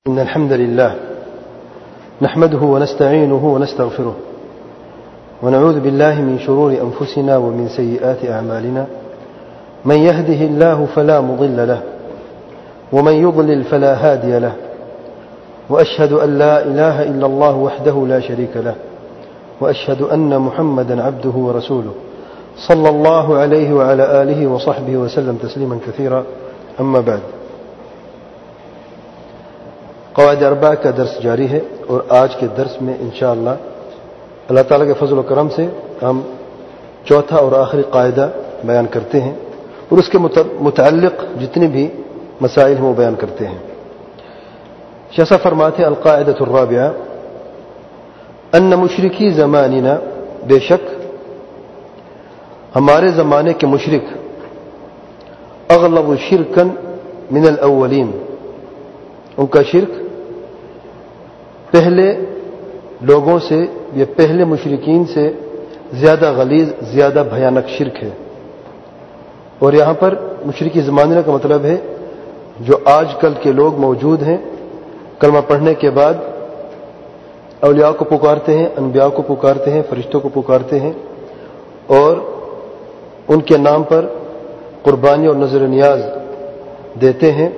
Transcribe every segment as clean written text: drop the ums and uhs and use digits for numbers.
إن الحمد لله نحمده ونستعينه ونستغفره ونعوذ بالله من شرور أنفسنا ومن سيئات أعمالنا من يهده الله فلا مضل له ومن يضلل فلا هادي له وأشهد أن لا إله إلا الله وحده لا شريك له وأشهد أن محمدا عبده ورسوله صلى الله عليه وعلى آله وصحبه وسلم تسليما كثيرا أما بعد قواعد اربعہ کا درس جاری ہے اور آج کے درس میں انشاءاللہ اللہ تعالیٰ کے فضل و کرم سے ہم چوتھا اور آخری قاعدہ بیان کرتے ہیں اور اس کے متعلق جتنے بھی مسائل ہیں وہ بیان کرتے ہیں. شیخ صاحب فرماتے ہیں القاعدۃ الرابعہ ان مشرکی زماننا، بے شک ہمارے زمانے کے مشرک اغلب شرکا من الاولین، ان کا شرک پہلے لوگوں سے یا پہلے مشرکین سے زیادہ غلیظ، زیادہ بھیانک شرک ہے. اور یہاں پر مشرکی زمانہ کا مطلب ہے جو آج کل کے لوگ موجود ہیں، کلمہ پڑھنے کے بعد اولیاء کو پکارتے ہیں، انبیاء کو پکارتے ہیں، فرشتوں کو پکارتے ہیں اور ان کے نام پر قربانی اور نذر و نیاز دیتے ہیں،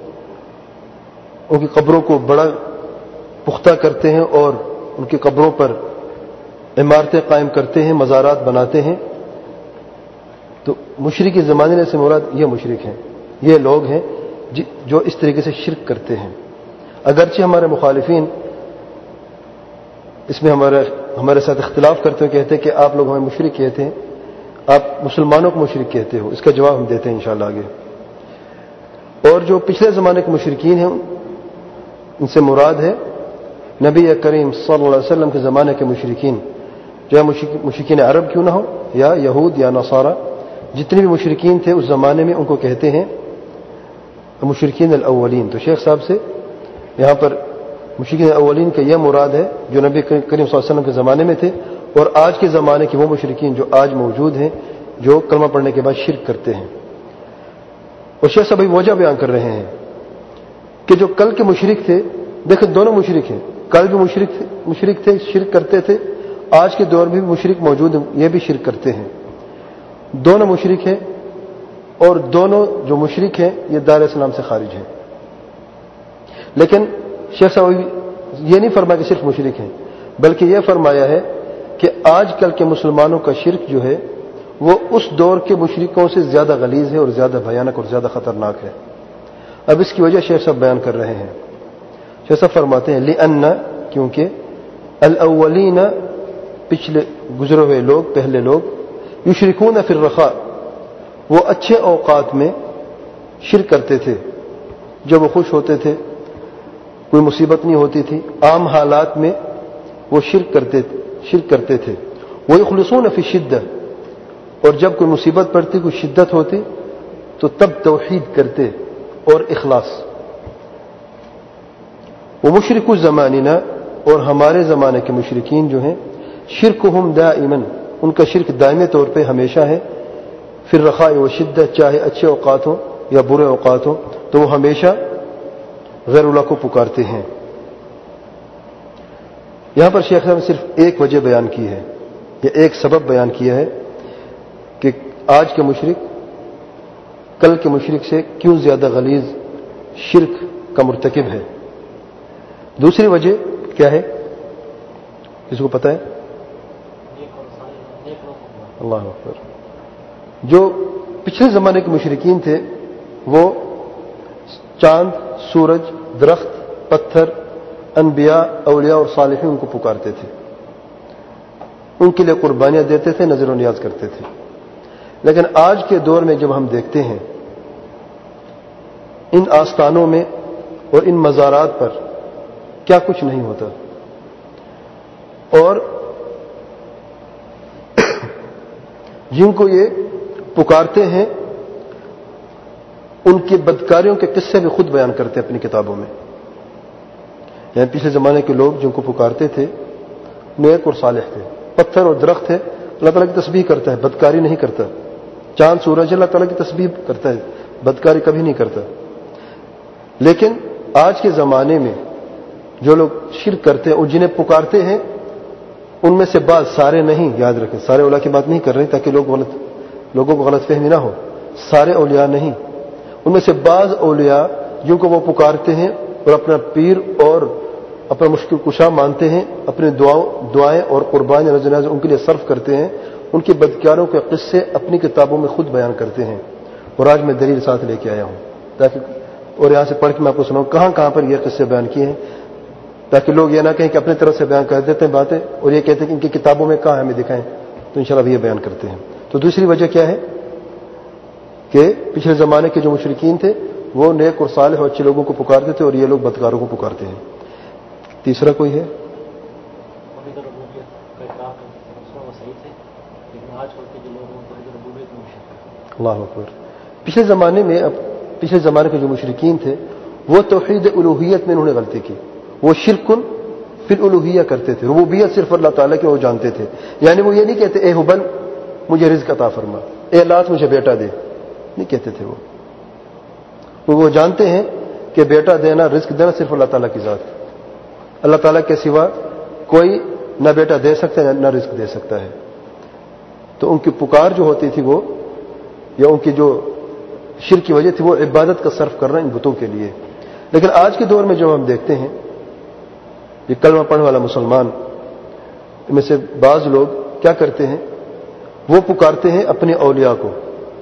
ان کی قبروں کو بڑا پختہ کرتے ہیں اور ان کی قبروں پر عمارتیں قائم کرتے ہیں، مزارات بناتے ہیں. تو مشرکی زمانے سے مراد یہ مشرک ہیں، یہ لوگ ہیں جو اس طریقے سے شرک کرتے ہیں. اگرچہ ہمارے مخالفین اس میں ہمارے ساتھ اختلاف کرتے ہیں، کہتے ہیں کہ آپ لوگ ہمیں مشرک کہتے ہیں، آپ مسلمانوں کو مشرک کہتے ہو. اس کا جواب ہم دیتے ہیں انشاءاللہ آگے. اور جو پچھلے زمانے کے مشرکین ہیں ان سے مراد ہے نبی کریم صلی اللہ علیہ وسلم کے زمانے کے مشرکین، چاہے مشرکین عرب کیوں نہ ہو یا یہود یا نصارہ، جتنے بھی مشرکین تھے اس زمانے میں ان کو کہتے ہیں مشرکین الاولین. تو شیخ صاحب سے یہاں پر مشرکین الاولین کا یہ مراد ہے جو نبی کریم صلی اللہ علیہ وسلم کے زمانے میں تھے اور آج کے زمانے کے وہ مشرکین جو آج موجود ہیں جو کلمہ پڑھنے کے بعد شرک کرتے ہیں. اور شیخ صاحب وجہ بیان کر رہے ہیں کہ جو کل کے مشرک تھے، دیکھیں دونوں مشرک ہیں، کل بھی مشرک تھے، شرک کرتے تھے، آج کے دور میں بھی مشرک موجود ہیں، یہ بھی شرک کرتے ہیں. دونوں مشرک ہیں اور دونوں جو مشرک ہیں یہ دار اسلام سے خارج ہیں. لیکن شیخ صاحب یہ نہیں فرمایا کہ صرف مشرک ہیں، بلکہ یہ فرمایا ہے کہ آج کل کے مسلمانوں کا شرک جو ہے وہ اس دور کے مشرکوں سے زیادہ غلیظ ہے اور زیادہ بھیانک اور زیادہ خطرناک ہے. اب اس کی وجہ شیخ صاحب بیان کر رہے ہیں. شیخ صاحب فرماتے ہیں لِأَنَّ، کیونکہ الاولین، پچھلے گزرے ہوئے لوگ، پہلے لوگ، یشرکون فی الرخاء، وہ اچھے اوقات میں شرک کرتے تھے، جب وہ خوش ہوتے تھے، کوئی مصیبت نہیں ہوتی تھی، عام حالات میں وہ شرک کرتے تھے. وَيُخْلِصُونَ فِي الشِّدَّةِ، اور جب کوئی مصیبت پڑتی، کوئی شدت ہوتی تو تب توحید کرتے اور اخلاص. وہ مشرک زماننا، اور ہمارے زمانے کے مشرکین جو ہیں شرکہم دائماً، ان کا شرک دائمی طور پہ ہمیشہ ہے، فی الرخاء والشدہ، چاہے اچھے اوقات ہوں یا برے اوقات ہوں تو وہ ہمیشہ غیر اللہ کو پکارتے ہیں. یہاں پر شیخ نے صرف ایک وجہ بیان کی ہے یا ایک سبب بیان کیا ہے کہ آج کے مشرک کل کے مشرک سے کیوں زیادہ غلیظ شرک کا مرتکب ہے. دوسری وجہ کیا ہے، کس کو پتہ ہے؟ اللہ اکبر. جو پچھلے زمانے کے مشرکین تھے وہ چاند، سورج، درخت، پتھر، انبیاء، اولیاء اور صالحین کو پکارتے تھے، ان کے لیے قربانیاں دیتے تھے، نذر و نیاز کرتے تھے. لیکن آج کے دور میں جب ہم دیکھتے ہیں ان آستانوں میں اور ان مزارات پر کیا کچھ نہیں ہوتا، اور جن کو یہ پکارتے ہیں ان کی بدکاریوں کے قصے بھی خود بیان کرتے ہیں اپنی کتابوں میں. یعنی پچھلے زمانے کے لوگ جن کو پکارتے تھے نیک اور صالح تھے، پتھر اور درخت ہے اللہ تعالیٰ کی تسبیح کرتا ہے، بدکاری نہیں کرتا. چاند سورج اللہ تعالیٰ کی تسبیح کرتا ہے، بدکاری کبھی نہیں کرتا. لیکن آج کے زمانے میں جو لوگ شرک کرتے ہیں اور جنہیں پکارتے ہیں ان میں سے بعض، سارے نہیں، یاد رکھیں سارے اولیاء کی بات نہیں کر رہے تاکہ لوگوں کو غلط فہمی نہ ہو، سارے اولیاء نہیں، ان میں سے بعض اولیاء جن کو وہ پکارتے ہیں اور اپنا پیر اور اپنا مشکل کشا مانتے ہیں، اپنے دعائیں اور قربانی نذر ان کے لیے صرف کرتے ہیں، ان کے بدکاروں کے قصے اپنی کتابوں میں خود بیان کرتے ہیں. اور آج میں دلیل ساتھ لے کے آیا ہوں تاکہ، اور یہاں سے پڑھ کے میں آپ کو سناؤں کہاں کہاں پر یہ قصے بیان کیے ہیں، تاکہ لوگ یہ نہ کہیں کہ اپنے طرف سے بیان کر دیتے ہیں باتیں اور یہ کہتے ہیں کہ ان کی کتابوں میں کہاں ہمیں دکھائیں. تو انشاءاللہ یہ بیان کرتے ہیں. تو دوسری وجہ کیا ہے کہ پچھلے زمانے کے جو مشرکین تھے وہ نیک اور صالح اور اچھے لوگوں کو پکارتے تھے اور یہ لوگ بدکاروں کو پکارتے ہیں. تیسرا کوئی ہے؟ اللہ اکبر. پچھلے زمانے کے جو مشرکین تھے وہ توحید الوہیت میں انہوں نے غلطی کی. وہ شرکن فی الالوہیہ کرتے تھے، ربوبیت صرف اللہ تعالیٰ کی وہ جانتے تھے. یعنی وہ یہ نہیں کہتے اے ہبل مجھے رزق عطا فرما، اے لات مجھے بیٹا دے، نہیں کہتے تھے. وہ جانتے ہیں کہ بیٹا دینا، رزق دینا صرف اللہ تعالیٰ کی ذات ہے. اللہ تعالیٰ کے سوا کوئی نہ بیٹا دے سکتا ہے نہ رزق دے سکتا ہے. تو ان کی پکار جو ہوتی تھی وہ، یا ان کی جو شرک کی وجہ تھی، وہ عبادت کا صرف کرنا ان بتوں کے لیے. لیکن آج کے دور میں جو ہم دیکھتے ہیں یہ کلمہ پڑھنے والا مسلمان ان میں سے بعض لوگ کیا کرتے ہیں، وہ پکارتے ہیں اپنے اولیاء کو،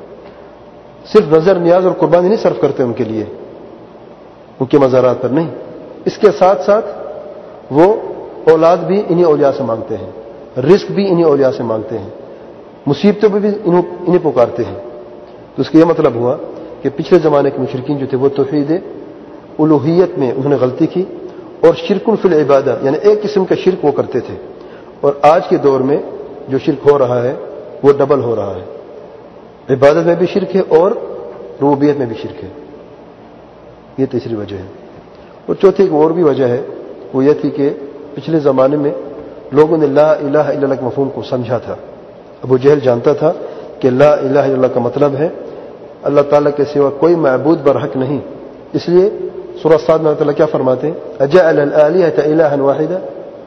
صرف نظر نیاز اور قربانی نہیں صرف کرتے ان کے لیے، ان کے مزارات پر نہیں، اس کے ساتھ ساتھ وہ اولاد بھی انہی اولیاء سے مانگتے ہیں، رزق بھی انہی اولیاء سے مانگتے ہیں، مصیبتوں بھی انہیں پکارتے ہیں. تو اس کا یہ مطلب ہوا کہ پچھلے زمانے کے مشرکین جو تھے وہ توحید الوہیت میں انہوں نے غلطی کی اور شرک فی العبادہ یعنی ایک قسم کا شرک وہ کرتے تھے. اور آج کے دور میں جو شرک ہو رہا ہے وہ ڈبل ہو رہا ہے، عبادت میں بھی شرک ہے اور ربوبیت میں بھی شرک ہے. یہ تیسری وجہ ہے. اور چوتھی ایک اور بھی وجہ ہے، وہ یہ تھی کہ پچھلے زمانے میں لوگوں نے لا الہ الا اللہ کے مفہوم کو سمجھا تھا. ابو جہل جانتا تھا کہ لا الہ الا اللہ کا مطلب ہے اللہ تعالیٰ کے سوا کوئی معبود برحق نہیں. اس لیے سورہ صاد میں اللہ تعالیٰ کیا فرماتے ہیں، اجعل الآلہۃ الہا واحدا،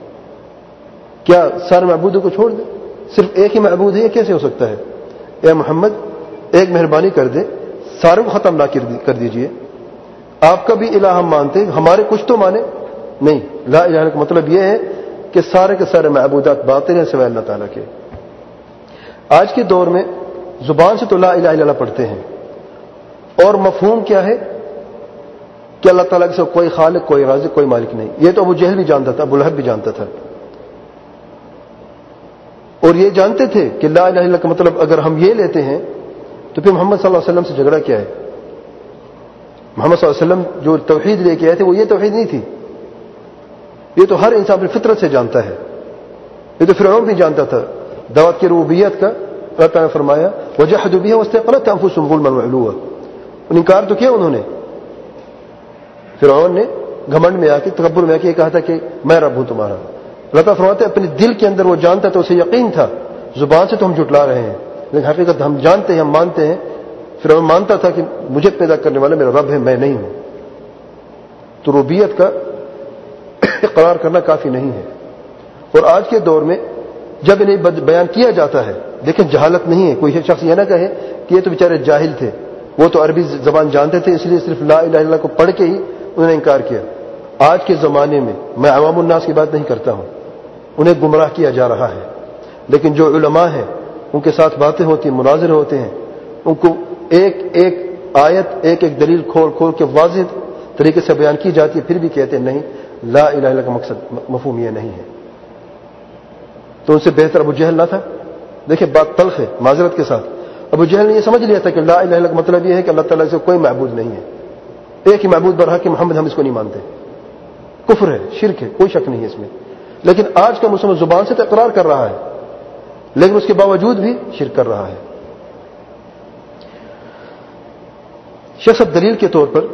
کیا سارے معبودوں کو چھوڑ دے، صرف ایک ہی معبود ہے، یہ کیسے ہو سکتا ہے؟ اے محمد ایک مہربانی کر دے، ساروں کو ختم نہ کر دیجئے. آپ کا بھی الہ ہم مانتے ہیں، ہمارے کچھ تو مانے نہیں. لا الہ کا مطلب یہ ہے کہ سارے کے سارے معبودات باطل ہیں سوائے اللہ تعالیٰ کے. آج کے دور میں زبان سے تو لا الہ الا اللہ پڑھتے ہیں، اور مفہوم کیا ہے کہ اللہ تعالیٰ کے ساتھ کوئی خالق، کوئی رازق، کوئی مالک نہیں. یہ تو ابو جہل بھی جانتا تھا، ابو لہب بھی جانتا تھا. اور یہ جانتے تھے کہ لا الہ الا اللہ کا مطلب اگر ہم یہ لیتے ہیں تو پھر محمد صلی اللہ علیہ وسلم سے جھگڑا کیا ہے؟ محمد صلی اللہ علیہ وسلم جو توحید لے کے آئے تھے وہ یہ توحید نہیں تھی. یہ تو ہر انسان اپنی فطرت سے جانتا ہے. یہ تو فرعون بھی جانتا تھا دعوت کی ربوبیت کا. اللہ تعالیٰ نے فرمایا وجحدوا بها واستيقنتها انفسهم ظلما وعلوا، انکار تو کیا انہوں نے. فرعون نے گھمنڈ میں آ کے، تکبر میں آ کے یہ کہا تھا کہ میں رب ہوں تمہارا. اللہ تعالیٰ فرماتے ہیں اپنے دل کے اندر وہ جانتا تھا، اسے یقین تھا. زبان سے تو ہم جھٹلا رہے ہیں لیکن حقیقت ہم جانتے ہیں، ہم مانتے ہیں. فرعون مانتا تھا کہ مجھے پیدا کرنے والا میرا رب ہے، میں نہیں ہوں. تو ربوبیت کا اقرار کرنا کافی نہیں ہے. اور آج کے دور میں جب انہیں بیان کیا جاتا ہے، لیکن جہالت نہیں ہے، کوئی شخص یہ نہ کہے کہ یہ تو بیچارے جاہل تھے، وہ تو عربی زبان جانتے تھے اس لیے صرف لا الہ الا اللہ کو پڑھ کے ہی انہوں نے انکار کیا. آج کے زمانے میں میں عوام الناس کی بات نہیں کرتا ہوں، انہیں گمراہ کیا جا رہا ہے. لیکن جو علماء ہیں ان کے ساتھ باتیں ہوتی ہیں، مناظر ہوتے ہیں، ان کو ایک ایک آیت، ایک ایک دلیل کھول کھول کے واضح طریقے سے بیان کی جاتی ہے، پھر بھی کہتے ہیں نہیں لا الہ الا اللہ کا مقصد مفہوم یہ نہیں ہے. تو ان سے بہتر ابو جہل نہ تھا. دیکھیں بات تلخ ہے معذرت کے ساتھ. ابو جہل نے یہ سمجھ لیا تھا کہ لا الہ الا اللہ کا مطلب یہ ہے کہ اللہ تعالیٰ سے کوئی معبود نہیں ہے، ایک ہی معبود برحق کہ محمد، ہم اس کو نہیں مانتے. کفر ہے، شرک ہے، کوئی شک نہیں ہے اس میں. لیکن آج کا مسلمان زبان سے تو اقرار کر رہا ہے لیکن اس کے باوجود بھی شرک کر رہا ہے. شخص دلیل کے طور پر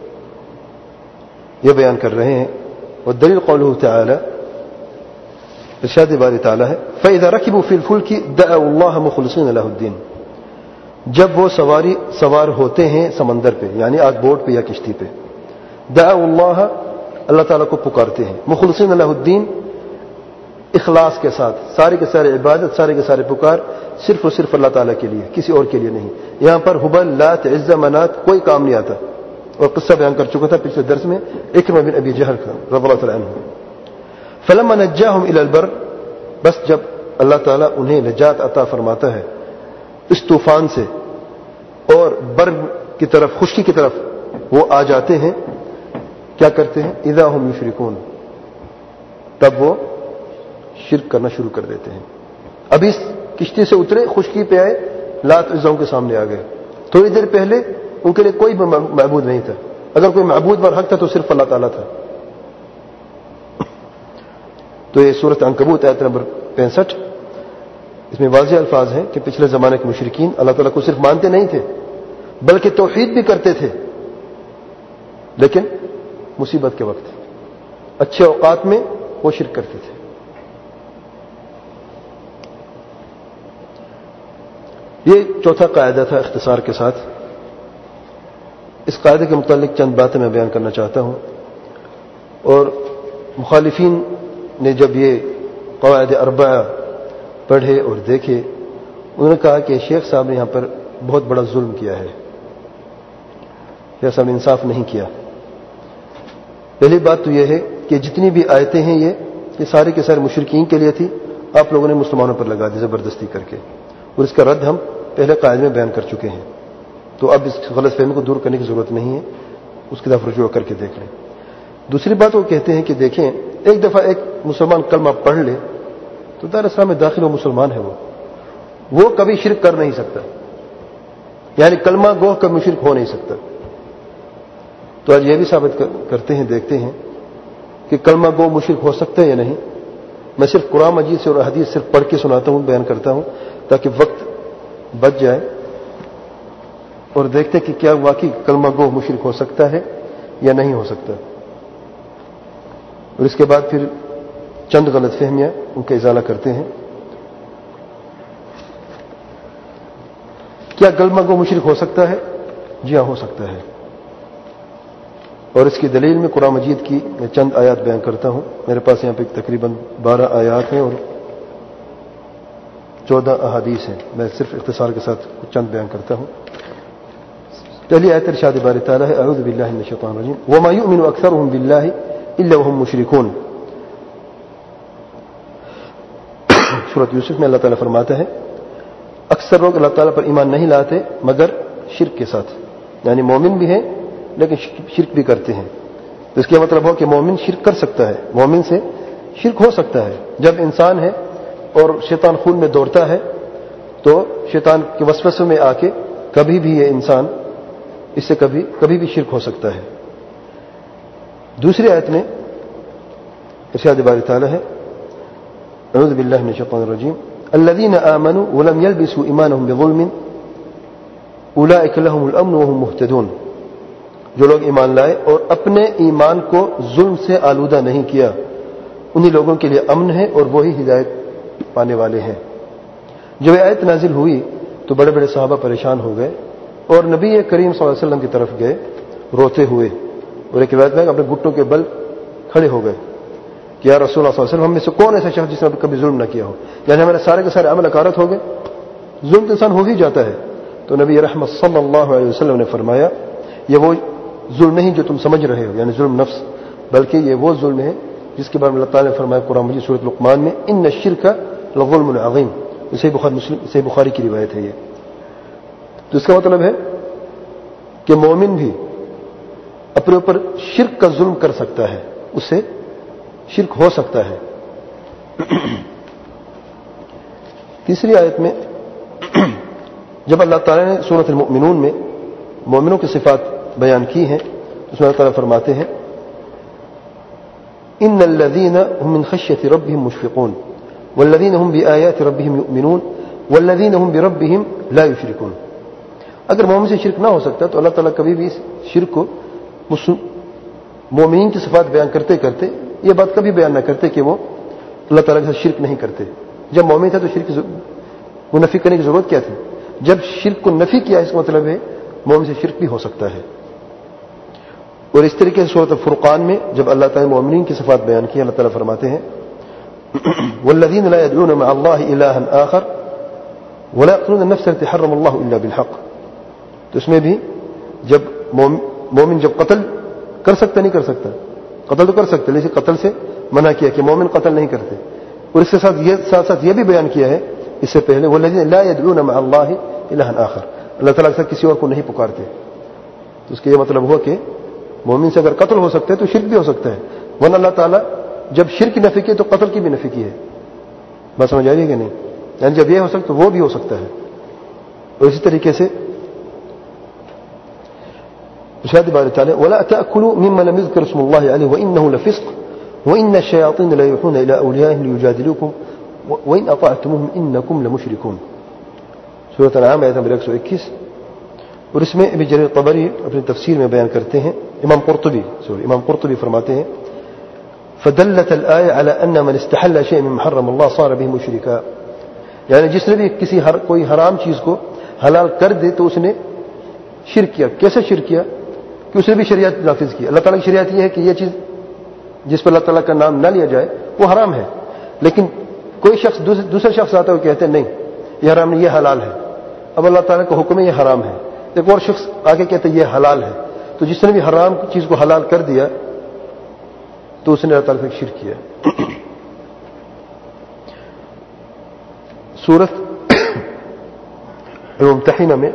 یہ بیان کر رہے ہیں، اور دلیل قوله تعالی، ارشاد باری تعالی ہے فَإِذَا رَكِبُوا فِي الْفُلْكِ دَعَوُا اللَّهَ مُخْلِصِينَ لَهُ الدِّينَ. جب وہ سوار ہوتے ہیں سمندر پہ یعنی آگ بوٹ پہ یا کشتی پہ، دعوا اللہ، اللہ تعالیٰ کو پکارتے ہیں، مخلصین لہ الدین، اخلاص کے ساتھ، سارے کے سارے عبادت، سارے کے سارے پکار صرف اور صرف اللہ تعالیٰ کے لیے، کسی اور کے لیے نہیں۔ یہاں پر حبل، لات، عزہ، منات کوئی کام نہیں آتا، اور قصہ بیان کر چکا تھا پچھلے درس میں اکرمہ بن ابی جہل کا رضی اللہ تعالیٰ عنہ۔ فلما نجاہم الی البر، بس جب اللہ تعالیٰ انہیں نجات عطا فرماتا ہے اس طوفان سے اور بر کی طرف، خشکی کی طرف وہ آ جاتے ہیں، کیا کرتے ہیں؟ اذا ہم یشرکون، تب وہ شرک کرنا شروع کر دیتے ہیں۔ ابھی کشتی سے اترے، خشکی پہ آئے، لات عزوں کے سامنے آ گئے، تھوڑی دیر پہلے ان کے لیے کوئی معبود نہیں تھا، اگر کوئی معبود پر حق تھا تو صرف اللہ تعالیٰ تھا۔ تو یہ سورۃ عنکبوت آیت نمبر 65، اس میں واضح الفاظ ہیں کہ پچھلے زمانے کے مشرکین اللہ تعالیٰ کو صرف مانتے نہیں تھے بلکہ توحید بھی کرتے تھے، لیکن مصیبت کے وقت، اچھے اوقات میں وہ شرک کرتے تھے۔ یہ چوتھا قاعدہ تھا اختصار کے ساتھ۔ اس قاعدے کے متعلق چند باتیں میں بیان کرنا چاہتا ہوں، اور مخالفین نے جب یہ قواعد اربعہ پڑھے اور دیکھے، انہوں نے کہا کہ شیخ صاحب نے یہاں پر بہت بڑا ظلم کیا ہے، شیخ صاحب نے انصاف نہیں کیا۔ پہلی بات تو یہ ہے کہ جتنی بھی آیتیں ہیں یہ سارے کے سارے مشرکین کے لیے تھی، آپ لوگوں نے مسلمانوں پر لگا دی زبردستی کر کے، اور اس کا رد ہم پہلے قاعدے میں بیان کر چکے ہیں، تو اب اس غلط فہمی کو دور کرنے کی ضرورت نہیں ہے، اس کی طرف رجوع کر کے دیکھ لیں۔ دوسری بات وہ کہتے ہیں کہ دیکھیں، ایک دفعہ ایک مسلمان کلمہ پڑھ لے تو دار اسلام میں داخل و مسلمان ہے، وہ کبھی شرک کر نہیں سکتا، یعنی کلمہ گوہ کا مشرک ہو نہیں سکتا۔ تو آج یہ بھی ثابت کرتے ہیں، دیکھتے ہیں کہ کلمہ گو مشرک ہو سکتا ہے یا نہیں۔ میں صرف قرآن مجید سے اور حدیث صرف پڑھ کے سناتا ہوں، بیان کرتا ہوں تاکہ وقت بچ جائے، اور دیکھتے کہ کیا واقعی کلمہ گو مشرک ہو سکتا ہے یا نہیں ہو سکتا، اور اس کے بعد پھر چند غلط فہمیاں ان کا ازالہ کرتے ہیں۔ کیا کلمہ گو مشرک ہو سکتا ہے؟ جی ہاں، ہو سکتا ہے، اور اس کی دلیل میں قرآن مجید کی میں چند آیات بیان کرتا ہوں۔ میرے پاس یہاں پہ تقریباً 12 آیات ہیں اور 14 احادیث ہیں، میں صرف اختصار کے ساتھ چند بیان کرتا ہوں۔ پہلی آیت ارشاد باری تعالیٰ ہے، اعوذ باللہ من الشیطان الرجیم، وما یؤمن اکثرهم باللہ الا وهم مشرکون۔ سورۃ یوسف میں اللہ تعالیٰ فرماتا ہے اکثر لوگ اللہ تعالیٰ پر ایمان نہیں لاتے مگر شرک کے ساتھ، یعنی مومن بھی ہیں لیکن شرک بھی کرتے ہیں۔ تو اس کا مطلب ہو کہ مومن شرک کر سکتا ہے، مومن سے شرک ہو سکتا ہے۔ جب انسان ہے اور شیطان خون میں دوڑتا ہے تو شیطان کے وسوسے میں آ کے کبھی بھی یہ انسان اس سے کبھی بھی شرک ہو سکتا ہے۔ دوسری آیت میں ارشاد باری تعالیٰ ہے، اعوذ باللہ من الشیطان الرجیم، الذین آمنوا ولم یلبسوا ایمانهم بظلم اولئک لهم الامن وهم مہتدون۔ جو لوگ ایمان لائے اور اپنے ایمان کو ظلم سے آلودہ نہیں کیا، انہی لوگوں کے لیے امن ہے اور وہی ہدایت پانے والے ہیں۔ جب یہ آیت نازل ہوئی تو بڑے بڑے صحابہ پریشان ہو گئے اور نبی کریم صلی اللہ علیہ وسلم کی طرف گئے روتے ہوئے، اور ایک روایت میں اپنے گھٹنوں کے بل کھڑے ہو گئے کہ یا رسول اللہ صلی اللہ علیہ وسلم، ہم میں سے کون ایسا شخص جس نے کبھی ظلم نہ کیا ہو، یعنی ہمارے سارے کے سارے عمل اکارت ہو گئے، ظلم تو انسان ہو ہی جاتا ہے۔ تو نبی رحمت صلی اللہ علیہ وسلم نے فرمایا یہ وہ ظلم نہیں جو تم سمجھ رہے ہو، یعنی ظلم نفس، بلکہ یہ وہ ظلم ہے جس کے بارے میں اللہ تعالیٰ نے فرمایا قرآن مجید سورۃ لقمان میں، ان الشرک لظلم عظیم۔ صحیح بخاری کی روایت ہے یہ۔ تو اس کا مطلب ہے کہ مومن بھی اپنے اوپر شرک کا ظلم کر سکتا ہے، اس سے شرک ہو سکتا ہے۔ تیسری آیت میں جب اللہ تعالیٰ نے سورۃ المؤمنون میں مومنوں کی صفات بیان کی ہیں، اس میں اللہ تعالیٰ فرماتے ہیں ان الذین هم من خشیۃ ربهم مشفقون والذین هم بآیات ربهم یؤمنون والذین هم بربهم لا یشرکون۔ اگر مومن سے شرک نہ ہو سکتا تو اللہ تعالیٰ کبھی بھی اس شرک کو مومنین کی صفات بیان کرتے کرتے یہ بات کبھی بیان نہ کرتے کہ وہ اللہ تعالیٰ کے ساتھ شرک نہیں کرتے۔ جب مومن تھا تو شرک کو نفی کرنے کی ضرورت کیا تھی؟ جب شرک کو نفی کیا اس کا مطلب ہے مومن سے شرک بھی ہو سکتا ہے۔ اور اس طریقے سے سورۃ فرقان میں جب اللہ تعالیٰ مومنین کی صفات بیان کی، اللہ تعالیٰ فرماتے ہیں والذین لا يدعون مع اللہ الہا آخر ولا يقتلون النفس التي حرم اللہ الا بالحق. تو اس میں بھی جب مومن جب قتل کر سکتا نہیں کر سکتا، قتل تو کر سکتا لیکن قتل سے منع کیا کہ مومن قتل نہیں کرتے. اور اس کے ساتھ یہ بھی بیان کیا ہے اس سے پہلے والذین لا يدعون مع اللہ الہا آخر، اللہ تعالیٰ کے ساتھ کسی اور کو نہیں پکارتے. تو اس کا یہ مطلب ہوا کہ مومن سے اگر قتل ہو سکتا ہے تو شرک بھی ہو سکتا ہے، ورنہ اللہ تعالیٰ جب شرک کی نفی کی تو قتل کی بھی نفی کی ہے. بات سمجھ آ رہی ہے کہ نہیں؟ یعنی جب یہ ہو سکتا تو وہ بھی ہو سکتا ہے. اور اسی طریقے سے ارشاد باری تعالیٰ وَلَا تَأْكُلُوا مِمَّا لَمْ يُذْكَرِ اسْمُ اللَّهِ عَلَيْهِ وَإِنَّهُ لَفِسْقٌ وَإِنَّ الشَّيَاطِينَ لَيُوحُونَ إِلَىٰ أَوْلِيَائِهِمْ لِيُجَادِلُوكُمْ وَإِنْ أَطَعْتُمُوهُمْ إِنَّكُمْ لَمُشْرِكُونَ. سورۃ الانعام آیت نمبر 121. اور اس میں ابن جریر طبری اپنی تفسیر میں بیان کرتے ہیں، امام قرطبی فرماتے ہیں فدلت الآية على أن من استحل شيء من محرم الله صار به مشركا. یعنی جس نے بھی کوئی حرام چیز کو حلال کر دے تو اس نے شرک کیا. کیسے شرک کیا؟ کہ اس نے بھی شریعت نافذ کی. اللہ تعالیٰ کی شریعت یہ ہے کہ یہ چیز جس پر اللہ تعالیٰ کا نام نہ لیا جائے وہ حرام ہے، لیکن کوئی شخص دوسرا شخص آتا ہے وہ کہتے ہیں نہیں یہ حرام نہیں، یہ حلال ہے. اب اللہ تعالیٰ کا حکم ہے یہ حرام ہے، ایک اور شخص آگے کہتے ہیں یہ حلال ہے. تو جس نے بھی حرام چیز کو حلال کر دیا تو اس نے اللہ تعالیٰ سے شرک کیا. سورۃ الممتحنہ میں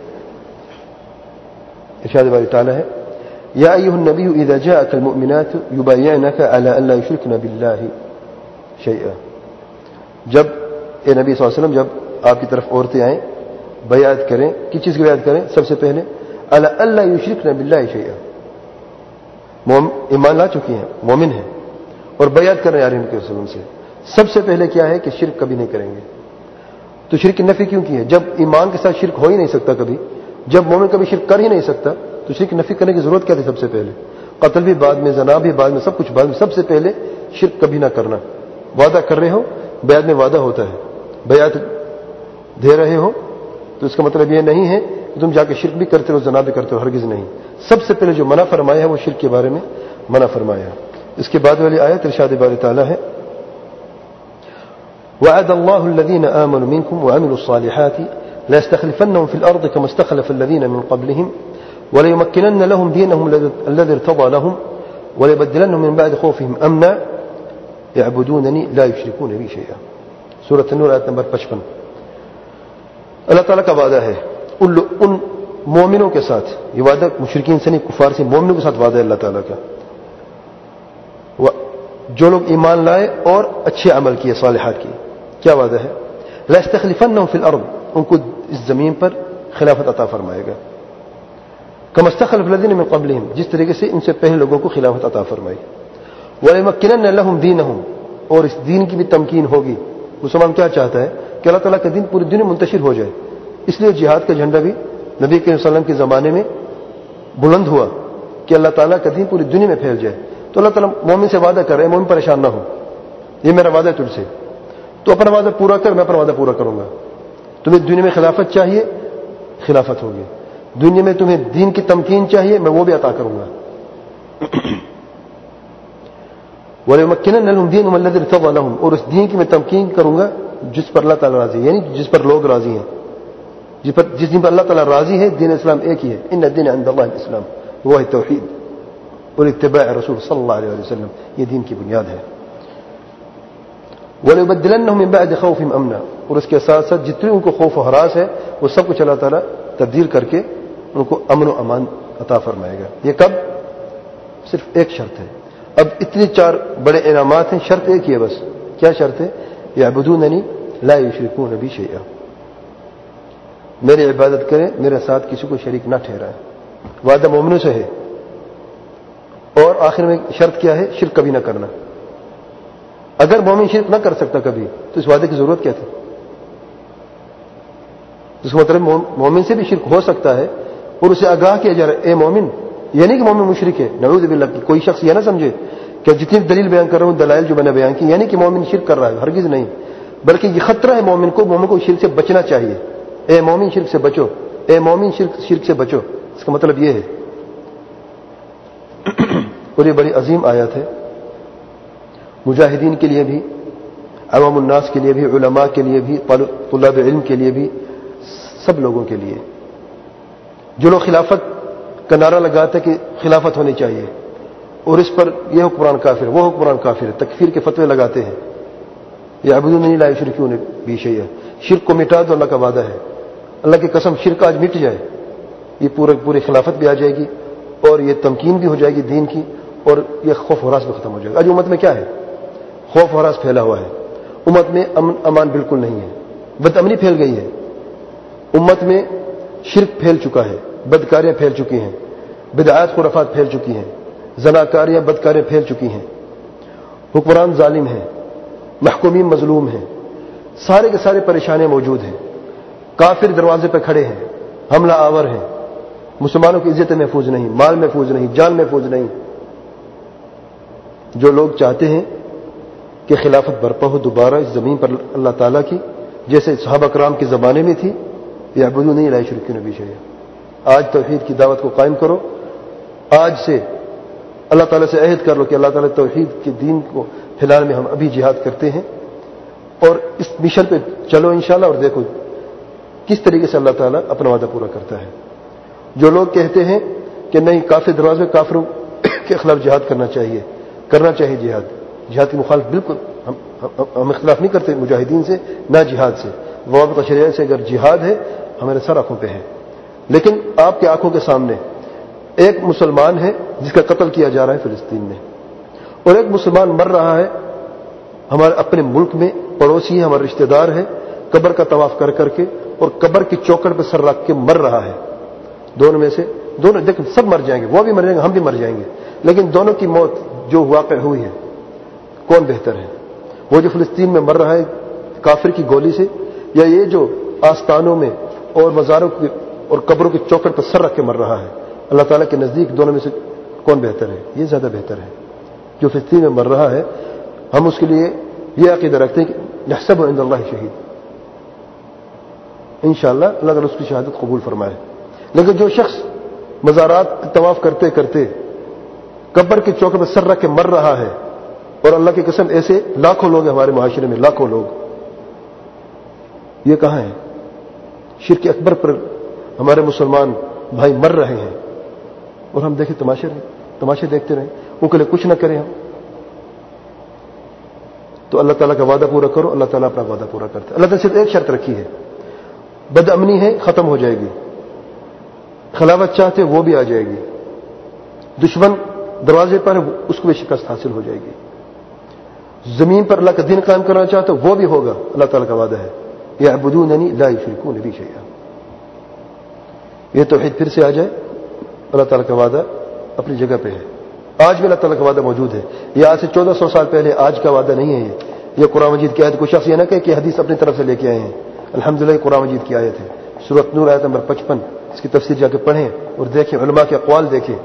ارشاد باری تعالیٰ ہے یا ایھا النبی اذا جاءک المؤمنات یبایعنک علی ان لا یشرکن باللہ شیئا. جب اے نبی صلی اللہ علیہ وسلم جب آپ کی طرف عورتیں آئیں بیعت کریں، کس چیز کی بیعت کریں؟ سب سے پہلے علی ان لا یشرکن باللہ شیئا، ایمان لا چکی ہیں، مومن ہیں اور بیعت کر رہے ہیں نبی کے وسلم سے. سب سے پہلے کیا ہے کہ شرک کبھی نہیں کریں گے. تو شرک کی نفی کیوں کی ہے؟ جب ایمان کے ساتھ شرک ہو ہی نہیں سکتا کبھی، جب مومن کبھی شرک کر ہی نہیں سکتا تو شرک کی نفی کرنے کی ضرورت کیا تھی؟ سب سے پہلے قتل بھی بعد میں، زنا بھی بعد میں، سب کچھ بعد میں. سب سے پہلے شرک کبھی نہ کرنا. وعدہ کر رہے ہو، بیعت میں وعدہ ہوتا ہے، بیعت دے رہے ہو تو اس کا مطلب یہ نہیں ہے کہ تم جا کے شرک بھی کرتے ہو، زنا بھی کرتے ہو، ہرگز نہیں. سب سے پہلے جو منع فرمایا ہے وہ شرک کے بارے میں منع فرمایا ہے. اس کے بعد والی آیت ارشاد باری تعالیٰ ہے وعد اللہ الذین آمنوا منکم وعملوا الصالحات ليستخلفنهم في الأرض كما استخلف الذين من قبلهم وليمكنن لهم دينهم الذي ارتضى لهم وليبدلنهم من بعد خوفهم أمنا يعبدونني لا يشركون بي شيئا. سورۃ النور آیت نمبر 55. اللہ تعالیٰ کا وعدہ ہے ان مومنوں کے ساتھ، یہ وعدہ مشرکین سے نہیں، کفار سے، مومنوں کے ساتھ وعدہ ہے اللہ تعالیٰ کا. جو لوگ ایمان لائے اور اچھے عمل کیے، صالحات کیے. کیا وعدہ ہے؟ لَيَسْتَخْلِفَنَّهُمْ فِي الْأَرْضِ، ان کو اس زمین پر خلافت عطا فرمائے گا. كما استخلف الذين من قبلهم، جس طریقے سے ان سے پہلے لوگوں کو خلافت عطا فرمائی. وَلَيُمَكِّنَنَّ لَهُمْ دِينَهُمْ، اور اس دین کی بھی تمکین ہوگی. مسلمان کیا چاہتا ہے کہ اللہ تعالیٰ کا دین پوری دنیا میں منتشر ہو جائے. اس لیے جہاد کا جھنڈا بھی نبی کریم صلی اللہ علیہ وسلم کے زمانے میں بلند ہوا کہ اللہ تعالیٰ کا دین پوری دنیا میں پھیل جائے. تو اللہ تعالیٰ مومن سے وعدہ کر رہے ہیں مومن پریشان نہ ہو، یہ میرا وعدہ ہے تجھ سے، تو اپنا وعدہ پورا کر، میں اپنا وعدہ پورا کروں گا. تمہیں دنیا میں خلافت چاہیے، خلافت ہوگی. دنیا میں تمہیں دین کی تمکین چاہیے، میں وہ بھی عطا کروں گا. وَلَيُمَكِّنَنَّ لَهُمْ دِينَهُمْ الَّذِي ارْتَضَىٰ لَهُمْ، اور اس دین کی میں تمکین کروں گا جس پر اللہ تعالیٰ راضی ہے، یعنی جس پر لوگ راضی ہیں، جس دین پر اللہ تعالیٰ راضی ہے. دین اسلام ایک ہی ہے، ان الدین عند اللہ الاسلام، وہ ہے توحید اور اتباع رسول صلی اللہ علیہ وسلم، یہ دین کی بنیاد ہے. وَلَيُبَدِّلَنَّهُم مِّن بَعْدِ خَوْفِهِمْ أَمْنًا، اور اس کے ساتھ ساتھ جتنے ان کو خوف و ہراس ہے وہ سب کچھ اللہ تعالیٰ تبدیل کر کے ان کو امن و امان عطا فرمائے گا. یہ کب؟ صرف ایک شرط ہے. اب اتنے 4 بڑے انعامات ہیں، شرط ایک ہی ہے بس. کیا شرط ہے؟ یعبدوننی لا یشرکون بی شیئا، میری عبادت کریں، میرے ساتھ کسی کو شریک نہ ٹھہرائیں. وعدہ مومنوں سے ہے. اور آخر میں شرط کیا ہے؟ شرک کبھی نہ کرنا. اگر مومن شرک نہ کر سکتا کبھی تو اس وعدے کی ضرورت کیا تھی؟ اس کا مطلب مومن سے بھی شرک ہو سکتا ہے اور اسے آگاہ کیا جا رہا ہے اے مومن. یہ نہیں کہ مومن مشرک ہے، نعوذ باللہ. کوئی شخص یہ نہ سمجھے کہ جتنی دلیل بیان کر رہا ہوں، دلائل جو میں نے بیان کی، یعنی کہ مومن شرک کر رہا ہے، ہرگز نہیں. بلکہ یہ خطرہ ہے مومن کو شرک سے بچنا چاہیے. اے مومن شرک سے بچو، اے مومن شرک سے بچو. اس کا مطلب یہ ہے اور یہ بڑی عظیم آیت ہے مجاہدین کے لیے بھی، عوام الناس کے لیے بھی، علماء کے لیے بھی، طلاب علم کے لیے بھی، سب لوگوں کے لیے۔ جو لوگ خلافت کا نعرہ لگاتے کہ خلافت ہونی چاہیے اور اس پر یہ حکمران کافر، وہ حکمران کافر ہے، تکفیر کے فتوے لگاتے ہیں، یعبدوننی لا یشرکون بی شیئا، شرک کو مٹا دو، اللہ کا وعدہ ہے، اللہ کی قسم شرک آج مٹ جائے، یہ پوری خلافت بھی آ جائے گی اور یہ تمکین بھی ہو جائے گی دین کی، اور یہ خوف و ہراس بھی ختم ہو جائے گا۔ آج امت میں کیا ہے؟ خوف و ہراس پھیلا ہوا ہے، امت میں امن امان بالکل نہیں ہے، بد امنی پھیل گئی ہے، امت میں شرک پھیل چکا ہے، بدکاریاں پھیل چکی ہیں، بدعات خرافات پھیل چکی ہیں، زناکاریاں بدکاریاں پھیل چکی ہیں، حکمران ظالم ہیں، محکومین مظلوم ہیں، سارے کے سارے پریشانیاں موجود ہیں، کافر دروازے پہ کھڑے ہیں، حملہ آور ہیں، مسلمانوں کی عزت محفوظ نہیں، مال محفوظ نہیں، جان محفوظ نہیں۔ جو لوگ چاہتے ہیں کہ خلافت برپا ہو دوبارہ اس زمین پر اللہ تعالیٰ کی، جیسے صحابہ کرام کے زمانے میں تھی، یعبدوننی لا یشرکون بی شیئا، آج توحید کی دعوت کو قائم کرو، آج سے اللہ تعالیٰ سے عہد کر لو کہ اللہ تعالیٰ توحید کے دین کو پھیلانے میں ہم ابھی جہاد کرتے ہیں، اور اس مشن پہ چلو انشاءاللہ، اور دیکھو کس طریقے سے اللہ تعالیٰ اپنا وعدہ پورا کرتا ہے۔ جو لوگ کہتے ہیں کہ نہیں کافر دروازے کافروں کے خلاف جہاد کرنا چاہیے جہاد کی مخالف، بالکل ہم اختلاف نہیں کرتے مجاہدین سے، نہ جہاد سے، ضوابط شریعہ سے اگر جہاد ہے ہمارے سر آنکھوں پہ ہے، لیکن آپ کے آنکھوں کے سامنے ایک مسلمان ہے جس کا قتل کیا جا رہا ہے فلسطین میں، اور ایک مسلمان مر رہا ہے ہمارے اپنے ملک میں، پڑوسی ہے، ہمارے رشتہ دار ہے، قبر کا طواف کر کے اور قبر کی چوکڑ پہ سر رکھ کے مر رہا ہے۔ دونوں میں سے دیکھیں سب مر جائیں گے، وہ بھی مر جائیں گے، ہم بھی مر جائیں گے، لیکن دونوں کی موت جو واقع ہوئی ہے کون بہتر ہے؟ وہ جو فلسطین میں مر رہا ہے کافر کی گولی سے، یا یہ جو آستانوں میں اور مزاروں کی اور قبروں کی چوکڑ پر سر رکھ کے مر رہا ہے؟ اللہ تعالیٰ کے نزدیک دونوں میں سے کون بہتر ہے؟ یہ زیادہ بہتر ہے جو فلسطین میں مر رہا ہے۔ ہم اس کے لیے یہ عقیدہ رکھتے ہیں کہ نحسب عند اللہ شہید، انشاءاللہ اللہ تعالیٰ اس کی شہادت قبول فرمائے۔ لیکن جو شخص مزارات طواف کرتے کرتے قبر کی چوکڑ پر سر رکھ کے مر رہا ہے، اور اللہ کی قسم ایسے لاکھوں لوگ ہیں ہمارے معاشرے میں، لاکھوں لوگ، یہ کہاں ہے؟ شرک اکبر پر ہمارے مسلمان بھائی مر رہے ہیں، اور ہم دیکھیں تماشے دیکھتے رہیں، ان کے لیے کچھ نہ کریں ہم۔ تو اللہ تعالیٰ کا وعدہ پورا کرو، اللہ تعالیٰ اپنا وعدہ پورا کرتا ہے۔ اللہ تعالیٰ صرف ایک شرط رکھی ہے، بد امنی ہے ختم ہو جائے گی، خلافت چاہتے وہ بھی آ جائے گی، دشمن دروازے پر اس کو بھی شکست حاصل ہو جائے گی، زمین پر اللہ کا دین قائم کرنا چاہتے وہ بھی ہوگا، اللہ تعالیٰ کا وعدہ ہے یعبدوننی لا یشرکون بی شیئا۔ یہ توحید پھر سے آ جائے، اللہ تعالیٰ کا وعدہ اپنی جگہ پہ ہے، آج بھی اللہ تعالیٰ کا وعدہ موجود ہے، یہ آج سے 1400 سال پہلے آج کا وعدہ نہیں ہے، یہ قرآن مجید کی آیت، کوئی شخص یہ نہ کہے کہ حدیث اپنی طرف سے لے کے آئے ہیں، الحمدللہ یہ قرآن مجید کی آیت ہے، سورۃ نور آیت نمبر 55، اس کی تفسیر جا کے پڑھیں اور دیکھیں، علماء کے اقوال دیکھیں۔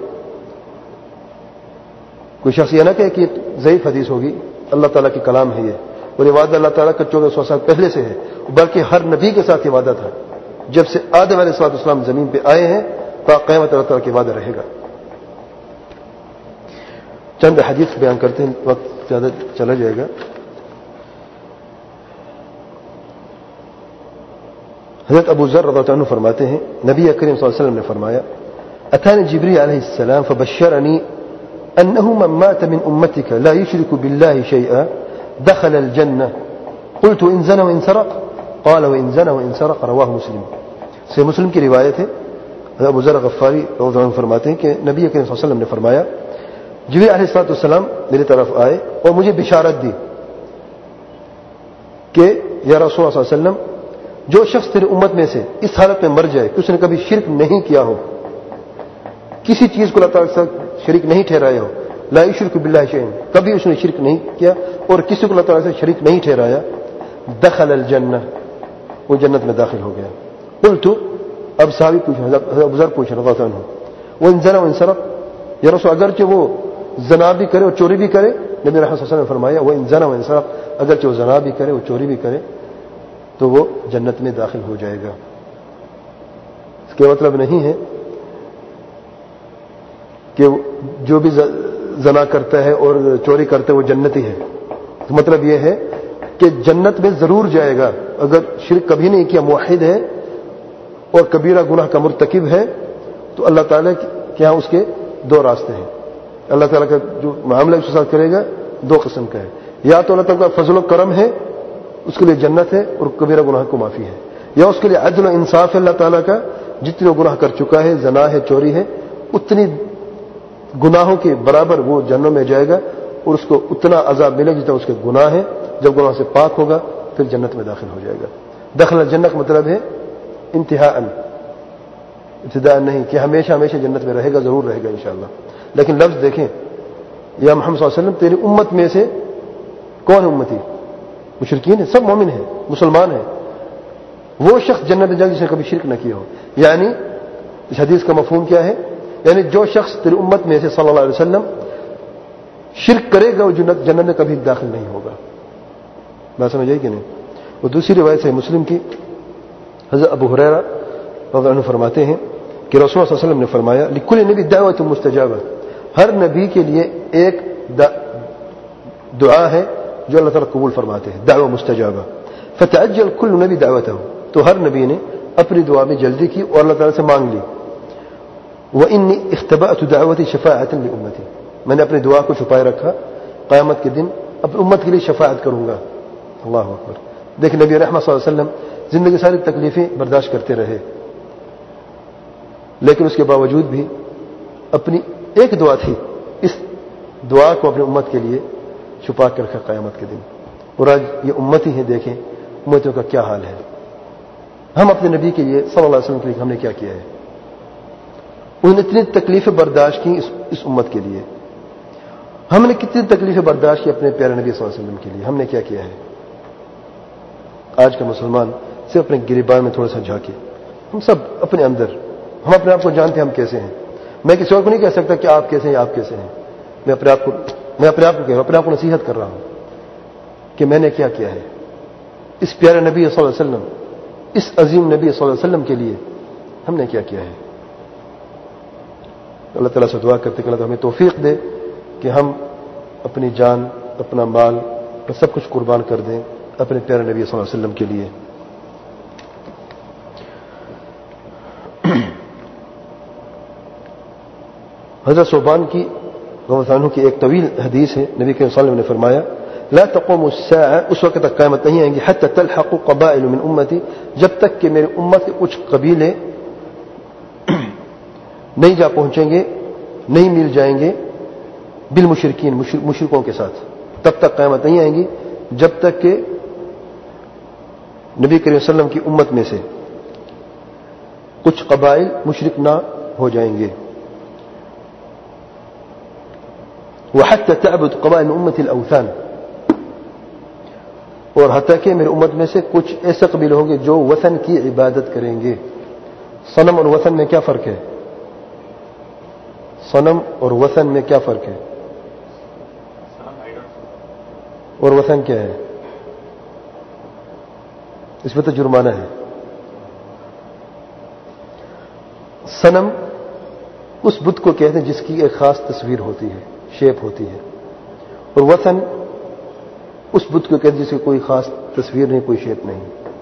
کوئی شخص یہ نہ کہے کہ یہ ضعیف حدیث ہوگی، اللہ تعالیٰ کی کلام ہے یہ، اور یہ وعدہ اللہ تعالیٰ کا 1400 سال پہلے سے ہے، بلکہ ہر نبی کے ساتھ یہ وعدہ تھا، جب سے آدم علیہ السلام زمین پہ آئے ہیں تا قیامت اللہ تعالیٰ کے وعدہ رہے گا۔ چند حدیث بیان کرتے ہیں، وقت زیادہ چلا جائے گا۔ حضرت ابو ذر رضی اللہ عنہ فرماتے ہیں نبی کریم صلی اللہ علیہ وسلم نے فرمایا اتانی جبریل علیہ السلام فبشرنی انه من مات من امتك لا يشرك بالله شيئا دخل الجنه قلت ان زنى وان سرق قال وان زنى وان سرق رواه مسلم۔ سے مسلم کی روایت ہے، ابو ذر غفاری رضی اللہ عنہ فرماتے ہیں کہ نبی کریم صلی اللہ علیہ وسلم نے فرمایا جبریل علیہ السلام میری طرف آئے اور مجھے بشارت دی کہ یا رسول اللہ صلی اللہ علیہ وسلم جو شخص تیری امت میں سے اس حالت میں مر جائے کہ اس نے کبھی شرک نہیں کیا ہو، کسی چیز کو اللہ تعالیٰ کے ساتھ شریک نہیں ٹھہرایا ہو، لا یشرک باللہ شیئا، کبھی اس نے شرک نہیں کیا اور کسی کو اللہ تعالیٰ سے شریک نہیں ٹھہرایا، دخل الجنہ، وہ جنت میں داخل ہو گیا۔ قلت، اب صحابی پوچھا، ابو ذر پوچھ رضی اللہ عنہ، وان زنى وان سرق، یا رسول اگرچہ وہ زنا بھی کرے اور چوری بھی کرے، نبی رحمۃ اللہ صلی اللہ علیہ وسلم نے فرمایا وان زنى وان سرق، اگرچہ وہ زنا بھی کرے اور چوری بھی کرے تو وہ جنت میں داخل ہو جائے گا۔ اس کا مطلب نہیں ہے کہ جو بھی زنا کرتا ہے اور چوری کرتا ہے وہ جنتی ہے. مطلب یہ ہے کہ جنت میں ضرور جائے گا. اگر شرک کبھی نہیں کیا، موحد ہے اور کبیرہ گناہ کا مرتکب ہے، تو اللہ تعالیٰ کے یہاں اس کے دو راستے ہیں. اللہ تعالیٰ کا جو معاملہ اس کے ساتھ کرے گا دو قسم کا ہے. یا تو اللہ تعالیٰ کا فضل و کرم ہے، اس کے لیے جنت ہے اور کبیرہ گناہ کو معافی ہے، یا اس کے لیے عدل و انصاف ہے اللہ تعالیٰ کا. جتنے گناہ کر چکا ہے، زنا ہے، چوری ہے، اتنی گناہوں کے برابر وہ جہنم میں جائے گا اور اس کو اتنا عذاب ملے گا جتنا اس کے گناہ ہے. جب گناہ سے پاک ہوگا پھر جنت میں داخل ہو جائے گا. دخل الجنت مطلب ہے انتہاء، ابتداء نہیں کہ ہمیشہ ہمیشہ جنت میں رہے گا، ضرور رہے گا انشاءاللہ. لیکن لفظ دیکھیں، یا محمد صلی اللہ علیہ وسلم تیری امت میں سے کون ہے امتی؟ مشرکین ہے، سب مومن ہیں، مسلمان ہیں. وہ شخص جنت میں جائے جس نے کبھی شرک نہ کیا ہو. یعنی اس حدیث کا مفہوم کیا ہے؟ یعنی جو شخص تیری امت میں سے صلی اللہ علیہ وسلم شرک کرے گا وہ جنت میں کبھی داخل نہیں ہوگا. بات سمجھ آئی کہ نہیں؟ وہ دوسری روایت ہے مسلم کی، حضرت ابو ہریرہ رضی اللہ عنہ فرماتے ہیں کہ رسول اللہ صلی اللہ علیہ وسلم نے فرمایا لکل نبی دعوت مستجابہ، ہر نبی کے لیے ایک دعا ہے جو اللہ تعالیٰ قبول فرماتے ہیں، دعوت مستجابہ. فتعجل کل نبی دعوتہ، تو ہر نبی نے اپنی دعا میں جلدی کی اور اللہ تعالیٰ سے مانگ لی. وإنی اختبأت دعوتی شفاعۃ لأمتی، میں نے اپنی دعا کو چھپائے رکھا، قیامت کے دن اپنی امت کے لیے شفاعت کروں گا. اللہ اکبر. دیکھیں نبی رحمت صلی اللہ علیہ وسلم زندگی ساری تکلیفیں برداشت کرتے رہے، لیکن اس کے باوجود بھی اپنی ایک دعا تھی، اس دعا کو اپنی امت کے لیے چھپا کر رکھا قیامت کے دن. اور آج یہ امتی ہیں، دیکھیں امتوں کا کیا حال ہے. ہم اپنے نبی کے لیے صلی اللہ علیہ وسلم کے لیے ہم نے کیا کیا ہے؟ انہوں نے اتنی تکلیفیں برداشت کی اس امت کے لیے. ہم نے کتنی تکلیفیں برداشت کی اپنے پیارے نبی صلی اللہ علیہ وسلم کے لیے؟ ہم نے کیا کیا ہے؟ آج کا مسلمان صرف اپنے گریبان میں تھوڑا سا جھانکے. ہم سب اپنے اندر، ہم اپنے آپ کو جانتے ہیں ہم کیسے ہیں. میں کسی اور کو نہیں کہہ سکتا کہ آپ کیسے ہیں یا آپ کیسے ہیں. میں اپنے آپ کو کہہ رہا ہوں، اپنے آپ کو نصیحت کر رہا ہوں کہ میں نے کیا کیا ہے اس پیارے نبی صلی اللہ علیہ وسلم، اس عظیم نبی صلی اللہ علیہ وسلم کے لیے ہم نے کیا کیا ہے. اللہ تعالیٰ سے دعا کرتے کہ اللہ تعالیٰ ہمیں توفیق دے کہ ہم اپنی جان، اپنا مال اور سب کچھ قربان کر دیں اپنے پیارے نبی صلی اللہ علیہ وسلم کے لیے. حضرت صوبان کی رضی اللہ عنہ کی ایک طویل حدیث ہے، نبی کریم صلی اللہ علیہ وسلم نے فرمایا لا تقوم الساعة، اس وقت تک قیامت نہیں آئیں گی حتى تلحق قبائل من امتی، جب تک کہ میری امت کے کچھ قبیلے نہیں جا پہنچیں گے، نہیں مل جائیں گے بالمشرکین، مشرکوں کے ساتھ. تب تک قیامت نہیں آئیں گی جب تک کہ نبی کریم صلی اللہ علیہ وسلم کی امت میں سے کچھ قبائل مشرک نہ ہو جائیں گے. وحتى تعبد قبائل من امتی الاوثان، اور حتیٰ کہ میری امت میں سے کچھ ایسے قبیلے ہوں گے جو وثن کی عبادت کریں گے. صنم اور وثن میں کیا فرق ہے؟ صنم اور وثن میں کیا فرق ہے؟ اور وثن کیا ہے؟ اس میں تو جرمانہ ہے. صنم اس بت کو کہتے ہیں جس کی ایک خاص تصویر ہوتی ہے، شیپ ہوتی ہے. اور وثن اس بت کو کہتے ہیں جس کی کوئی خاص تصویر نہیں، کوئی شیپ نہیں.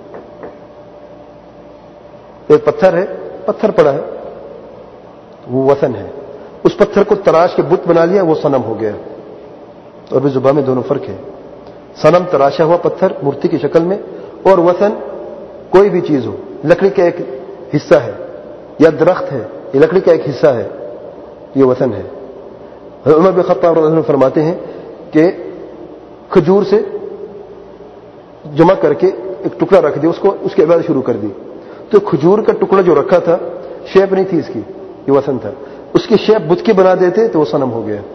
ایک پتھر ہے، پتھر پڑا ہے، وہ وثن ہے. اس پتھر کو تراش کے بت بنا لیا، وہ صنم ہو گیا. اور بھی زبان میں دونوں فرق ہے. صنم تراشا ہوا پتھر مورتی کی شکل میں، اور وثن کوئی بھی چیز ہو، لکڑی کا ایک حصہ ہے یا درخت ہے، یہ لکڑی کا ایک حصہ ہے، یہ وثن ہے. عمر بن خطاب رضی اللہ عنہ فرماتے ہیں کہ کھجور سے جمع کر کے ایک ٹکڑا رکھ دیا، اس کی عبادت شروع کر دی. تو کھجور کا ٹکڑا جو رکھا تھا، شیپ نہیں تھی اس کی، یہ وثن تھا. اس کی شیپ بت کی بنا دیتے تو وہ صنم ہو گیا.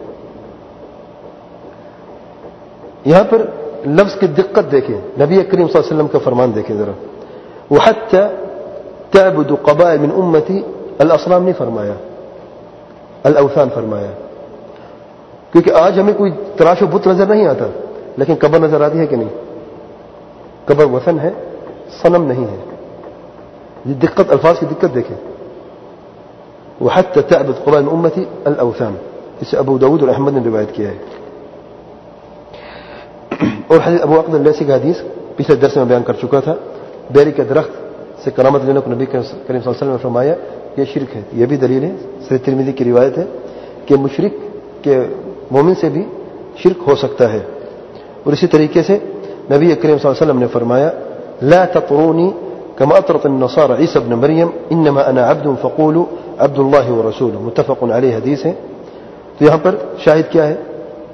یہاں پر لفظ کی دقت دیکھیں، نبی کریم صلی اللہ علیہ وسلم کا فرمان دیکھیں ذرا. وحتى تعبد قبائل من امتی، الاصنام نہیں فرمایا، الاوثان فرمایا. کیونکہ آج ہمیں کوئی تراش و بت نظر نہیں آتا، لیکن قبر نظر آتی ہے کہ نہیں؟ قبر وثن ہے، صنم نہیں ہے. یہ دقت، الفاظ کی دقت دیکھیں. وحتى تعبد قبائل من امتی الاوثان. اسے ابو داؤد اور احمد نے روایت کیا ہے. اور حضرت ابو عقد اللیثی کا حدیث پچھلے درس میں بیان کر چکا تھا. بیری کے درخت سے کرامت لینے کو نبی کریم صلی اللہ علیہ وسلم نے فرمایا یہ شرک ہے. یہ بھی دلیل ہے, صحیح ترمذی کی روایت ہے کہ مشرک کے مومن سے بھی شرک ہو سکتا ہے. اور اسی طریقے سے نبی کریم صلی اللہ علیہ وسلم نے فرمایا لا تطرونی كما اطرت النصارى عيسى ابن مريم انما انا عبد فقولوا عبد الله ورسوله متفق علیہ حدیث ہے. تو یہاں پر شاہد کیا ہے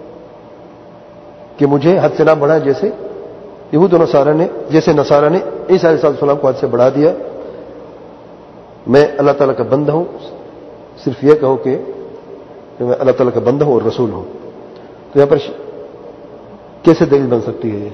کہ مجھے حد سے نہ بڑھا جیسے یہود و نصارہ نے عیسیٰ علیہ السلام کو حد سے بڑھا دیا. میں اللہ تعالیٰ کا بندہ ہوں, صرف یہ کہو کہ میں اللہ تعالیٰ کا بندہ ہوں اور رسول ہوں. تو یہاں پر کیسے دلیل بن سکتی ہے؟ یہ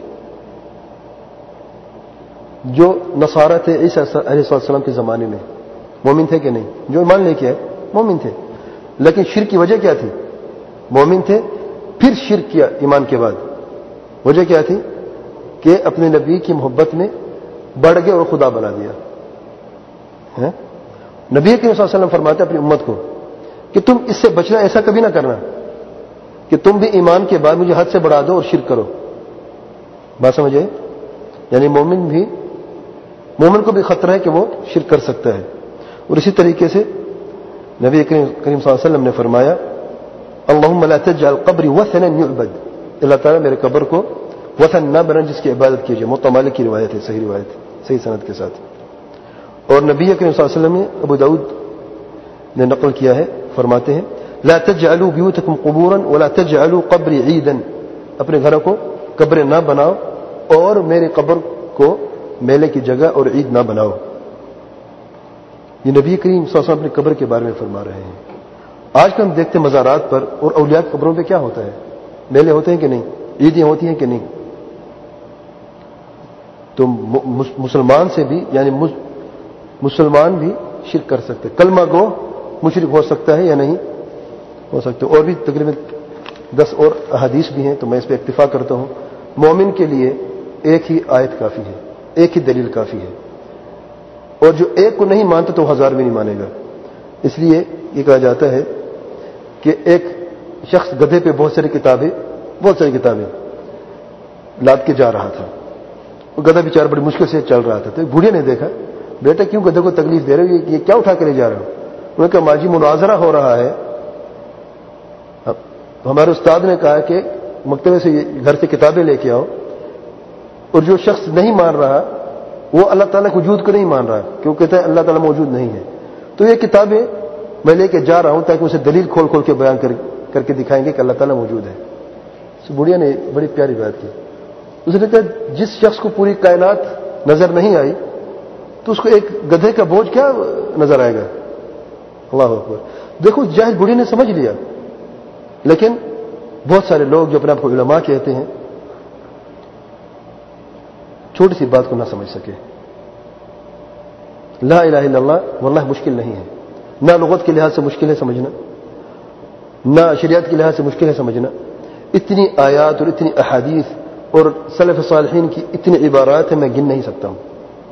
جو نصارہ تھے عیسیٰ علیہ السلام کے زمانے میں مومن تھے کہ نہیں؟ جو ایمان لے کے آئے مومن تھے, لیکن شرک کی وجہ کیا تھی؟ مومن تھے پھر شرک کیا ایمان کے بعد. وجہ کیا تھی کہ اپنے نبی کی محبت میں بڑھ گئے اور خدا بنا دیا. نبی کریم صلی اللہ علیہ وسلم فرماتے اپنی امت کو کہ تم اس سے بچنا, ایسا کبھی نہ کرنا کہ تم بھی ایمان کے بعد مجھے حد سے بڑھا دو اور شرک کرو. بات سمجھے؟ یعنی مومن کو بھی خطرہ ہے کہ وہ شرک کر سکتا ہے. اور اسی طریقے سے نبی کریم صلی اللہ علیہ وسلم نے فرمایا اللہم لا تجعل قبری وثنا یعبد, اللہ تعالیٰ میرے قبر کو وثن نہ بنا جس کی عبادت کی جائے. موطا مالک کی روایت ہے, صحیح روایت, صحیح سند کے ساتھ. اور نبی کریم صلی اللہ علیہ وسلم نے ابو داؤد نے نقل کیا ہے, فرماتے ہیں لا تجعلوا بیوتکم قبورا ولا تجعلوا قبری عیدا, اپنے گھروں کو قبریں نہ بناؤ اور میرے قبر کو میلے کی جگہ اور عید نہ بناؤ. یہ نبی کریم صلی اللہ علیہ وسلم اپنی قبر کے بارے میں فرما رہے ہیں. آج کل ہم دیکھتے ہیں مزارات پر اور اولیاء کی قبروں پہ کیا ہوتا ہے, میلے ہوتے ہیں کہ نہیں, عیدیں ہوتی ہیں کہ نہیں. تو مسلمان سے بھی یعنی مسلمان بھی شرک کر سکتے, کلمہ گو مشرک ہو سکتا ہے یا نہیں ہو سکتا. اور بھی تقریباً 10 اور احادیث بھی ہیں, تو میں اس پہ اکتفا کرتا ہوں. مومن کے لیے ایک ہی آیت کافی ہے, ایک ہی دلیل کافی ہے, اور جو ایک کو نہیں مانتا تو 1000 بھی نہیں مانے گا. اس لیے یہ کہا جاتا ہے کہ ایک شخص گدھے پہ بہت ساری کتابیں لاد کے جا رہا تھا. وہ گدھا بیچارہ بڑی مشکل سے چل رہا تھا. تو بوڑھے نے دیکھا بیٹا کیوں گدھے کو تکلیف دے رہے ہو, یہ کیا اٹھا کے لے جا رہا ہوں؟ انہوں نے کہا ماجی مناظرہ ہو رہا ہے. ہمارے استاد نے کہا کہ مکتبے سے گھر سے کتابیں لے کے آؤ, اور جو شخص نہیں مان رہا وہ اللہ تعالیٰ کے وجود کو نہیں مان رہا, کیوں کہتا ہے اللہ تعالیٰ موجود نہیں ہے. تو یہ کتابیں میں لے کے جا رہا ہوں تاکہ اسے دلیل کھول کھول کے بیان کر کے دکھائیں گے کہ اللہ تعالیٰ موجود ہے. بڑھیا نے بڑی پیاری بات کی. اس نے کہا جس شخص کو پوری کائنات نظر نہیں آئی تو اس کو ایک گدھے کا بوجھ کیا نظر آئے گا. اللہ اکبر. دیکھو جاہل بوڑھی نے سمجھ لیا, لیکن بہت سارے لوگ جو اپنے آپ کو علماء کہتے ہیں چھوٹی سی بات کو نہ سمجھ سکے. لا الہ الا اللہ واللہ مشکل نہیں ہے, نہ لغت کے لحاظ سے مشکل ہے سمجھنا, نہ شریعت کے لحاظ سے مشکل ہے سمجھنا. اتنی آیات اور اتنی احادیث اور سلف صالحین کی اتنی عبارات ہیں, میں گن نہیں سکتا ہوں.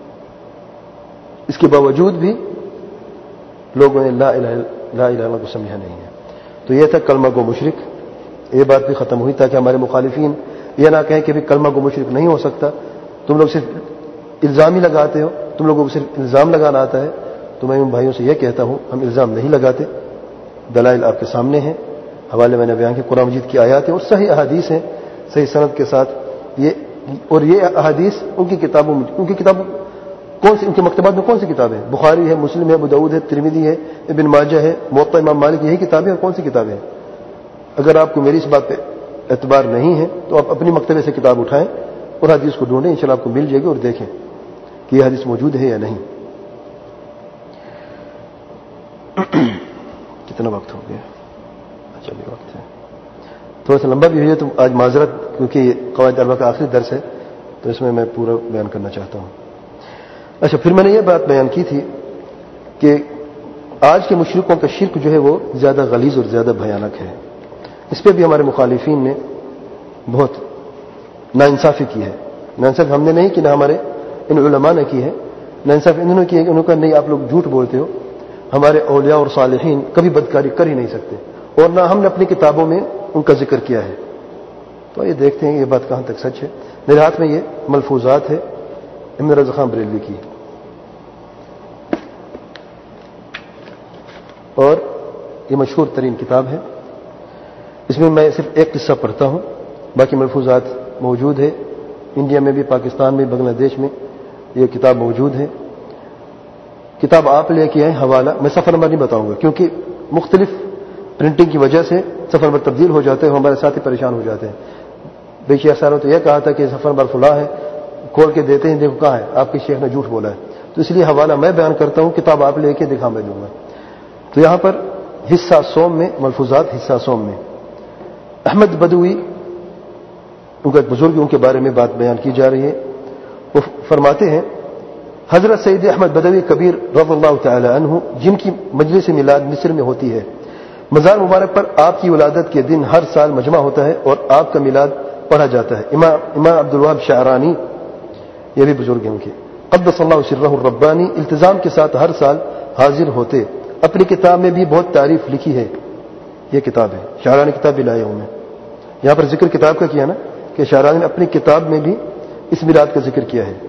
اس کے باوجود بھی لوگوں نے لا الہ الا اللہ کو سمجھا نہیں ہے. تو یہ تھا کلمہ گو مشرک. یہ بات بھی ختم ہوئی تاکہ ہمارے مخالفین یہ نہ کہیں کہ بھی کلمہ گو مشرک نہیں ہو سکتا, تم لوگ صرف الزام ہی لگاتے ہو, تم لوگوں کو صرف الزام لگانا آتا ہے. تو میں ان بھائیوں سے یہ کہتا ہوں ہم الزام نہیں لگاتے, دلائل آپ کے سامنے ہیں, حوالے میں نے بیان کیا, قرآن مجید کی آیات ہیں اور صحیح احادیث ہیں صحیح سند کے ساتھ. یہ احادیث ان کی کتابوں کون سی, ان کے مکتبات میں کون سی کتابیں ہیں؟ بخاری ہے, مسلم ہے, ابو داؤد ہے, ترمذی ہے, ابن ماجہ ہے, موطا امام مالک, یہی کتابیں اور کون سی کتابیں ہیں؟ اگر آپ کو میری اس بات پہ اعتبار نہیں ہے تو آپ اپنی مکتبے سے کتاب اٹھائیں اور حدیث کو ڈھونڈیں, انشاءاللہ آپ کو مل جائے گی, اور دیکھیں کہ یہ حدیث موجود ہے یا نہیں. کتنا وقت ہو گیا؟ اچھا بھی وقت ہے, تھوڑا سا لمبا بھی ہو جائے تو آج معذرت, کیونکہ قواعد اربعہ کا آخری درس ہے تو اس میں پورا بیان کرنا چاہتا ہوں. اچھا, پھر میں نے یہ بات بیان کی تھی کہ آج کے مشرکوں کا شرک جو ہے وہ زیادہ غلیظ اور زیادہ بھیانک ہے. اس پہ بھی ہمارے مخالفین نے بہت ناانصافی کی ہے. ناانصافی ہم نے نہیں کی, نہ ہمارے ان علماء نے کی ہے. ناانصافی انہوں نے کی ہے کہ انہوں نے کہا نہیں آپ لوگ جھوٹ بولتے ہو, ہمارے اولیاء اور صالحین کبھی بدکاری کر ہی نہیں سکتے, اور نہ ہم نے اپنی کتابوں میں ان کا ذکر کیا ہے. تو یہ دیکھتے ہیں یہ بات کہاں تک سچ ہے. میرے ہاتھ میں یہ ملفوظات ہے ابن رضا خان بریلوی کی, اور یہ مشہور ترین کتاب ہے. اس میں میں صرف ایک قصہ پڑھتا ہوں, باقی ملفوظات موجود ہے. انڈیا میں بھی, پاکستان میں, بنگلہ دیش میں یہ کتاب موجود ہے. کتاب آپ لے کے آئیں, حوالہ میں سفر نمبر نہیں بتاؤں گا کیونکہ مختلف پرنٹنگ کی وجہ سے سفر نمبر تبدیل ہو جاتے ہیں, ہمارے ساتھی پریشان ہو جاتے ہیں. بے شیخ صاحب نے تو یہ کہا تھا کہ سفر نمبر فلاں ہے, کھول کے دیتے ہیں, دیکھو کہاں ہے, آپ کے شیخ نے جھوٹ بولا ہے. تو اس لیے حوالہ میں بیان کرتا ہوں, کتاب آپ لے کے دکھا میں دوں گا. تو یہاں پر حصہ سوم میں ملفوظات, حصہ سوم میں احمد بدوی, ان کا ایک بزرگ, ان کے بارے میں بات بیان کی جا رہی ہے. وہ فرماتے ہیں حضرت سید احمد بدوی کبیر رضی اللہ تعالی عنہ, جن کی مجلس میلاد مصر میں ہوتی ہے, مزار مبارک پر آپ کی ولادت کے دن ہر سال مجمع ہوتا ہے اور آپ کا میلاد پڑھا جاتا ہے. امام عبد الوہاب شعرانی, یہ بھی بزرگ ہیں ان کے, قدس اللہ سرہ الربانی, التزام کے ساتھ ہر سال حاضر ہوتے. اپنی کتاب میں بھی بہت تعریف لکھی ہے. یہ کتاب ہے, شعرانی کتاب بھی لایا ہوں میں. یہاں پر ذکر کتاب کا کیا نا کہ شعرانی نے اپنی کتاب میں بھی اس میلاد کا ذکر کیا ہے.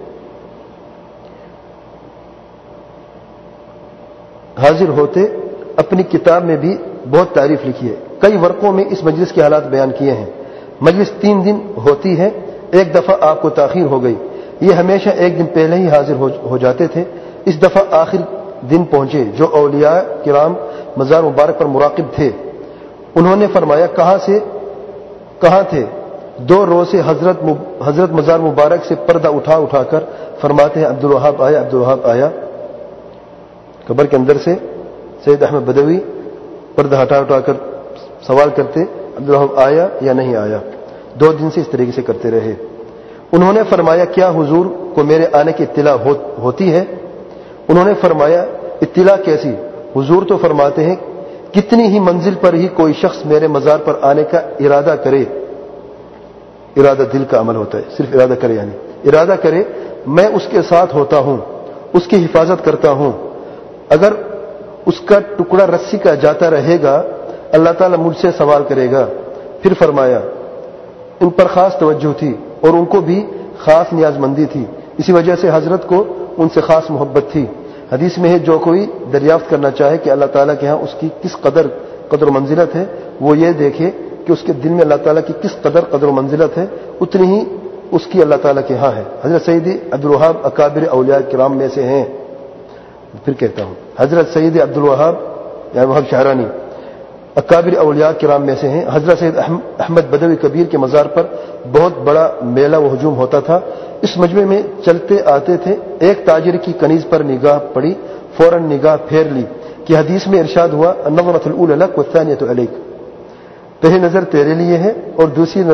حاضر ہوتے, اپنی کتاب میں بھی بہت تعریف لکھی ہے. کئی ورقوں میں اس مجلس کے حالات بیان کیے ہیں. مجلس 3 دن ہوتی ہے, ایک دفعہ آپ کو تاخیر ہو گئی. یہ ہمیشہ ایک دن پہلے ہی حاضر ہو جاتے تھے. اس دفعہ آخر دن پہنچے. جو اولیاء کرام مزار مبارک پر مراقب تھے, انہوں نے فرمایا کہاں تھے؟ 2 روز سے حضرت مزار مبارک سے پردہ اٹھا کر فرماتے ہیں عبدالوہاب آیا, عبدالوہاب آیا. قبر کے اندر سے سید احمد بدوی پردہ ہٹا کر سوال کرتے عبدالوہاب آیا یا نہیں آیا. 2 دن سے اس طریقے سے کرتے رہے. انہوں نے فرمایا کیا حضور کو میرے آنے کی اطلاع ہوتی ہے؟ انہوں نے فرمایا اطلاع کیسی؟ حضور تو فرماتے ہیں کتنی ہی منزل پر ہی کوئی شخص میرے مزار پر آنے کا ارادہ کرے, ارادہ دل کا عمل ہوتا ہے, صرف ارادہ کرے, یعنی ارادہ کرے, میں اس کے ساتھ ہوتا ہوں, اس کی حفاظت کرتا ہوں. اگر اس کا ٹکڑا رسی کا جاتا رہے گا, اللہ تعالیٰ مجھ سے سوال کرے گا. پھر فرمایا ان پر خاص توجہ تھی اور ان کو بھی خاص نیاز مندی تھی, اسی وجہ سے حضرت کو ان سے خاص محبت تھی. حدیث میں ہے جو کوئی دریافت کرنا چاہے کہ اللہ تعالیٰ کے ہاں اس کی کس قدر و منزلت ہے, وہ یہ دیکھے کہ اس کے دل میں اللہ تعالیٰ کی کس قدر و منزلت ہے, اتنی ہی اس کی اللہ تعالیٰ کے ہاں ہے. حضرت سید عبدالوہاب اکابر اولیاء کرام میں سے ہیں. پھر کہتا ہوں حضرت سید عبدالوہاب یعنی وہاب شعرانی اکابر اولیاء کرام میں سے ہیں. حضرت سید احمد بدوی کبیر کے مزار پر بہت بڑا میلہ و ہجوم ہوتا تھا. اس مجمع میں چلتے آتے تھے. ایک تاجر کی کنیز پر نگاہ پڑی, فوراً نگاہ پھیر لی کہ حدیث میں ارشاد ہوا النظرۃ الاولی لک والثانیۃ علیک, پہلی نظر تیرے لیے ہے اور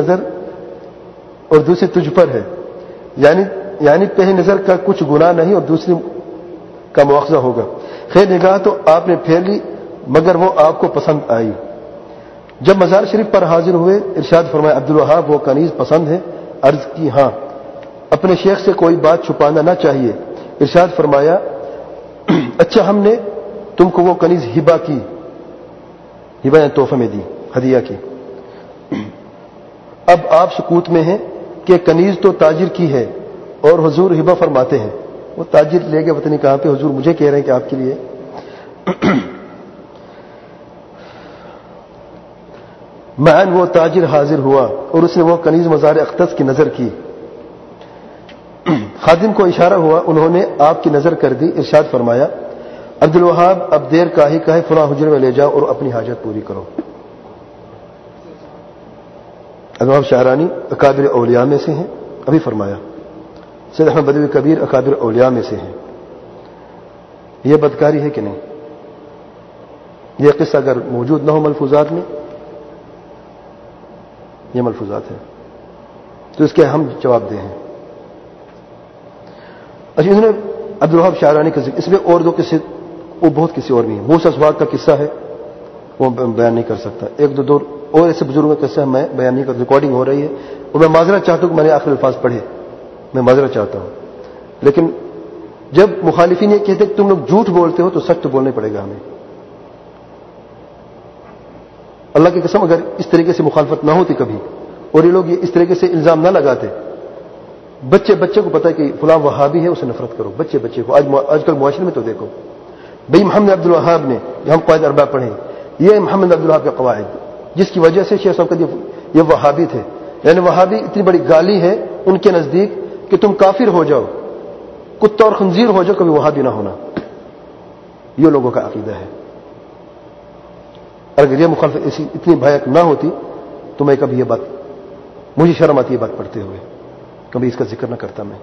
دوسری تجھ پر ہے. یعنی پہلی نظر کا کچھ گناہ نہیں اور دوسری کا مواخذہ ہوگا. خیر نگاہ تو آپ نے پھیر لی مگر وہ آپ کو پسند آئی. جب مزار شریف پر حاضر ہوئے ارشاد فرمایا عبدالوہاب وہ کنیز پسند ہے؟ عرض کی ہاں. اپنے شیخ سے کوئی بات چھپانا نہ چاہیے. ارشاد فرمایا اچھا ہم نے تم کو وہ کنیز ہبہ کی, ہبہ یعنی تحفے میں دی, ہدیہ کی. اب آپ سکوت میں ہیں کہ کنیز تو تاجر کی ہے اور حضور ہبہ فرماتے ہیں. وہ تاجر لے گئے پتہ نہیں کہاں پہ, حضور مجھے کہہ رہے ہیں کہ آپ کے لیے. معن وہ تاجر حاضر ہوا اور اس نے وہ کنیز مزار اقدس کی نظر کی. خادم کو اشارہ ہوا, انہوں نے آپ کی نظر کر دی. ارشاد فرمایا عبدالوہاب اب دیر کا ہی کہے فلاں حجرے میں لے جاؤ اور اپنی حاجت پوری کرو. عبدالوہاب شعرانی اکابر اولیاء میں سے ہیں. ابھی فرمایا سید احمد بدوی کبیر اکابر اولیاء میں سے ہیں. یہ بدکاری ہے کہ نہیں؟ یہ قصہ اگر موجود نہ ہو ملفوظات میں, یہ ملفوظات ہیں تو اس کے ہم جواب دیں ہیں. اچھا انہوں نے عبدالوہاب شعرانی کا ذکر, اس میں اور 2 قصے, وہ بہت کسی اور نہیں ہے. موسیٰ سواگ کا قصہ ہے وہ بیان نہیں کر سکتا. 1-2 اور ایسے بزرگوں کا قصہ میں بیان نہیں کرتا. ریکارڈنگ ہو رہی ہے اور میں معذرت چاہتا ہوں کہ میں نے آخری الفاظ پڑھے, میں معذرت چاہتا ہوں. لیکن جب مخالفین یہ کہتے کہ تم لوگ جھوٹ بولتے ہو تو سچ تو بولنا پڑے گا ہمیں. اللہ کی قسم اگر اس طریقے سے مخالفت نہ ہوتی کبھی اور یہ لوگ اس طریقے سے الزام نہ لگاتے، بچے کو پتا ہے کہ فلاں وہابی ہے اسے نفرت کرو، بچے کو آج کل معاشرے میں تو دیکھو بھئی محمد عبد الوہاب نے ہم قواعد اربعہ پڑھیں، یہ محمد عبد الوہاب کے قواعد جس کی وجہ سے شیخ صاحب کا یہ وہابی تھے، یعنی وہابی اتنی بڑی گالی ہے ان کے نزدیک کہ تم کافر ہو جاؤ، کتا اور خنزیر ہو جاؤ، کبھی وہابی نہ ہونا، یہ لوگوں کا عقیدہ ہے۔ اگر یہ مخالفت ایسی اتنی بھیاک نہ ہوتی تو میں کبھی یہ بات، مجھے شرم آتی یہ بات پڑھتے ہوئے، کبھی اس کا ذکر نہ کرتا میں۔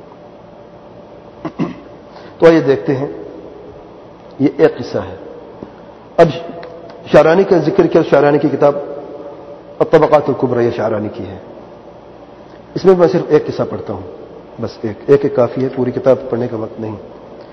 تو آئیے دیکھتے ہیں، یہ ایک قصہ ہے۔ اب شعرانی کا ذکر کیا، شعرانی کی کتاب الطبقات الکبریٰ یہ شعرانی کی ہے، اس میں میں صرف ایک قصہ پڑھتا ہوں، بس ایک کافی ہے، پوری کتاب پڑھنے کا وقت نہیں۔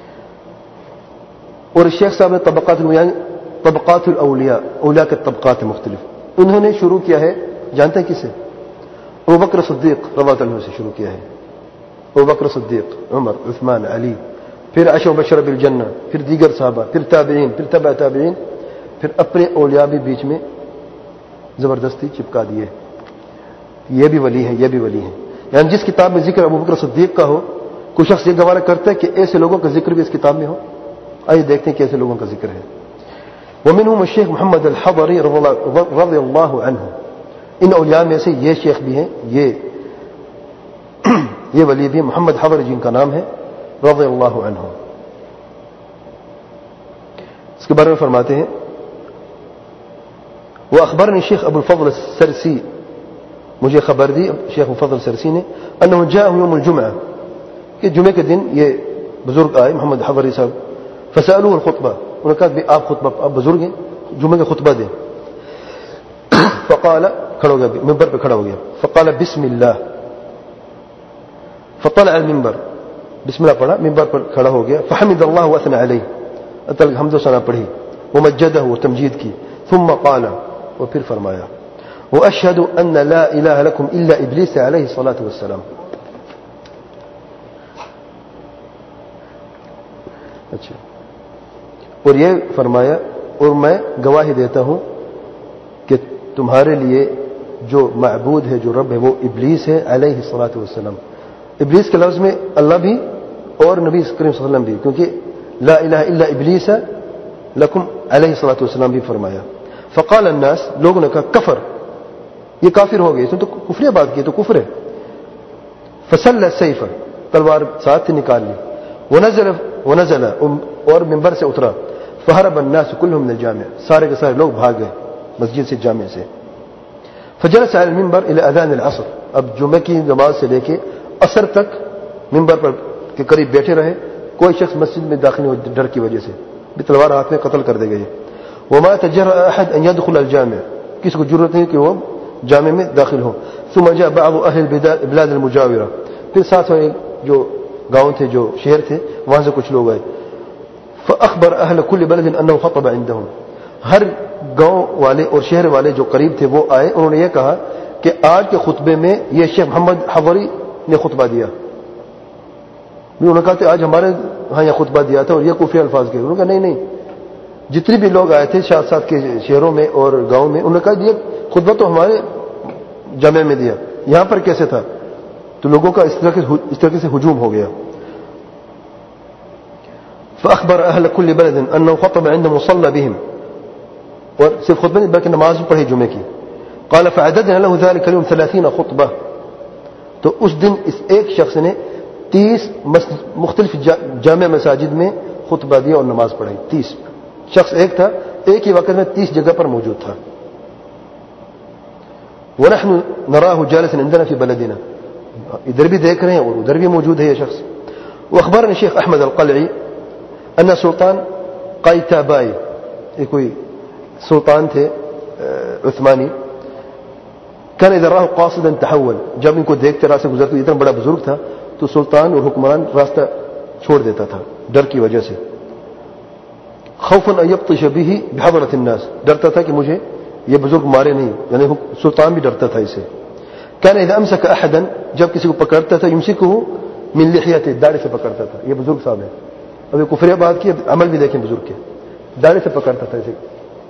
اور شیخ صاحب نے طبقات الاولیاء، اولیاء کے طبقات مختلف، انہوں نے شروع کیا ہے، جانتے ہیں کسے؟ ابوبکر صدیق رضی اللہ عنہ سے شروع کیا ہے، ابوبکر صدیق، عمر، عثمان، علی، پھر عشر بشر بالجنہ، پھر دیگر صحابہ، پھر تابعین، پھر تبع تابعین، پھر اپنے اولیاء بھی بیچ میں زبردستی چپکا دیے، یہ بھی ولی ہیں، یہ بھی ولی ہیں۔ یعنی جس کتاب میں ذکر ابوبکر صدیق کا ہو، کوئی شخص یہ گوارا کرتا ہے کہ ایسے لوگوں کا ذکر بھی اس کتاب میں ہو۔ آئیے دیکھتے ہیں کیسے لوگوں کا ذکر ہے۔ ومنهم الشیخ محمد الحضری رضی اللہ عنہ، ان اولیاء میں سے یہ شیخ بھی ہیں، یہ ولی بھی محمد حضری جن کا نام ہے رضی اللہ عنہ۔ اس کے بارے میں فرماتے ہیں، وہ اخبرنی شیخ ابو الفضل السرسی، مجھے خبر دی شیخ ابو الفضل السرسی نے، انه جاء يوم الجمعہ، کہ جمعے کے دن یہ بزرگ آئے محمد حضری صاحب، فسألوه الخطبہ، انہوں نے کہا کہ آپ بزرگ ہیں، جمعے کا خطبہ دیں۔ فقال، کھڑا ہو گیا، ممبر پہ کھڑا ہو گیا، فقال بسم اللہ، فطلع المنبر، بسم اللہ پڑھا، ممبر پر کھڑا ہو گیا، فحمد اللہ واثنى علیہ، حمد و ثنا پڑھی، ومجدہ، وہ تمجید کی، ثم قال، اور پھر فرمایا، واشهد ان لا اله لكم الا ابلیس علیہ الصلاۃ والسلام۔ اچھا، اور یہ فرمایا، اور میں گواہی دیتا ہوں کہ تمہارے لیے جو معبود ہے، جو رب ہے، وہ ابلیس ہے علیہ الصلاۃ والسلام۔ ابلیس کے لفظ میں اللہ بھی اور نبی کریم صلی اللہ علیہ وسلم بھی، کیونکہ لا الہ الا ابلیس لکم علیہ الصلاۃ والسلام بھی فرمایا۔ فقال الناس، لوگوں نے کہا کفر، یہ کافر ہو گئے، اس نے تو کفر بات کی، تو کفر ہے۔ فسل السیف، تلوار ساتھ سے نکال لی، ونزل، اور منبر سے اترا، فہرب الناس كلهم من الجامع، سارے کے سارے لوگ بھاگ گئے مسجد سے، جامع سے۔ فجلس على المنبر الى اذان العصر، اب جمعہ کی نماز سے لے کے عصر تک منبر پر کے قریب بیٹھے رہے، کوئی شخص مسجد میں داخل نہیں ہو ڈر کی وجہ سے، بھی تلوار ہاتھ میں قتل کر دے گئے۔ وما تجرأ احد ان يدخل الجامع، کسی کو ضرورت نہیں کہ وہ جامع میں داخل ہو۔ ثم جاء بعض اهل البلاد المجاورة، پھر ساتھ میں جو گاؤں تھے، جو شہر تھے، وہاں سے کچھ لوگ آئے۔ فاخبر اهل كل بلد انه خطب عندهم، ہر گاؤں والے اور شہر والے جو قریب تھے وہ آئے، انہوں نے یہ کہا کہ آج کے خطبے میں یہ شیخ محمد حضری نے خطبہ دیا۔ انہوں نے کہا کہ آج ہمارے ہاں یہ خطبہ دیا تھا اور یہ کفری الفاظ کے، انہوں نے کہا نہیں، جتنے بھی لوگ آئے تھے ساتھ کے شہروں میں اور گاؤں میں، انہوں نے کہا یہ خطبہ تو ہمارے جامع میں دیا، یہاں پر کیسے تھا؟ تو لوگوں کا اس طرح سے ہجوم ہو گیا۔ فاخبر اهل كل بلد انه خطب عندهم وصلى بهم، اور صرف خطبہ نہیں بلکہ نماز بھی پڑھی جمعے کی۔ قال فعددنا له ذلك اليوم 30 خطبہ، تو اس دن اس ایک شخص نے 30 مختلف جامع مساجد میں خطبہ دیا اور نماز پڑھی۔ 30 شخص ایک تھا، ایک ہی وقت میں 30 جگہ پر موجود تھا۔ ونحن نراه جالسا عندنا في بلدنا، ادھر بھی دیکھ رہے ہیں اور ادھر بھی موجود ہے یہ شخص۔ واخبرنا الشيخ احمد القلعي ان سلطان قائتابائی، یہ کوئی سلطان تھے عثمانی، كان اذا راه قاصدا تحول، جب ان کو دیکھتے راستے گزرتے، اتنا بڑا بزرگ تھا تو سلطان اور حکمران راستہ چھوڑ دیتا تھا ڈر کی وجہ سے۔ خوفا ان يبطش به بحضرة الناس، ڈرتا تھا کہ مجھے یہ بزرگ مارے نہیں، یعنی سلطان بھی ڈرتا تھا اسے۔ كان اذا امسك احدا، جب کسی کو پکڑتا تھا، يمسكه من لحيته، داڑھی سے پکڑتا تھا، یہ بزرگ صاحب ہے، اب یہ کفر بات کی، عمل بھی دیکھیں بزرگ کے، داڑھی سے پکڑتا تھا اسے۔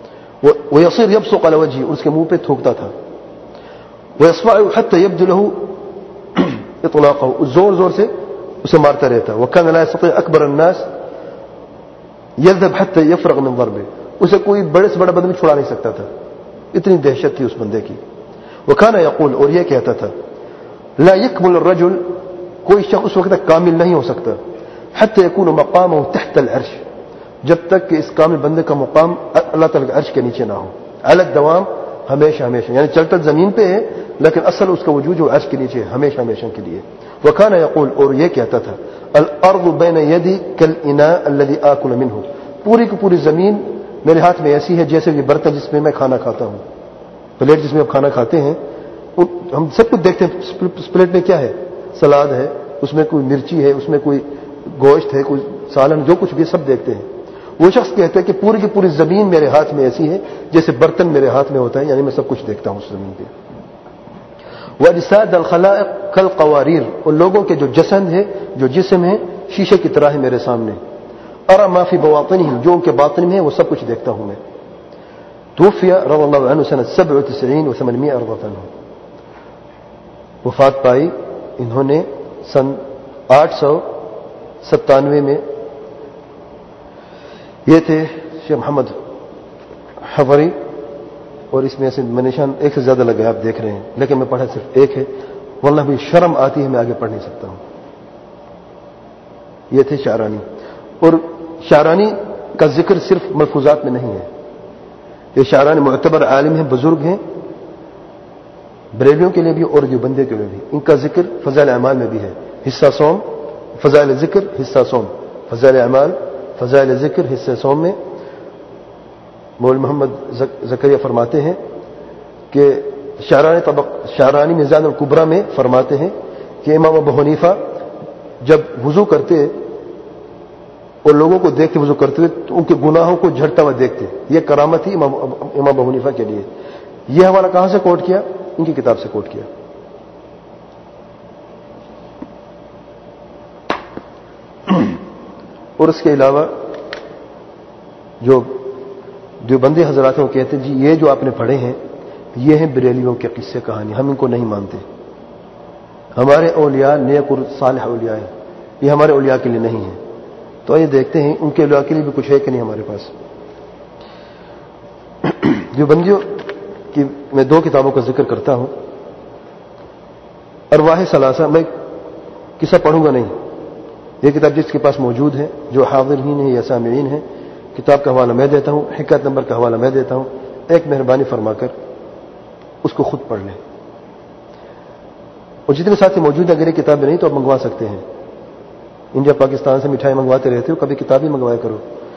ويصير يبصق على وجهه, اس کے منہ پہ تھوکتا تھا. ويصفع حتى يبدو له اطلاقه, زور زور سے اسے مارتا رہتا. وكان لا يستطيع اكبر الناس يذهب حتى يفرغ من ضربه, اسے کوئی بڑے سے بڑا بندہ بھی چھڑا نہیں سکتا تھا, اتنی دہشت تھی اس بندے کی. وكان يقول, اور یہ کہتا تھا, لا يكمل الرجل, کوئی شخص اس وقت تک کامل نہیں ہو سکتا, حتى يكون مقامه تحت العرش, جب تک کہ اس کامل بندے کا مقام اللہ تعالی کے عرش کے نیچے نہ ہو. علی الدوام, ہمیشہ ہمیشہ, یعنی چلتا زمین پہ ہے لیکن اصل اس کا وجود جو عرش کے نیچے ہے ہمیشہ ہمیشہ کے لیے. وكان يقول, اور یہ کہتا تھا, الارض بین یدی کالاناء الذي آکل منه, پوری کی پوری زمین میرے ہاتھ میں ایسی ہے جیسے یہ برتن جس میں میں کھانا کھاتا ہوں, پلیٹ جس میں آپ کھانا کھاتے ہیں. ہم سب کچھ دیکھتے ہیں, اس پلیٹ میں کیا ہے, سلاد ہے, اس میں کوئی مرچی ہے, اس میں کوئی گوشت ہے, کوئی سالن, جو کچھ بھی سب دیکھتے ہیں. وہ شخص کہتا ہے کہ پوری کی پوری زمین میرے ہاتھ میں ایسی ہے جیسے برتن میرے ہاتھ میں ہوتا ہے, یعنی میں سب کچھ دیکھتا ہوں اس زمین پہ. وَأَجْسَادَ الْخَلَائِقِ كَالْقَوَارِيرِ, اور لوگوں کے جو جسد ہے, جو جسم ہے, شیشے کی طرح ہے میرے سامنے. أَرَى مَا فِي بَوَاطِنِهِمْ, جو ان کے باطن میں ہے وہ سب کچھ دیکھتا ہوں میں. توفي رضي الله عنه سنة 97 و800 رضي عنه, وفات پائی انہوں نے سن 897 میں. یہ تھے شیخ محمد حفری, اور اس میں سے نشان ایک سے زیادہ لگے آپ دیکھ رہے ہیں, لیکن میں پڑھا صرف ایک ہے, ورنہ بھی شرم آتی ہے, میں آگے پڑھ نہیں سکتا ہوں. یہ تھے شعرانی, اور شعرانی کا ذکر صرف ملفوظات میں نہیں ہے. یہ شاعران معتبر عالم ہیں, بزرگ ہیں, بریلیوں کے لیے بھی اور دیوبندیوں کے لیے بھی. ان کا ذکر فضائل اعمال میں بھی ہے, حصہ صوم, فضائل ذکر حصہ صوم, فضائل اعمال فضائل ذکر حصہ صوم میں. مولوی محمد زکریا فرماتے ہیں کہ شعرانی میزان الکبریٰ میں فرماتے ہیں کہ امام ابو حنیفہ جب وضو کرتے اور لوگوں کو دیکھتے وضو کرتے ہوئے تو ان کے گناہوں کو جھڑتا ہوا دیکھتے. یہ کرامت تھی امام ابو حنیفہ کے لیے. یہ حوالہ کہاں سے کوٹ کیا؟ ان کی کتاب سے کوٹ کیا. اور اس کے علاوہ جو دیوبندی حضرات ہیں وہ کہتے ہیں, جی یہ جو آپ نے پڑھے ہیں یہ ہیں بریلیوں کے قصے کہانی, ہم ان کو نہیں مانتے. ہمارے اولیاء نیک اور صالح اولیاء ہیں, یہ ہمارے اولیاء کے لیے نہیں ہے. تو یہ دیکھتے ہیں ان کے اولیاء کے لیے بھی کچھ ہے کہ نہیں ہمارے پاس. دیوبندیوں کی میں 2 کتابوں کا ذکر کرتا ہوں. ارواح ثلاثہ, میں قصہ پڑھوں گا نہیں, یہ کتاب جس کے پاس موجود ہے, جو حاضرین ہیں یا سامعین ہیں, کتاب کا حوالہ میں دیتا ہوں, حکایت نمبر کا حوالہ میں دیتا ہوں. ایک مہربانی فرما کر اس کو خود پڑھ لیں. اور جتنے ساتھی موجود ہیں, اگر یہ کتابیں نہیں تو آپ منگوا سکتے ہیں. انڈیا پاکستان سے مٹھائی منگواتے رہتے ہو, کبھی کتاب ہی منگوایا کرو.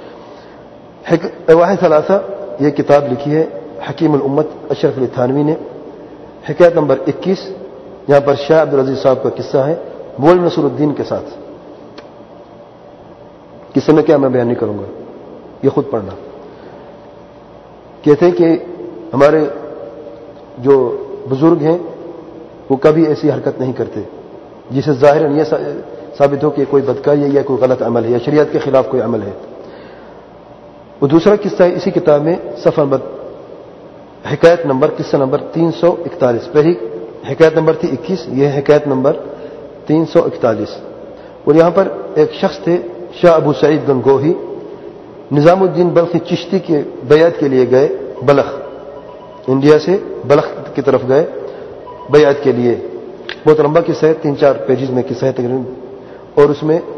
ارواح ثلاثہ یہ کتاب لکھی ہے حکیم الامت اشرف علی تھانوی نے. حکایت نمبر 21, یہاں پر شاہ عبدالعزیز صاحب کا قصہ ہے مولوی نصر الدین کے ساتھ. قصے میں کیا میں بیان نہیں کروں گا, یہ خود پڑھنا. کہتے ہیں کہ ہمارے جو بزرگ ہیں وہ کبھی ایسی حرکت نہیں کرتے جسے ظاہراً یہ ثابت ہو کہ کوئی بدکاری ہے یا کوئی غلط عمل ہے یا شریعت کے خلاف کوئی عمل ہے. وہ دوسرا قصہ ہے اسی کتاب میں, صفحہ نمبر حکایت نمبر قصہ نمبر 341. پہلی حکایت نمبر تھی 21, یہ حکایت نمبر 341. اور یہاں پر ایک شخص تھے شاہ ابو سعید گنگوہی, نظام الدین بلخی چشتی کے بیعت کے لیے گئے بلخ, انڈیا سے بلخ کی طرف گئے بیعت کے لیے. بہت لمبا قصہ ہے, 3-4 پیجز میں قصہ ہے تقریباً. اور اس میں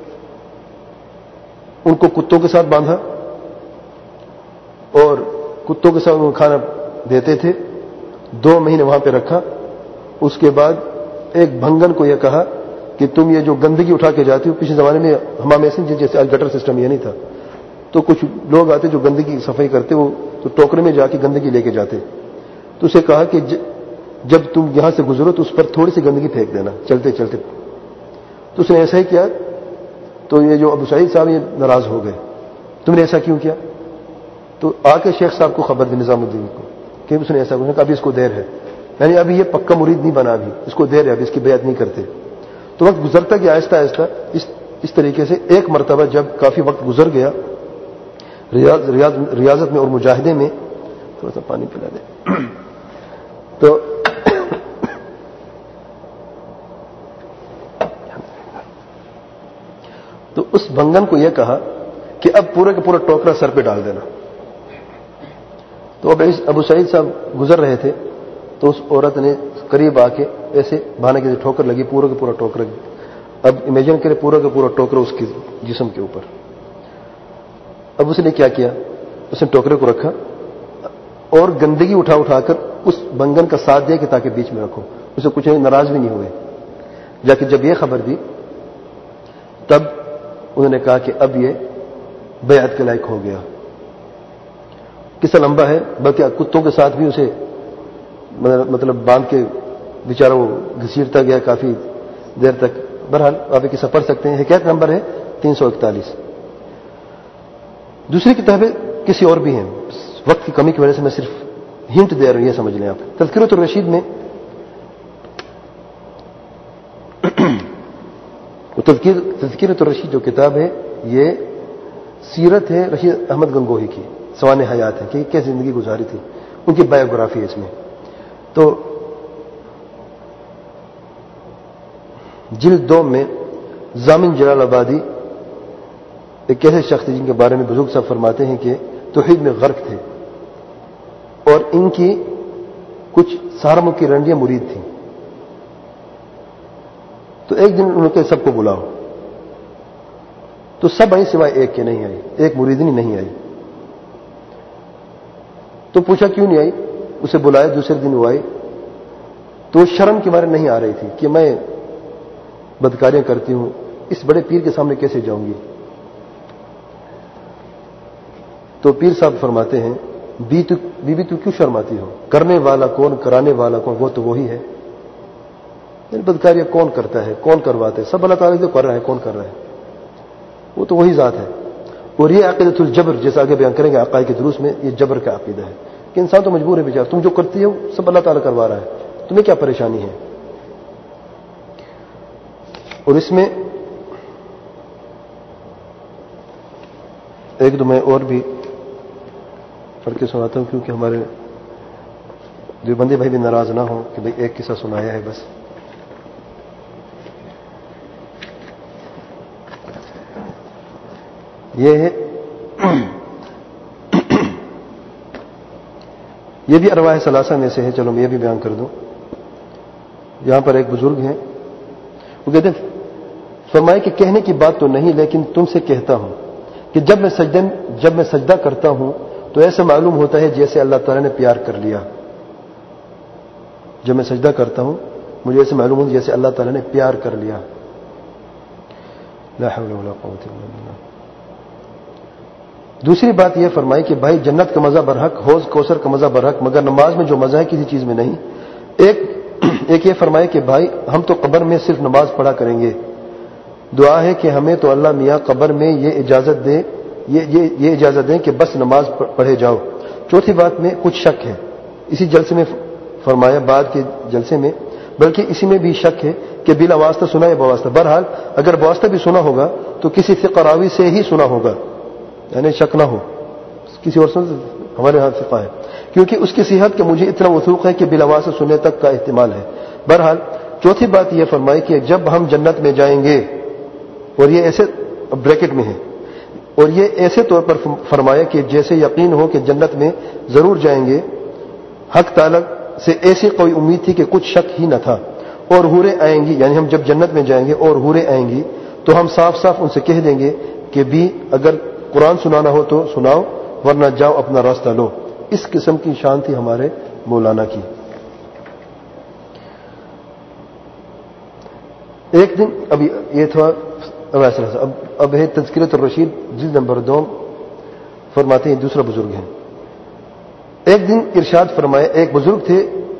ان کو کتوں کے ساتھ باندھا اور کتوں کے ساتھ ان کو کھانا دیتے تھے. 2 مہینے وہاں پہ رکھا. اس کے بعد ایک بھنگن کو یہ کہا کہ تم یہ جو گندگی اٹھا کے جاتی ہو, پچھلے زمانے میں ہمام ایسے جیسے گٹر سسٹم یہ نہیں تھا, تو کچھ لوگ آتے جو گندگی کی صفائی کرتے, وہ تو ٹوکرے میں جا کے گندگی لے کے جاتے. تو اسے کہا کہ جب تم یہاں سے گزرو تو اس پر تھوڑی سی گندگی پھینک دینا چلتے چلتے. تو اس نے ایسا ہی کیا. تو یہ جو ابو سعید صاحب یہ ناراض ہو گئے, تم نے ایسا کیوں کیا؟ تو آ کے شیخ صاحب کو خبر دی نظام الدین کو کہ اس نے ایسا کہا, ابھی اس کو دیر ہے, یعنی ابھی یہ پکا مرید نہیں بنا, ابھی اس کو دیر ہے, ابھی اس کی بیعت نہیں کرتے. تو وقت گزرتا گیا آہستہ آہستہ. اس طریقے سے ایک مرتبہ جب کافی وقت گزر گیا ریاضت میں اور مجاہدے میں, تھوڑا سا پانی پلا دیں. تو اس بنگن کو یہ کہا کہ اب پورے کا پورا ٹوکرا سر پہ ڈال دینا. تو اب ابو سعید صاحب گزر رہے تھے تو اس عورت نے قریب آ کے ایسے بہانے کی ٹھوکر لگی, پورا کا پورا ٹوکرا. اب امیجن کرے پورا کا پورا ٹوکرا اس کے جسم کے اوپر. اب اس نے کیا کیا, اس نے ٹوکرے کو رکھا اور گندگی اٹھا کر اس بنگن کا ساتھ دیا کہ تاکہ بیچ میں رکھو. اسے کچھ نہیں, ناراض بھی نہیں ہوئے. جا کے جب یہ خبر دی تب انہوں نے کہا کہ اب یہ بیعت کے لائق ہو گیا. قصہ لمبا ہے, بلکہ کتوں کے ساتھ بھی اسے مطلب باندھ کے بیچارہ وہ گھسیٹتا گیا کافی دیر تک. بہرحال آپ یہ قصہ پڑھ سکتے ہیں. حکایت نمبر ہے 341. دوسری کتابیں کسی اور بھی ہیں, وقت کی کمی کی وجہ سے میں صرف ہنٹ دے رہا ہوں, یہ سمجھ لیں آپ. تذکرۃ الرشید میں تذکرۃ الرشید جو کتاب ہے یہ سیرت ہے رشید احمد گنگوہی کی, سوانح حیات ہے کہ کیسے زندگی گزاری تھی, ان کی بایوگرافی ہے اس میں. تو جلد 2 میں ضامن جلال آبادی ایک ایسے شخص جن کے بارے میں بزرگ صاحب فرماتے ہیں کہ توحید میں غرق تھے اور ان کی کچھ سہارنپور کی رنڈیاں مرید تھیں. تو ایک دن انہوں نے سب کو بلاؤ, تو سب آئی سوائے ایک کے نہیں آئی, ایک مریدنی نہیں آئی. تو پوچھا کیوں نہیں آئی, اسے بلایا. دوسرے دن وہ آئی تو شرم کے مارے نہیں آ رہی تھی کہ میں بدکاریاں کرتی ہوں, اس بڑے پیر کے سامنے کیسے جاؤں گی. تو پیر صاحب فرماتے ہیں بی تو کیوں شرماتی ہو, کرنے والا کون, کرانے والا کون, وہ تو وہی ہے. بدکاریاں کون کرتا ہے, کون کرواتے ہے, سب اللہ تعالیٰ جو کر رہا ہے, کون کر رہا ہے, وہ تو وہی ذات ہے. اور یہ عقیدۃ الجبر جیسا آگے بیان کریں گے عقائد کے دروس میں, یہ جبر کا عقیدہ ہے کہ انسان تو مجبور ہے بیچارہ, تم جو کرتی ہو سب اللہ تعالیٰ کروا رہا ہے, تمہیں کیا پریشانی ہے. اور اس میں ایک دو میں اور بھی پڑھ کے سناتا ہوں کیونکہ ہمارے دیوبندی بھائی بھی ناراض نہ ہوں کہ بھئی ایک قصہ سنایا ہے بس. یہ ہے یہ بھی ارواح ثلاثہ میں سے ہے, چلو میں یہ بھی بیان کر دوں. یہاں پر ایک بزرگ ہیں, وہ کہتے ہیں فرمائے کہ کہنے کی بات تو نہیں لیکن تم سے کہتا ہوں کہ جب میں سجدہ کرتا ہوں تو ایسا معلوم ہوتا ہے جیسے اللہ تعالیٰ نے پیار کر لیا. جب میں سجدہ کرتا ہوں مجھے ایسے معلوم ہوتا ہے جیسے اللہ تعالیٰ نے پیار کر لیا. لا حول ولا قوت الا باللہ. دوسری بات یہ فرمائی کہ بھائی جنت کا مزہ برحق, حوض کوثر کا مزہ برحق, مگر نماز میں جو مزہ ہے کسی چیز میں نہیں. ایک یہ فرمائے کہ بھائی ہم تو قبر میں صرف نماز پڑھا کریں گے, دعا ہے کہ ہمیں تو اللہ میاں قبر میں یہ اجازت دیں کہ بس نماز پڑھے جاؤ. چوتھی بات میں کچھ شک ہے, اسی جلسے میں فرمایا بعد کے جلسے میں, بلکہ اسی میں بھی شک ہے کہ بلا واسطہ سنا یا بواسطہ. بہرحال اگر بواسطہ بھی سنا ہوگا تو کسی ثقہ راوی سے ہی سنا ہوگا, یعنی شک نہ ہو کسی اور سے, ہمارے ہاتھ فقہ ہے کیونکہ اس کی صحت کا مجھے اتنا وثوق ہے کہ بلا واسطہ سننے تک کا احتمال ہے. بہرحال چوتھی بات یہ فرمائی کہ جب ہم جنت میں جائیں گے, اور یہ ایسے بریکٹ میں ہے, اور یہ ایسے طور پر فرمایا کہ جیسے یقین ہو کہ جنت میں ضرور جائیں گے, حق تعالی سے ایسی کوئی امید تھی کہ کچھ شک ہی نہ تھا. اور حوریں آئیں گی, یعنی ہم جب جنت میں جائیں گے اور حوریں آئیں گی تو ہم صاف صاف ان سے کہہ دیں گے کہ بھی اگر قرآن سنانا ہو تو سناؤ ورنہ جاؤ اپنا راستہ لو. اس قسم کی شان تھی ہمارے مولانا کی. ایک دن ابھی یہ تھا اب ہے تذکرۃ الرشید جلد نمبر 2, فرماتے ہیں دوسرا بزرگ ہے. ایک دن ارشاد فرمایا, ایک بزرگ تھے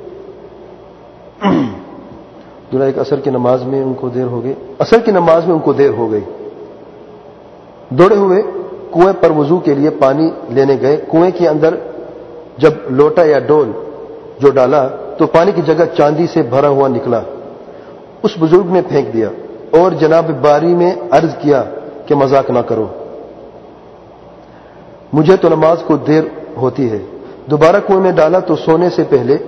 دورہ ایک عصر کی نماز میں ان کو دیر ہو گئی, عصر کی نماز میں ان کو دیر ہو گئی. دوڑے ہوئے کنویں پر وضو کے لیے پانی لینے گئے. کنویں کے اندر جب لوٹا یا ڈول جو ڈالا تو پانی کی جگہ چاندی سے بھرا ہوا نکلا. اس بزرگ نے پھینک دیا اور جناب باری میں عرض کیا کہ مذاق نہ کرو, مجھے تو نماز کو دیر ہوتی ہے, دوبارہ کنویں میں ڈالا تو سونے سے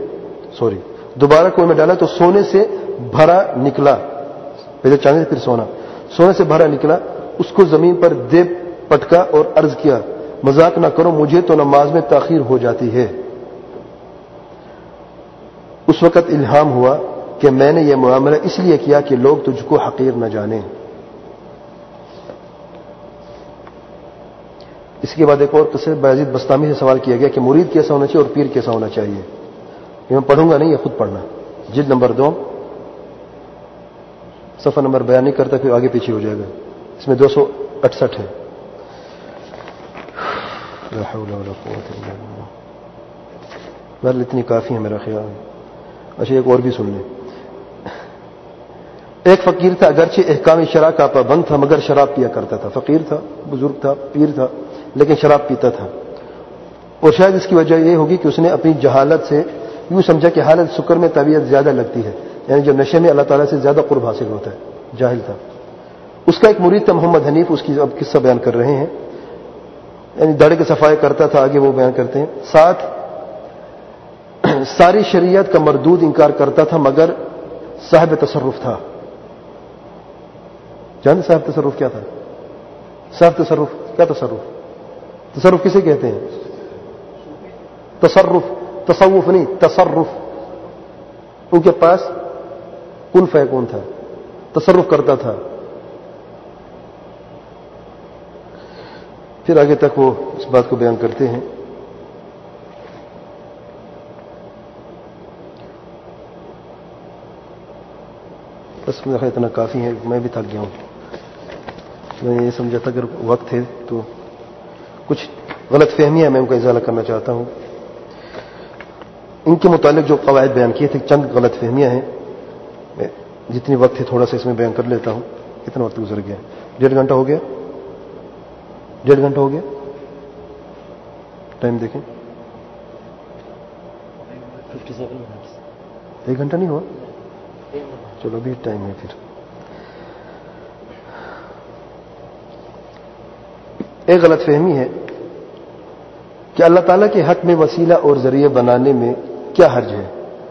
بھرا نکلا، پہلے چاندی سے پھر سونے سے بھرا نکلا، اس کو زمین پر دے پٹکا اور عرض کیا مذاق نہ کرو، مجھے تو نماز میں تاخیر ہو جاتی ہے۔ اس وقت الہام ہوا کہ میں نے یہ معاملہ اس لیے کیا کہ لوگ تجھ کو حقیر نہ جانیں۔ اس کے بعد ایک اور قصے بایزید بسطامی سے سوال کیا گیا کہ مرید کیسا ہونا چاہیے اور پیر کیسا ہونا چاہیے۔ یہ میں پڑھوں گا نہیں، یہ خود پڑھنا، جلد نمبر 2 صفحہ نمبر بیان نہیں کرتا، پھر آگے پیچھے ہو جائے گا، اس میں 268 ہے۔ لا حول ولا قوت الا باللہ۔ بہرحال اتنی کافی ہے میرا خیال ہے۔ اچھا ایک اور بھی سن لیں۔ ایک فقیر تھا، اگرچہ احکام شرع کا پابند تھا مگر شراب پیا کرتا تھا۔ فقیر تھا، بزرگ تھا، پیر تھا، لیکن شراب پیتا تھا، اور شاید اس کی وجہ یہ ہوگی کہ اس نے اپنی جہالت سے یوں سمجھا کہ حالت سکر میں طبیعت زیادہ لگتی ہے، یعنی جو نشے میں اللہ تعالیٰ سے زیادہ قرب حاصل ہوتا ہے۔ جاہل تھا۔ اس کا ایک مرید تھا محمد حنیف، اس کی اب قصہ بیان کر رہے ہیں، یعنی داڑھی کی صفائی کرتا تھا، آگے وہ بیان کرتے ہیں۔ ساتھ ساری شریعت کا مردود انکار کرتا تھا مگر صاحب تصرف تھا۔ جانتے صاحب تصرف کیا تھا؟ صاحب تصرف کیا؟ تصرف کسے کہتے ہیں؟ تصوف نہیں، تصرف۔ ان کے پاس کن فیکون تھا، تصرف کرتا تھا۔ پھر آگے تک وہ اس بات کو بیان کرتے ہیں۔ بس میرا خیال اتنا کافی ہے، میں بھی تھک گیا ہوں۔ میں یہ سمجھا تھا اگر وقت ہے تو کچھ غلط فہمیاں میں ان کا ازالہ کرنا چاہتا ہوں۔ ان کے متعلق جو قواعد بیان کیے تھے، چند غلط فہمیاں ہیں، میں جتنی وقت ہے تھوڑا سا اس میں بیان کر لیتا ہوں۔ کتنا وقت گزر گیا؟ 1.5 گھنٹہ ہو گیا؟ 1.5 گھنٹہ ہو گیا؟ ٹائم دیکھیں، 1 گھنٹہ نہیں ہوا؟ چلو ابھی ٹائم ہے۔ پھر ایک غلط فہمی ہے کہ اللہ تعالیٰ کے حق میں وسیلہ اور ذریعہ بنانے میں کیا حرج ہے۔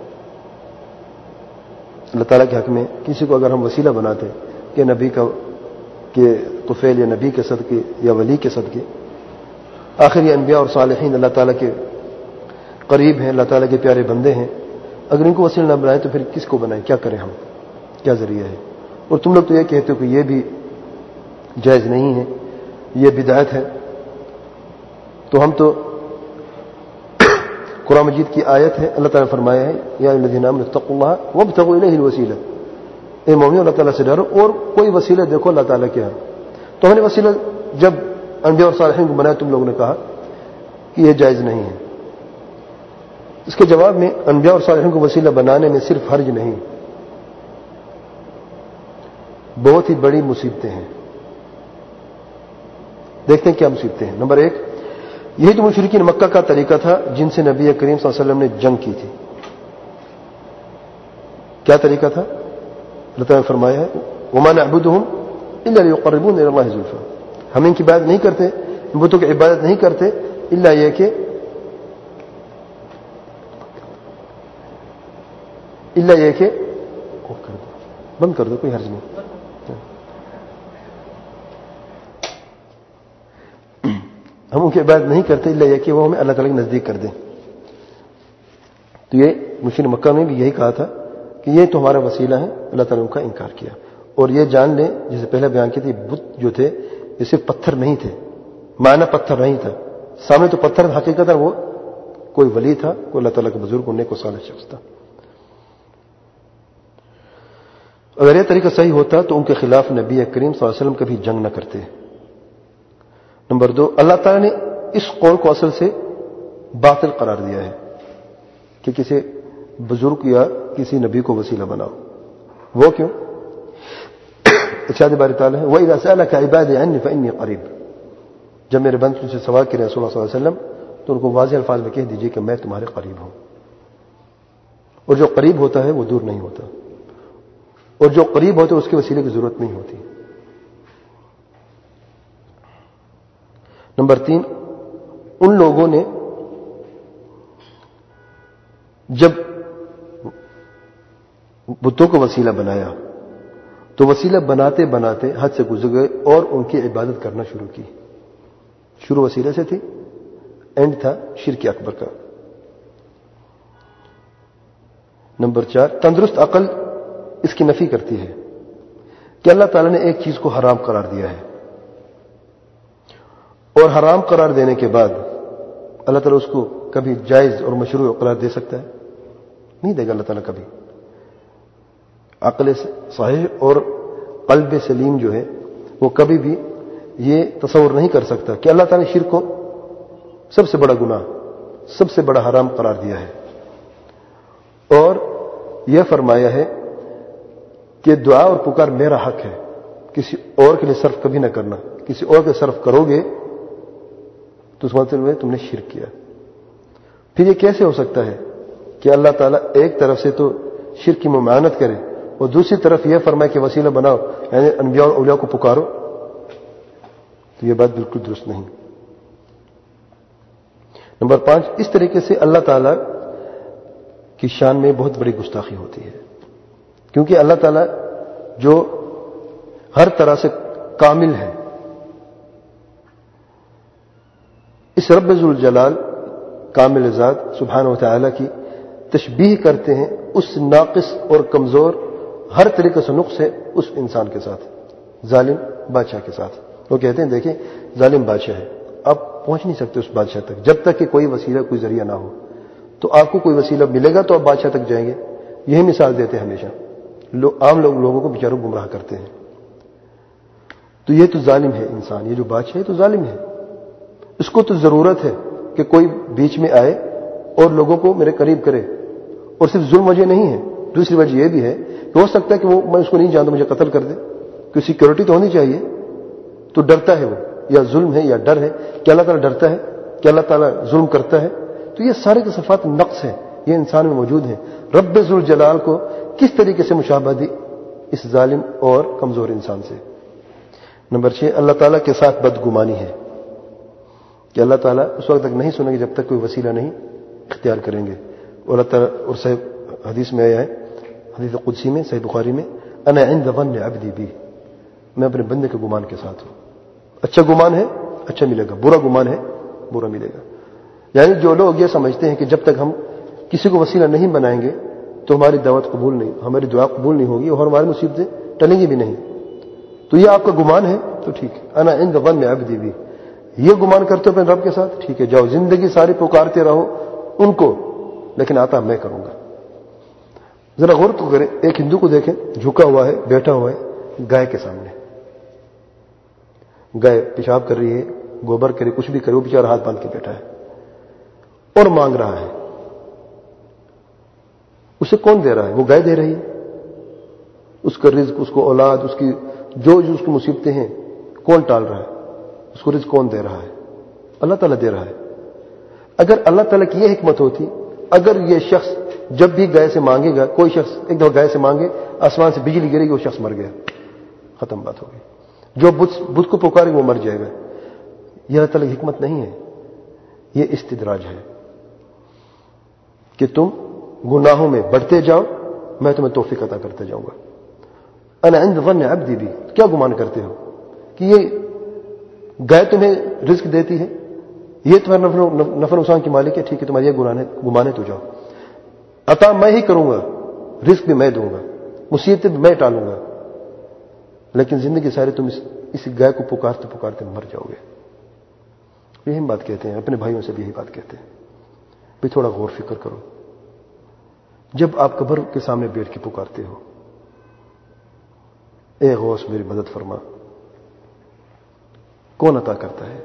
اللہ تعالیٰ کے حق میں کسی کو اگر ہم وسیلہ بناتے کہ نبی کا کہ طفیل یا نبی کے صدقے یا ولی کے صدقے، آخر یہ انبیاء اور صالحین اللہ تعالیٰ کے قریب ہیں، اللہ تعالیٰ کے پیارے بندے ہیں، اگر ان کو وسیلہ نہ بنائے تو پھر کس کو بنائیں؟ کیا کریں ہم؟ کیا ذریعہ ہے؟ اور تم لوگ تو یہ کہتے ہو کہ یہ بھی جائز نہیں ہے، یہ بدعت ہے، تو ہم تو قرآن مجید کی آیت ہے، اللہ تعالیٰ نے فرمایا ہے یا الذین آمنوا اتقوا اللہ وابتغوا الیہ الوسیلہ، اے مومنو اللہ تعالیٰ سے ڈرو اور کوئی وسیلہ دیکھو اللہ تعالیٰ کیا ہے۔ تو ہم نے وسیلہ جب انبیاء اور صالحین کو بنایا، تم لوگوں نے کہا کہ یہ جائز نہیں ہے۔ اس کے جواب میں انبیاء اور صالحین کو وسیلہ بنانے میں صرف حرج نہیں، بہت ہی بڑی مصیبتیں ہیں۔ دیکھتے ہیں کیا مصیبتیں ہیں۔ نمبر 1، یہی تو مشرکین مکہ کا طریقہ تھا جن سے نبی کریم صلی اللہ علیہ وسلم نے جنگ کی تھی۔ کیا طریقہ تھا؟ اللہ تعالیٰ نے فرمایا ہے وَمَا نَعْبُدُهُمْ إِلَّا لِيُقَرِّبُونَا إِلَى اللَّهِ زُلْفَىٰ، ہم ان کی عبادت نہیں کرتے، ان بتوں کی عبادت نہیں کرتے الا یہ کہ بند کر دو، کوئی حرج نہیں۔ ہم ان کی عبادت نہیں کرتے الا یہ کہ وہ ہمیں اللہ تعالیٰ کے نزدیک کر دیں۔ تو یہ مشرکین مکہ نے بھی یہی کہا تھا کہ یہ تو ہمارا وسیلہ ہے، اللہ تعالیٰ نے ان کا انکار کیا۔ اور یہ جان لیں، جیسے پہلے بیان کی تھی، بت جو تھے یہ صرف پتھر نہیں تھے، معنی پتھر نہیں تھا، سامنے تو پتھر حقیقت وہ کوئی ولی تھا، کوئی اللہ تعالیٰ کے بزرگ ہونے کو صالح شخص تھا۔ اگر یہ طریقہ صحیح ہوتا تو ان کے خلاف نبی کریم صلی اللہ علیہ وسلم کبھی جنگ نہ کرتے۔ نمبر 2، اللہ تعالیٰ نے اس قول کو اصل سے باطل قرار دیا ہے کہ کسی بزرگ یا کسی نبی کو وسیلہ بناؤ۔ وہ کیوں؟ ارشاد باری تعالیٰ ہے وَإِذَا سَأَلَكَ عِبَادِي عَنِّي فَإِنِّي قَرِيبٌ، جب میرے بندے تم سے سوال کرے رسول اللہ صلی اللہ علیہ وسلم تو ان کو واضح الفاظ میں کہہ دیجئے کہ میں تمہارے قریب ہوں، اور جو قریب ہوتا ہے وہ دور نہیں ہوتا، اور جو قریب ہوتا ہے اس کے وسیلے کی ضرورت نہیں ہوتی۔ نمبر 3، ان لوگوں نے جب بتوں کو وسیلہ بنایا تو وسیلہ بناتے بناتے حد سے گزر گئے اور ان کی عبادت کرنا شروع کی. شروع وسیلے سے تھی، اینڈ تھا شرک اکبر کا. نمبر 4، تندرست عقل اس کی نفی کرتی ہے کہ اللہ تعالیٰ نے ایک چیز کو حرام قرار دیا ہے، اور حرام قرار دینے کے بعد اللہ تعالیٰ اس کو کبھی جائز اور مشروع قرار دے سکتا ہے؟ نہیں دے گا اللہ تعالیٰ کبھی. عقل صحیح اور قلب سلیم جو ہے وہ کبھی بھی یہ تصور نہیں کر سکتا کہ اللہ تعالیٰ نے شرک کو سب سے بڑا گناہ، سب سے بڑا حرام قرار دیا ہے، اور یہ فرمایا ہے کہ دعا اور پکار میرا حق ہے، کسی اور کے لیے صرف کبھی نہ کرنا. کسی اور کے صرف کرو گے تو اس مطلب میں تم نے شرک کیا. پھر یہ کیسے ہو سکتا ہے کہ اللہ تعالیٰ ایک طرف سے تو شرک کی ممانعت کرے اور دوسری طرف یہ فرمائے کہ وسیلہ بناؤ، یعنی انبیاء اور اولیاء کو پکارو؟ تو یہ بات بالکل درست نہیں. نمبر 5، اس طریقے سے اللہ تعالیٰ کی شان میں بہت بڑی گستاخی ہوتی ہے، کیونکہ اللہ تعالیٰ جو ہر طرح سے کامل ہے، اس رب ذوالجلال کامل ذات سبحانہ و تعالیٰ کی تشبیہ کرتے ہیں اس ناقص اور کمزور ہر طریقے سے نقص ہے اس انسان کے ساتھ، ظالم بادشاہ کے ساتھ. وہ کہتے ہیں دیکھیں ظالم بادشاہ ہے، آپ پہنچ نہیں سکتے اس بادشاہ تک جب تک کہ کوئی وسیلہ کوئی ذریعہ نہ ہو. تو آپ کو کوئی وسیلہ ملے گا تو آپ بادشاہ تک جائیں گے. یہی مثال دیتے ہیں ہمیشہ. عام لوگوں کو بیچاروں گمراہ کرتے ہیں. تو یہ تو ظالم ہے انسان، یہ جو بادشاہ ہے تو ظالم ہے. اس کو تو ضرورت ہے کہ کوئی بیچ میں آئے اور لوگوں کو میرے قریب کرے. اور صرف ظلم وجہ نہیں ہے، دوسری وجہ یہ بھی ہے کہ ہو سکتا ہے کہ وہ میں اس کو نہیں جانتا مجھے قتل کر دے. کوئی سیکورٹی تو ہونی چاہیے. تو ڈرتا ہے وہ، یا ظلم ہے یا ڈر ہے کہ اللہ تعالیٰ ڈرتا ہے کہ اللہ تعالیٰ ظلم کرتا ہے. تو یہ سارے کے صفات نقص ہیں، یہ انسان میں موجود ہیں. رب ذوالجلال کو کس طریقے سے مشابہ دی اس ظالم اور کمزور انسان سے. نمبر 6، اللہ تعالیٰ کے ساتھ بدگمانی ہے کہ اللہ تعالیٰ اس وقت تک نہیں سنیں گے جب تک کوئی وسیلہ نہیں اختیار کریں گے. اور اللہ تعالیٰ اور صحیح حدیث میں آیا ہے، حدیث قدسی میں صحیح بخاری میں، انا عند ظن عبدی بی، میں اپنے بندے کے گمان کے ساتھ ہوں. اچھا گمان ہے اچھا ملے گا، برا گمان ہے برا ملے گا. یعنی جو لوگ یہ سمجھتے ہیں کہ جب تک ہم کسی کو وسیلہ نہیں بنائیں گے تو ہماری دعوت قبول نہیں، ہماری دعا قبول نہیں ہوگی اور ہماری مصیبتیں ٹلیں گی بھی نہیں. تو یہ آپ کا گمان ہے تو ٹھیک ہے، انا عند ظن عبدی بی، یہ گمان کرتے ہو اپنے رب کے ساتھ، ٹھیک ہے، جاؤ زندگی ساری پکارتے رہو ان کو، لیکن آتا میں کروں گا. ذرا غور تو کریں، ایک ہندو کو دیکھیں جھکا ہوا ہے، بیٹھا ہوا ہے گائے کے سامنے. گائے پیشاب کر رہی ہے، گوبر کرے، کچھ بھی کرے، وہ بیچارہ ہاتھ باندھ کے بیٹھا ہے اور مانگ رہا ہے. اسے کون دے رہا ہے؟ وہ گائے دے رہی ہے. اس کا رزق، اس کو اولاد، اس کی جو اس کی مصیبتیں ہیں کون ٹال رہا ہے؟ اس کو رزق کون دے رہا ہے؟ اللہ تعالیٰ دے رہا ہے. اگر اللہ تعالیٰ کی یہ حکمت ہوتی، اگر یہ شخص جب بھی گائے سے مانگے گا، کوئی شخص ایک دفعہ گائے سے مانگے، آسمان سے بجلی گرے گی، وہ شخص مر گیا، ختم بات ہوگی. جو بت کو پکارے وہ مر جائے گا. یہ اللہ تعالیٰ کی حکمت نہیں ہے، یہ استدراج ہے کہ تم گناہوں میں بڑھتے جاؤ، میں تمہیں توفیق عطا کرتے جاؤں گا. انا عند ظن عبدی بھی، کیا گمان کرتے ہو کہ یہ گائے تمہیں رزق دیتی ہے، یہ تمہارا نفع نقصان کی مالک ہے، ٹھیک ہے، تمہاری یہ گمان ہے تو جاؤ. عطا میں ہی کروں گا، رزق بھی میں دوں گا، مصیبتیں بھی میں ٹالوں گا، لیکن زندگی سارے تم اس گائے کو پکارتے پکارتے مر جاؤ گے. یہی بات کہتے ہیں، اپنے بھائیوں سے بھی یہی بات کہتے ہیں. بھی تھوڑا غور فکر کرو. جب آپ قبر کے سامنے بیٹھ کے پکارتے ہو، اے غوث میری مدد فرما، کون عطا کرتا ہے؟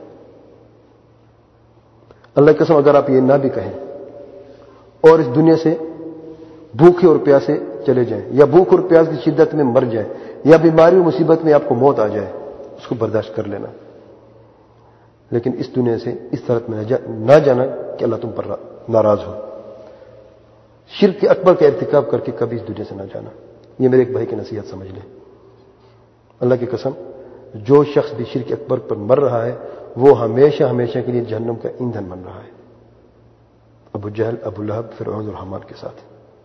اللہ کی قسم اگر آپ یہ نہ بھی کہیں اور اس دنیا سے بھوکے اور پیاسے چلے جائیں، یا بھوک اور پیاس کی شدت میں مر جائیں، یا بیماری و مصیبت میں آپ کو موت آ جائے، اس کو برداشت کر لینا، لیکن اس دنیا سے اس طرح میں نہ جانا کہ اللہ تم پر ناراض ہو. شرک کے اکبر کا ارتکاب کر کے کبھی اس دنیا سے نہ جانا. یہ میرے ایک بھائی کی نصیحت سمجھ لیں. اللہ کی قسم جو شخص بھی شرک اکبر پر مر رہا ہے وہ ہمیشہ ہمیشہ کے لیے جہنم کا ایندھن بن رہا ہے. ابو جہل، ابو لہب، فرعون اور حامان کے ساتھ.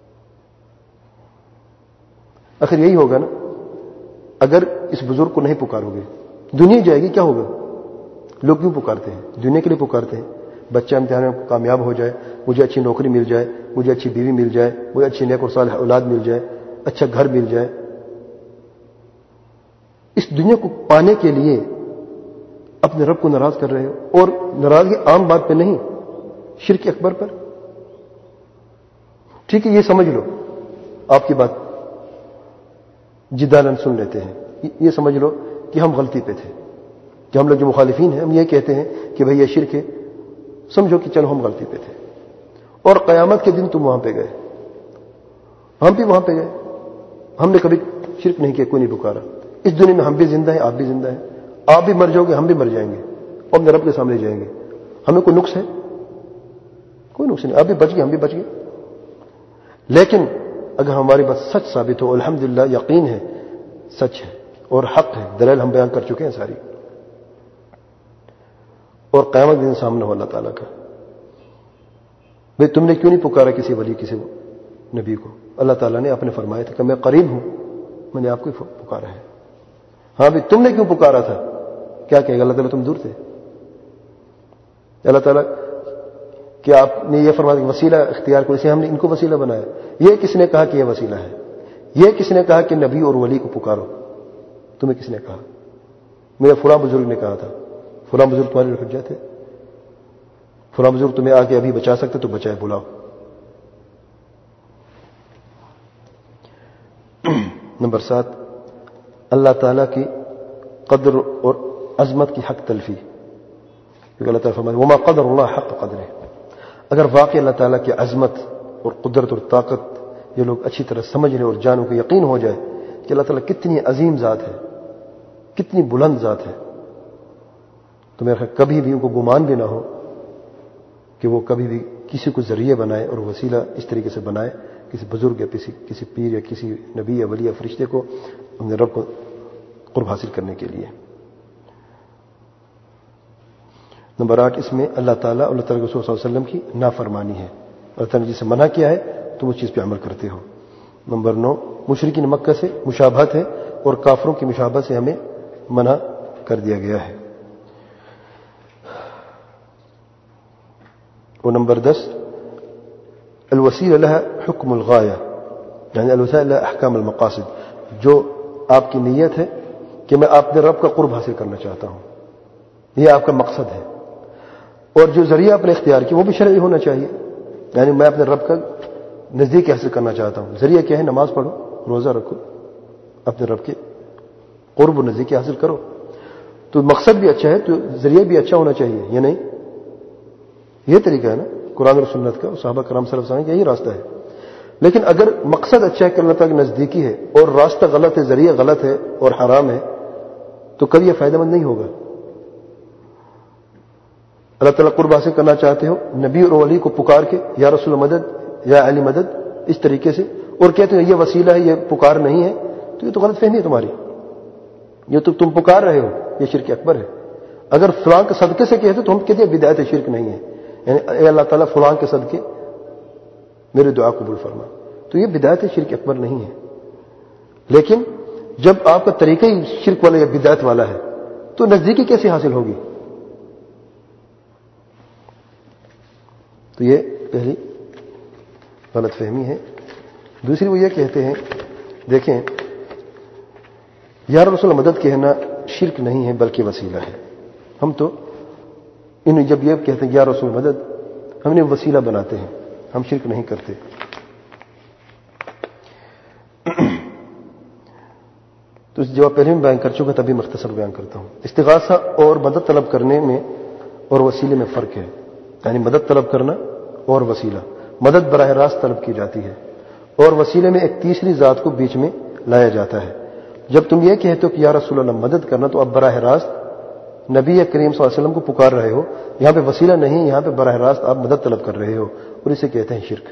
آخر یہی ہوگا نا، اگر اس بزرگ کو نہیں پکارو گے دنیا جائے گی. کیا ہوگا؟ لوگ کیوں پکارتے ہیں؟ دنیا کے لیے پکارتے ہیں. بچہ امتحان میں کامیاب ہو جائے، مجھے اچھی نوکری مل جائے، مجھے اچھی بیوی مل جائے، مجھے اچھی نیک اور صالح اولاد مل جائے، اچھا گھر مل جائے. اس دنیا کو پانے کے لیے اپنے رب کو ناراض کر رہے ہو، اور ناراضگی عام بات پہ نہیں، شرک اکبر پر. ٹھیک ہے، یہ سمجھ لو، آپ کی بات جدالن سن لیتے ہیں. یہ سمجھ لو کہ ہم غلطی پہ تھے، کہ ہم لوگ جو مخالفین ہیں ہم یہ کہتے ہیں کہ بھئی یہ شرک ہے. سمجھو کہ چلو ہم غلطی پہ تھے، اور قیامت کے دن تم وہاں پہ گئے، ہم بھی وہاں پہ گئے. ہم نے کبھی شرک نہیں کیا، کوئی نہیں پکارا. اس دنیا میں ہم بھی زندہ ہیں، آپ بھی زندہ ہیں. آپ بھی مر جاؤ گے، ہم بھی مر جائیں گے، اور اپنے رب کے سامنے جائیں گے. ہمیں کوئی نقص ہے؟ کوئی نقص نہیں. آپ بھی بچ گئے، ہم بھی بچ گئے. لیکن اگر ہماری بات سچ ثابت ہو، الحمدللہ یقین ہے سچ ہے اور حق ہے، دلائل ہم بیان کر چکے ہیں ساری، اور قیامت دن سامنے ہو اللہ تعالیٰ کا، بھئی تم نے کیوں نہیں پکارا کسی ولی، کسی نبی کو؟ اللہ تعالیٰ نے اپنے فرمایا تھا کہ میں قریب ہوں، میں نے آپ کو پکارا ہے. ہاں بھی تم نے کیوں پکارا تھا؟ کیا کہے گا اللہ تعالیٰ؟ تم دور تھے. اللہ تعالیٰ کہ آپ نے یہ فرمایا کہ وسیلہ اختیار کرو، اسے ہم نے ان کو وسیلہ بنایا. یہ کس نے کہا کہ یہ وسیلہ ہے؟ یہ کس نے کہا کہ نبی اور ولی کو پکارو؟ تمہیں کس نے کہا؟ میرے فلاں بزرگ نے کہا تھا. فلاں بزرگ تمہارے لیے حجت ہے؟ فلاں بزرگ تمہیں آ کے ابھی بچا سکتے تو بچائے، بلاؤ. نمبر 7، اللہ تعالیٰ کی قدر اور عظمت کی حق تلفی. کیونکہ اللہ تعالیٰ فرماتے وما قدر اللہ حق قدرہ. اگر واقعی اللہ تعالیٰ کی عظمت اور قدرت اور طاقت یہ لوگ اچھی طرح سمجھ لیں اور جانوں کو یقین ہو جائے کہ اللہ تعالیٰ کتنی عظیم ذات ہے، کتنی بلند ذات ہے، تو میرا خیال کبھی بھی ان کو گمان بھی نہ ہو کہ وہ کبھی بھی کسی کو ذریعہ بنائے اور وسیلہ اس طریقے سے بنائے کسی بزرگ یا کسی پیر یا کسی نبی یا ولی یا فرشتے کو اپنے رب کو قرب حاصل کرنے کے لیے. نمبر 8، اس میں اللہ تعالیٰ اور اللہ تعالیٰ کے رسول صلی اللہ علیہ وسلم کی نافرمانی ہے. اللہ تعالیٰ نے جسے منع کیا ہے تو اس چیز پہ عمل کرتے ہو. نمبر 9، مشرکین مکہ سے مشابہت ہے اور کافروں کی مشابہت سے ہمیں منع کر دیا گیا ہے. اور نمبر 10، الوسیلہ لها حکم الغایہ، یعنی الوسائل لها احکام المقاصد. جو آپ کی نیت ہے کہ میں اپنے رب کا قرب حاصل کرنا چاہتا ہوں، یہ آپ کا مقصد ہے. اور جو ذریعہ اپنے اختیار کی وہ بھی شرعی ہونا چاہیے. یعنی میں اپنے رب کا نزدیک حاصل کرنا چاہتا ہوں. ذریعہ کیا ہے؟ نماز پڑھو، روزہ رکھو، اپنے رب کے قرب و نزدیکی حاصل کرو. تو مقصد بھی اچھا ہے تو ذریعہ بھی اچھا ہونا چاہیے. یہ نہیں، یہ طریقہ ہے نا قرآن اور سنت کا، صحابہ کرام صلی اللہ علیہ وسلم کا یہی راستہ ہے. لیکن اگر مقصد اچھا ہے کہ اللہ تعالیٰ کی نزدیکی ہے اور راستہ غلط ہے، ذریعہ غلط ہے اور حرام ہے، تو کبھی یہ فائدہ مند نہیں ہوگا. اللہ تعالیٰ قرب حاصل کرنا چاہتے ہو، نبی اور ولی کو پکار کے یا رسول مدد یا علی مدد اس طریقے سے، اور کہتے ہیں یہ وسیلہ ہے، یہ پکار نہیں ہے، تو یہ تو غلط فہمی ہے تمہاری. یہ تو تم پکار رہے ہو، یہ شرک اکبر ہے. اگر فلاں کے صدقے سے کہتے تو ہم کہتے ہیں بدعت ہے، شرک نہیں ہے. یعنی اے اللہ تعالیٰ فلاں کے صدقے میرے دعا قبول فرما، تو یہ بدعت ہے، شرک اکبر نہیں ہے. لیکن جب آپ کا طریقہ ہی شرک والا یا بدعت والا ہے تو نزدیکی کیسے حاصل ہوگی؟ تو یہ پہلی غلط فہمی ہے. دوسری وہ یہ کہتے ہیں، دیکھیں یا رسول مدد کہنا شرک نہیں ہے بلکہ وسیلہ ہے. ہم تو جب یہ کہتے ہیں یا رسول مدد، ہم نے وسیلہ بناتے ہیں، ہم شرک نہیں کرتے. تو اس جواب پہلے میں بیان کر چکا، تبھی مختصر بیان کرتا ہوں. استغاثہ اور مدد طلب کرنے میں اور وسیلے میں فرق ہے. یعنی مدد طلب کرنا اور وسیلہ، مدد براہ راست طلب کی جاتی ہے اور وسیلے میں ایک تیسری ذات کو بیچ میں لایا جاتا ہے. جب تم یہ کہتے ہو کہ یا رسول اللہ مدد کرنا، تو اب براہ راست نبی کریم صلی اللہ علیہ وسلم کو پکار رہے ہو. یہاں پہ وسیلہ نہیں، یہاں پہ براہ راست آپ مدد طلب کر رہے ہو، اور اسے کہتے ہیں شرک.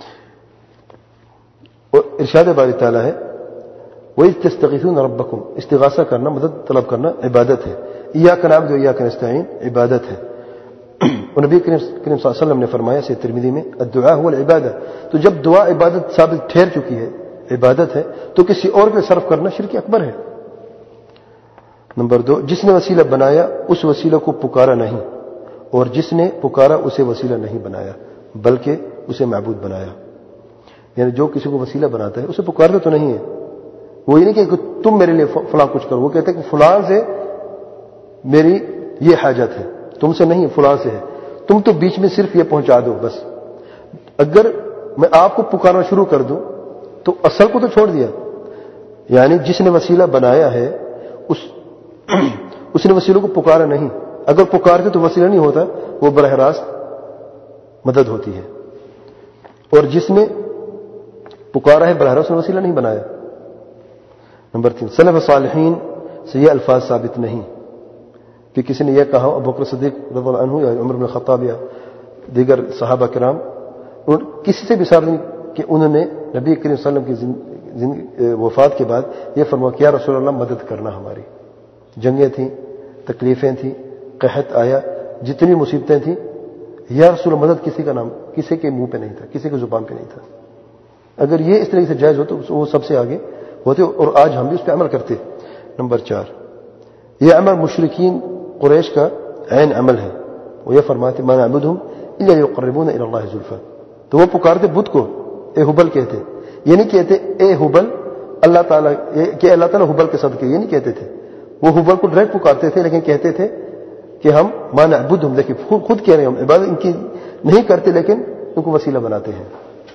اور ارشاد باری تعالیٰ ہے وَإِذْ تَسْتَغِيثُونَ رَبَّكُمْ، استغاثہ کرنا، مدد طلب کرنا عبادت ہے. ایاک نعبد و ایاک نستعین عبادت ہے. اور نبی کریم صلی اللہ علیہ وسلم نے فرمایا سے ترمذی میں الدعاء هو العبادہ، تو جب دعا عبادت ثابت ٹھہر چکی ہے، عبادت ہے، تو کسی اور پہ صرف کرنا شرک اکبر ہے۔ نمبر 2، جس نے وسیلہ بنایا اس وسیلہ کو پکارا نہیں، اور جس نے پکارا اسے وسیلہ نہیں بنایا بلکہ اسے معبود بنایا۔ یعنی جو کسی کو وسیلہ بناتا ہے اسے پکارتا تو نہیں ہے، وہ یہ نہیں کہ تم میرے لیے فلاں کچھ کرو، وہ کہتے ہیں کہ فلاں سے میری یہ حاجت ہے، تم سے نہیں، فلاں سے ہے، تم تو بیچ میں صرف یہ پہنچا دو بس۔ اگر میں آپ کو پکارنا شروع کر دوں تو اصل کو تو چھوڑ دیا۔ یعنی جس نے وسیلہ بنایا ہے اس نے وسیلوں کو پکارا نہیں، اگر پکارتے تو وسیلہ نہیں ہوتا، وہ براہ راست مدد ہوتی ہے، اور جس نے پکارا ہے براہ راست نے وسیلہ نہیں بنایا۔ نمبر 3، سلف صالحین سے یہ الفاظ ثابت نہیں کہ کسی نے یہ کہا، ابو بکر صدیق رضی اللہ عنہ یا عمر بن الخطاب یا دیگر صحابہ کرام، کسی سے بھی ثابت نہیں کہ انہوں نے نبی کریم صلی اللہ علیہ وسلم کی وفات کے بعد یہ فرمایا کہ یا رسول اللہ مدد کرنا ہماری۔ جنگیں تھیں، تکلیفیں تھیں، قحط آیا، جتنی مصیبتیں تھیں، یا رسول اللہ مدد کسی کا نام کسی کے منہ پہ نہیں تھا، کسی کے زبان پہ نہیں تھا۔ اگر یہ اس طریقے سے جائز ہو تو وہ سب سے آگے ہوتے، اور آج ہم بھی اس پہ عمل کرتے۔ نمبر 4، یہ عمل مشرکین قریش کا عین عمل ہے، وہ یہ فرماتے ما نعبدهم الا ليقربونا الى الله زلفى، تو وہ پکارتے بت کو اے حبل کہتے، یہ نہیں کہتے اے حبل اللہ تعالیٰ، کہ اللہ تعالیٰ حبل کے صدقے، یہ نہیں کہتے تھے، وہ حبل کو ڈائریکٹ پکارتے تھے، لیکن کہتے تھے کہ ہم ما نعبدهم، لیکن خود کہہ رہے ہیں ہم عبادت ان کی نہیں کرتے لیکن ان کو وسیلہ بناتے ہیں۔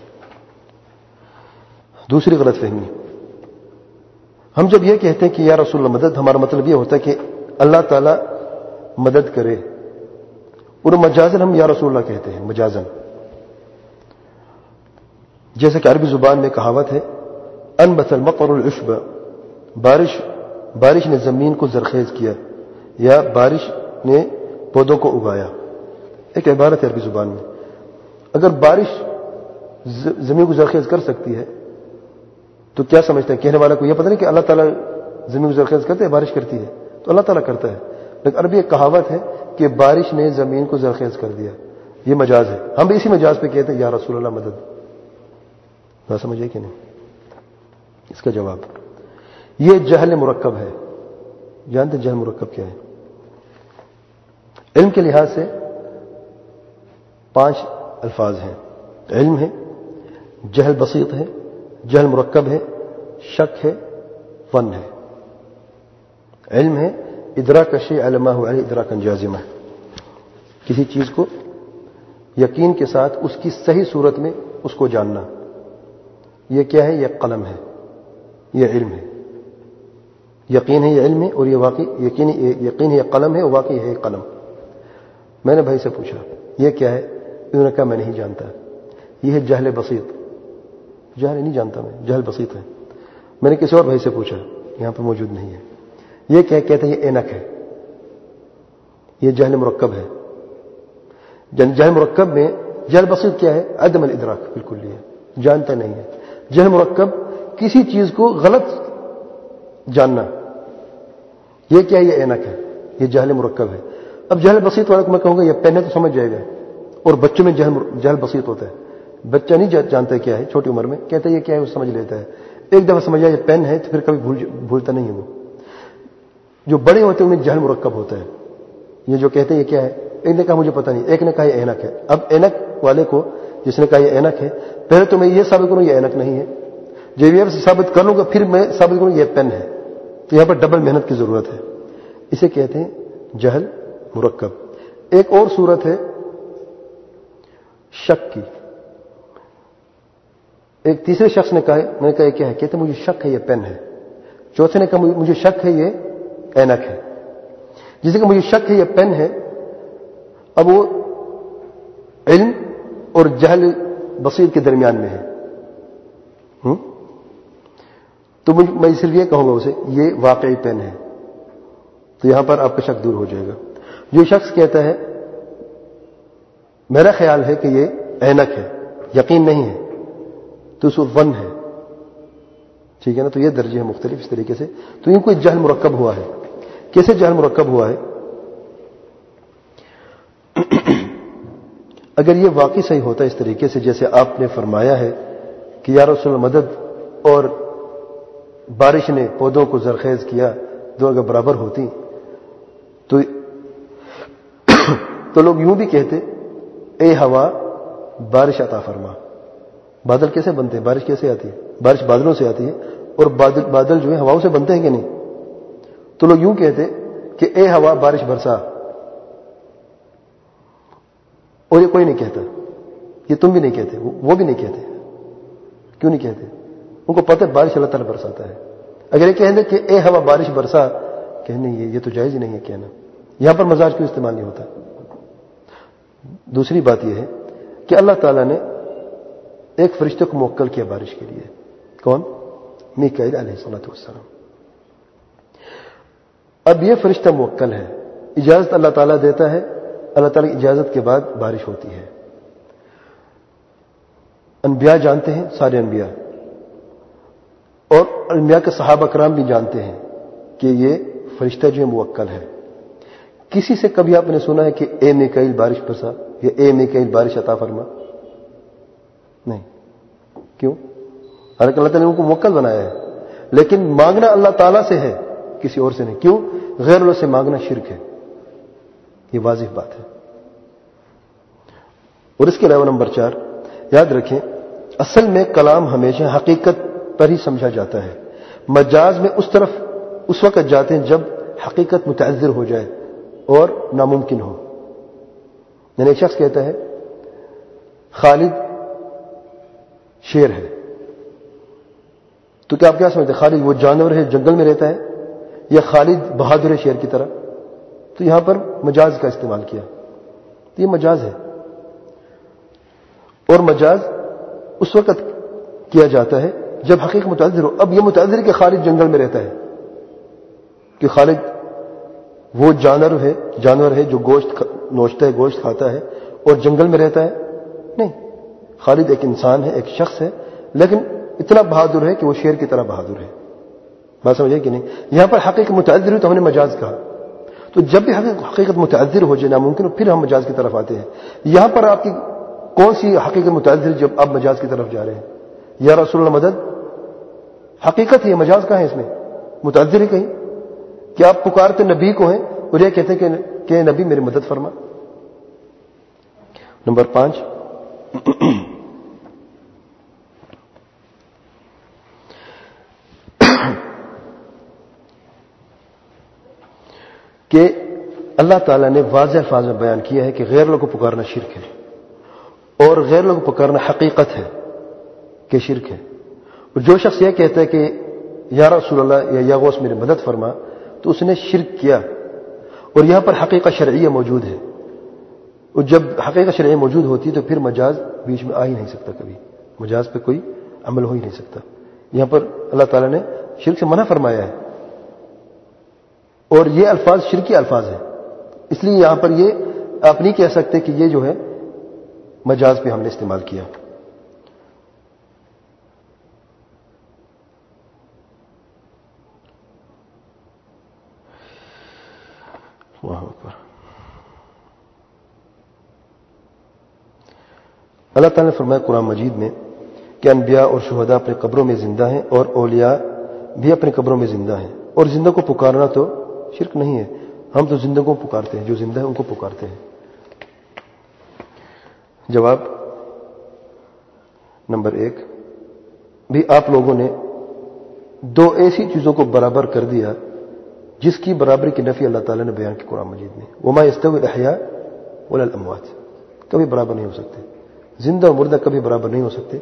دوسری غلط فہمی، ہم جب یہ کہتے ہیں کہ یا رسول اللہ مدد، ہمارا مطلب یہ ہوتا ہے کہ اللہ تعالیٰ مدد کرے، اور مجازن ہم یا رسول اللہ کہتے ہیں، مجازن، جیسے کہ عربی زبان میں کہاوت ہے انبت المطر العشب، بارش نے زمین کو زرخیز کیا، یا بارش نے پودوں کو اگایا، ایک عبارت ہے عربی زبان میں۔ اگر بارش زمین کو زرخیز کر سکتی ہے تو کیا سمجھتے ہیں کہنے والا کو یہ پتہ نہیں کہ اللہ تعالیٰ زمین کو زرخیز کرتے ہے، بارش کرتی ہے تو اللہ تعالیٰ کرتا ہے، لیکن عربی ایک کہاوت ہے کہ بارش نے زمین کو زرخیز کر دیا، یہ مجاز ہے، ہم بھی اسی مجاز پہ کہتے ہیں یا رسول اللہ مدد۔ نہ سمجھے کہ نہیں؟ اس کا جواب یہ جہل مرکب ہے۔ جانتے جہل مرکب کیا ہے؟ علم کے لحاظ سے 5 الفاظ ہیں، علم ہے، جہل بسیط ہے، جہل مرکب ہے، شک ہے، فن ہے۔ علم ہے ادراک الشیء علی ما هو علیہ ادراکا جازما، کسی چیز کو یقین کے ساتھ اس کی صحیح صورت میں اس کو جاننا، یہ کیا ہے؟ یہ قلم ہے، یہ علم ہے۔ یقین ہے یہ علم ہے، اور یہ واقعی یقین ہے یہ قلم ہے، اور واقعی ہے یہ قلم۔ میں نے بھائی سے پوچھا یہ کیا ہے، انہوں نے کہا میں نہیں جانتا، یہ ہے جہل بسیط، جہل نہیں جانتا میں، جہل بسیط ہے۔ میں نے کسی اور بھائی سے پوچھا، یہاں پہ موجود نہیں ہے، یہ کیا ہے؟ کہتے ہیں یہ اینک ہے، یہ جہل مرکب ہے۔ جہل مرکب میں جہل بسیط کیا ہے؟ عدم الادراک، بالکل یہ جانتا نہیں ہے۔ جہل مرکب کسی چیز کو غلط جاننا، یہ کیا ہے؟ یہ اینک ہے، یہ جہل مرکب ہے۔ اب جہل بسیط والا کو میں کہوں گا یہ پین ہے تو سمجھ جائے گا، اور بچوں میں جہل بسیط ہوتا ہے، بچہ نہیں جانتا کیا ہے، چھوٹی عمر میں کہتا ہے یہ کیا ہے، وہ سمجھ لیتا ہے، ایک دفعہ سمجھ جائے یہ پین ہے تو پھر کبھی بھولتا نہیں ہے۔ وہ جو بڑے ہوتے ہیں انہیں جہل مرکب ہوتا ہے، یہ جو کہتے ہیں یہ کیا ہے، ایک نے کہا مجھے پتہ نہیں، ایک نے کہا یہ اینک ہے۔ اب اینک والے کو جس نے کہا یہ اینک ہے، پہلے تو میں یہ ثابت کروں یہ اینک نہیں ہے، جب یہ ثابت کر لوں گا پھر میں ثابت کروں یہ پین ہے، تو یہاں پر ڈبل محنت کی ضرورت ہے، اسے کہتے ہیں جہل مرکب۔ ایک اور صورت ہے شک کی، ایک تیسرے شخص نے کہا، میں نے کہا یہ کیا ہے، کہتے ہیں مجھے شک ہے یہ پین ہے، چوتھے نے کہا مجھے شک ہے یہ اینک ہے، جسے کہ مجھے شک ہے یہ پین ہے، اب وہ علم اور جہل بصیر کے درمیان میں ہے، تو میں صرف یہ کہوں گا اسے یہ واقعی پین ہے، تو یہاں پر آپ کا شک دور ہو جائے گا۔ جو شخص کہتا ہے میرا خیال ہے کہ یہ اینک ہے، یقین نہیں ہے، تو اس کو ون ہے، ٹھیک ہے نا، تو یہ درجے ہیں مختلف اس طریقے سے، تو ان کو جہل مرکب ہوا ہے۔ کیسے جہل مرکب ہوا ہے؟ اگر یہ واقعی صحیح ہوتا اس طریقے سے جیسے آپ نے فرمایا ہے کہ یا رسول اللہ مدد اور بارش نے پودوں کو زرخیز کیا، دو اگر برابر ہوتی تو لوگ یوں بھی کہتے اے ہوا بارش عطا فرما۔ بادل کیسے بنتے ہیں؟ بارش کیسے آتی ہے؟ بارش بادلوں سے آتی ہے، اور بادل جو ہے ہواؤں سے بنتے ہیں کہ نہیں؟ تو لوگ یوں کہتے کہ اے ہوا بارش برسا، اور یہ کوئی نہیں کہتا، یہ تم بھی نہیں کہتے، وہ بھی نہیں کہتے۔ کیوں نہیں کہتے؟ ان کو پتہ ہے بارش اللہ تعالیٰ برساتا ہے۔ اگر یہ کہیں کہ اے ہوا بارش برسا، کہنے یہ تو جائز ہی نہیں ہے کہنا، یہاں پر مزاج کیوں استعمال نہیں ہوتا؟ دوسری بات یہ ہے کہ اللہ تعالیٰ نے ایک فرشتے کو موکل کیا بارش کے لیے، کون؟ میکائیل علیہ السلام۔ اب یہ فرشتہ موکل ہے، اجازت اللہ تعالیٰ دیتا ہے، اللہ تعالیٰ کی اجازت کے بعد بارش ہوتی ہے۔ انبیاء جانتے ہیں، سارے انبیاء، اور انبیاء کے صحابہ کرام بھی جانتے ہیں کہ یہ فرشتہ جو ہے موکل ہے۔ کسی سے کبھی آپ نے سنا ہے کہ اے میکائیل بارش برسا یا اے میکائیل بارش عطا فرما؟ نہیں۔ کیوں؟ حالانکہ اللہ تعالیٰ نے ان کو موکل بنایا ہے، لیکن مانگنا اللہ تعالیٰ سے ہے، کسی اور سے نہیں۔ کیوں؟ غیر اللہ سے مانگنا شرک ہے، یہ واضح بات ہے۔ اور اس کے علاوہ نمبر 4 یاد رکھیں، اصل میں کلام ہمیشہ حقیقت پر ہی سمجھا جاتا ہے۔ مجاز میں اس وقت جاتے ہیں جب حقیقت متعذر ہو جائے اور ناممکن ہو۔ یعنی ایک شخص کہتا ہے خالد شیر ہے، تو کیا آپ کیا سمجھتے ہیں؟ خالد وہ جانور ہے جنگل میں رہتا ہے، یا خالد بہادر ہے شیر کی طرح؟ تو یہاں پر مجاز کا استعمال کیا، تو یہ مجاز ہے۔ اور مجاز اس وقت کیا جاتا ہے جب حقیقت متعذر ہو۔ اب یہ متعذر کہ خالد جنگل میں رہتا ہے، کہ خالد وہ جانور ہے جو گوشت نوچتا ہے، گوشت کھاتا ہے اور جنگل میں رہتا ہے؟ نہیں، خالد ایک انسان ہے، ایک شخص ہے، لیکن اتنا بہادر ہے کہ وہ شیر کی طرح بہادر ہے۔ بات سمجھے کہ نہیں؟ یہاں پر حقیقت متعذر ہوئی تو ہم نے مجاز کہا۔ تو جب بھی حقیقت متعذر ہو جائے ناممکن، پھر ہم مجاز کی طرف آتے ہیں۔ یہاں پر آپ کی کون سی حقیقت متعذر جب آپ مجاز کی طرف جا رہے ہیں؟ یا رسول اللہ مدد حقیقت ہے، مجاز کہاں ہے اس میں؟ متعذر ہے کہیں کہ آپ پکارتے نبی کو ہیں اور یہ کہتے ہیں کہ نبی میری مدد فرما۔ نمبر 5 کہ اللہ تعالیٰ نے واضح الفاظ میں بیان کیا ہے کہ غیر اللہ کو پکارنا شرک ہے، اور غیر اللہ کو پکارنا حقیقت ہے کہ شرک ہے۔ اور جو شخص یہ کہتا ہے کہ یا رسول اللہ یا غوث میری مدد فرما، تو اس نے شرک کیا۔ اور یہاں پر حقیقت شرعیہ موجود ہے، اور جب حقیقت شرعیہ موجود ہوتی ہے تو پھر مجاز بیچ میں آ ہی نہیں سکتا، کبھی مجاز پہ کوئی عمل ہو ہی نہیں سکتا۔ یہاں پر اللہ تعالیٰ نے شرک سے منع فرمایا ہے، اور یہ الفاظ شرکی الفاظ ہیں، اس لیے یہاں پر یہ آپ نہیں کہہ سکتے کہ یہ جو ہے مجاز پہ ہم نے استعمال کیا۔ وہاں پر اللہ تعالیٰ نے فرمایا قرآن مجید میں کہ انبیاء اور شہداء اپنے قبروں میں زندہ ہیں، اور اولیاء بھی اپنے قبروں میں زندہ ہیں، اور زندہ کو پکارنا تو شرک نہیں ہے۔ ہم تو زندہ کو پکارتے ہیں، جو زندہ ہے ان کو پکارتے ہیں۔ جواب نمبر 1 بھی آپ لوگوں نے 2 ایسی چیزوں کو برابر کر دیا جس کی برابری کی نفی اللہ تعالیٰ نے بیان کی قرآن مجید میں۔ وما یستوی الاحیاء ولا الاموات، کبھی برابر نہیں ہو سکتے، زندہ اور مردہ کبھی برابر نہیں ہو سکتے۔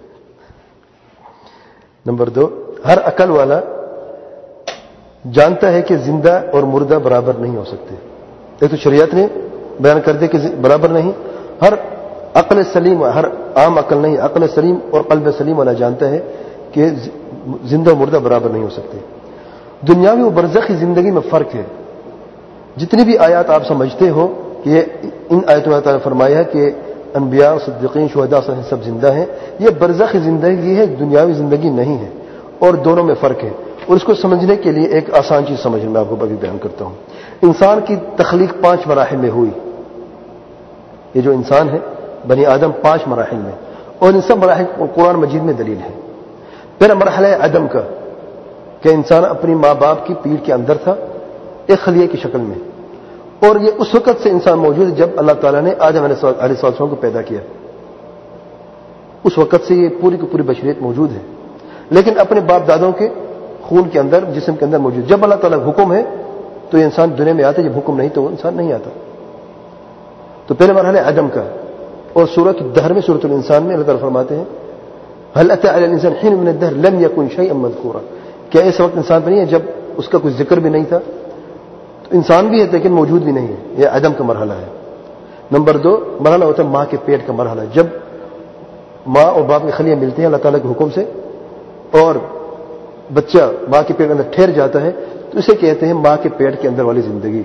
نمبر 2 ہر عقل والا جانتا ہے کہ زندہ اور مردہ برابر نہیں ہو سکتے۔ ایک تو شریعت نے بیان کر دیا کہ برابر نہیں، ہر عقل سلیم، ہر عام عقل نہیں، عقل سلیم اور قلب سلیم والا جانتا ہے کہ زندہ اور مردہ برابر نہیں ہو سکتے۔ دنیاوی و برزخی زندگی میں فرق ہے۔ جتنی بھی آیات آپ سمجھتے ہو کہ ان آیتوں میں تعالیٰ فرمایا ہے کہ انبیاء، صدیقین، شہداء سب زندہ ہیں، یہ برزخی زندگی ہے، دنیاوی زندگی نہیں ہے، اور دونوں میں فرق ہے۔ اور اس کو سمجھنے کے لیے ایک آسان چیز سمجھنے میں آپ کو ابھی بیان کرتا ہوں۔ انسان کی تخلیق 5 مراحل میں ہوئی۔ یہ جو انسان ہے بنی آدم 5 مراحل میں، اور ان سب مراحل قرآن مجید میں دلیل ہے۔ پہلا مرحلہ ہے عدم کا، کہ انسان اپنی ماں باپ کی پیٹ کے اندر تھا ایک خلیے کی شکل میں، اور یہ اس وقت سے انسان موجود ہے جب اللہ تعالیٰ نے آدم علیہ السلام کو پیدا کیا، اس وقت سے یہ پوری کی پوری بشریت موجود ہے، لیکن اپنے باپ دادوں کے خون کے اندر، جسم کے اندر موجود۔ جب اللہ تعالیٰ کا حکم ہے تو یہ انسان دنیا میں آتا ہے، جب حکم نہیں تو وہ انسان نہیں آتا۔ تو پہلے مرحلہ عدم کا، اور سورۃ الدہر میں، سورۃ الانسان میں اللہ تعالیٰ فرماتے ہیں هل اتى على الانسان حين من الدهر لم يكن شيئا مذكورا، کیا اس وقت انسان پر نہیں ہے جب اس کا کوئی ذکر بھی نہیں تھا؟ تو انسان بھی ہے لیکن موجود بھی نہیں ہے، یہ عدم کا مرحلہ ہے۔ نمبر 2 مرحلہ ہوتا ہے ماں کے پیٹ کا مرحلہ، جب ماں اور باپ کی خلیاں ملتی ہیں اللہ تعالیٰ کے حکم سے، اور بچہ ماں کے پیٹ کے اندر ٹھہر جاتا ہے، تو اسے کہتے ہیں ماں کے پیٹ کے اندر والی زندگی۔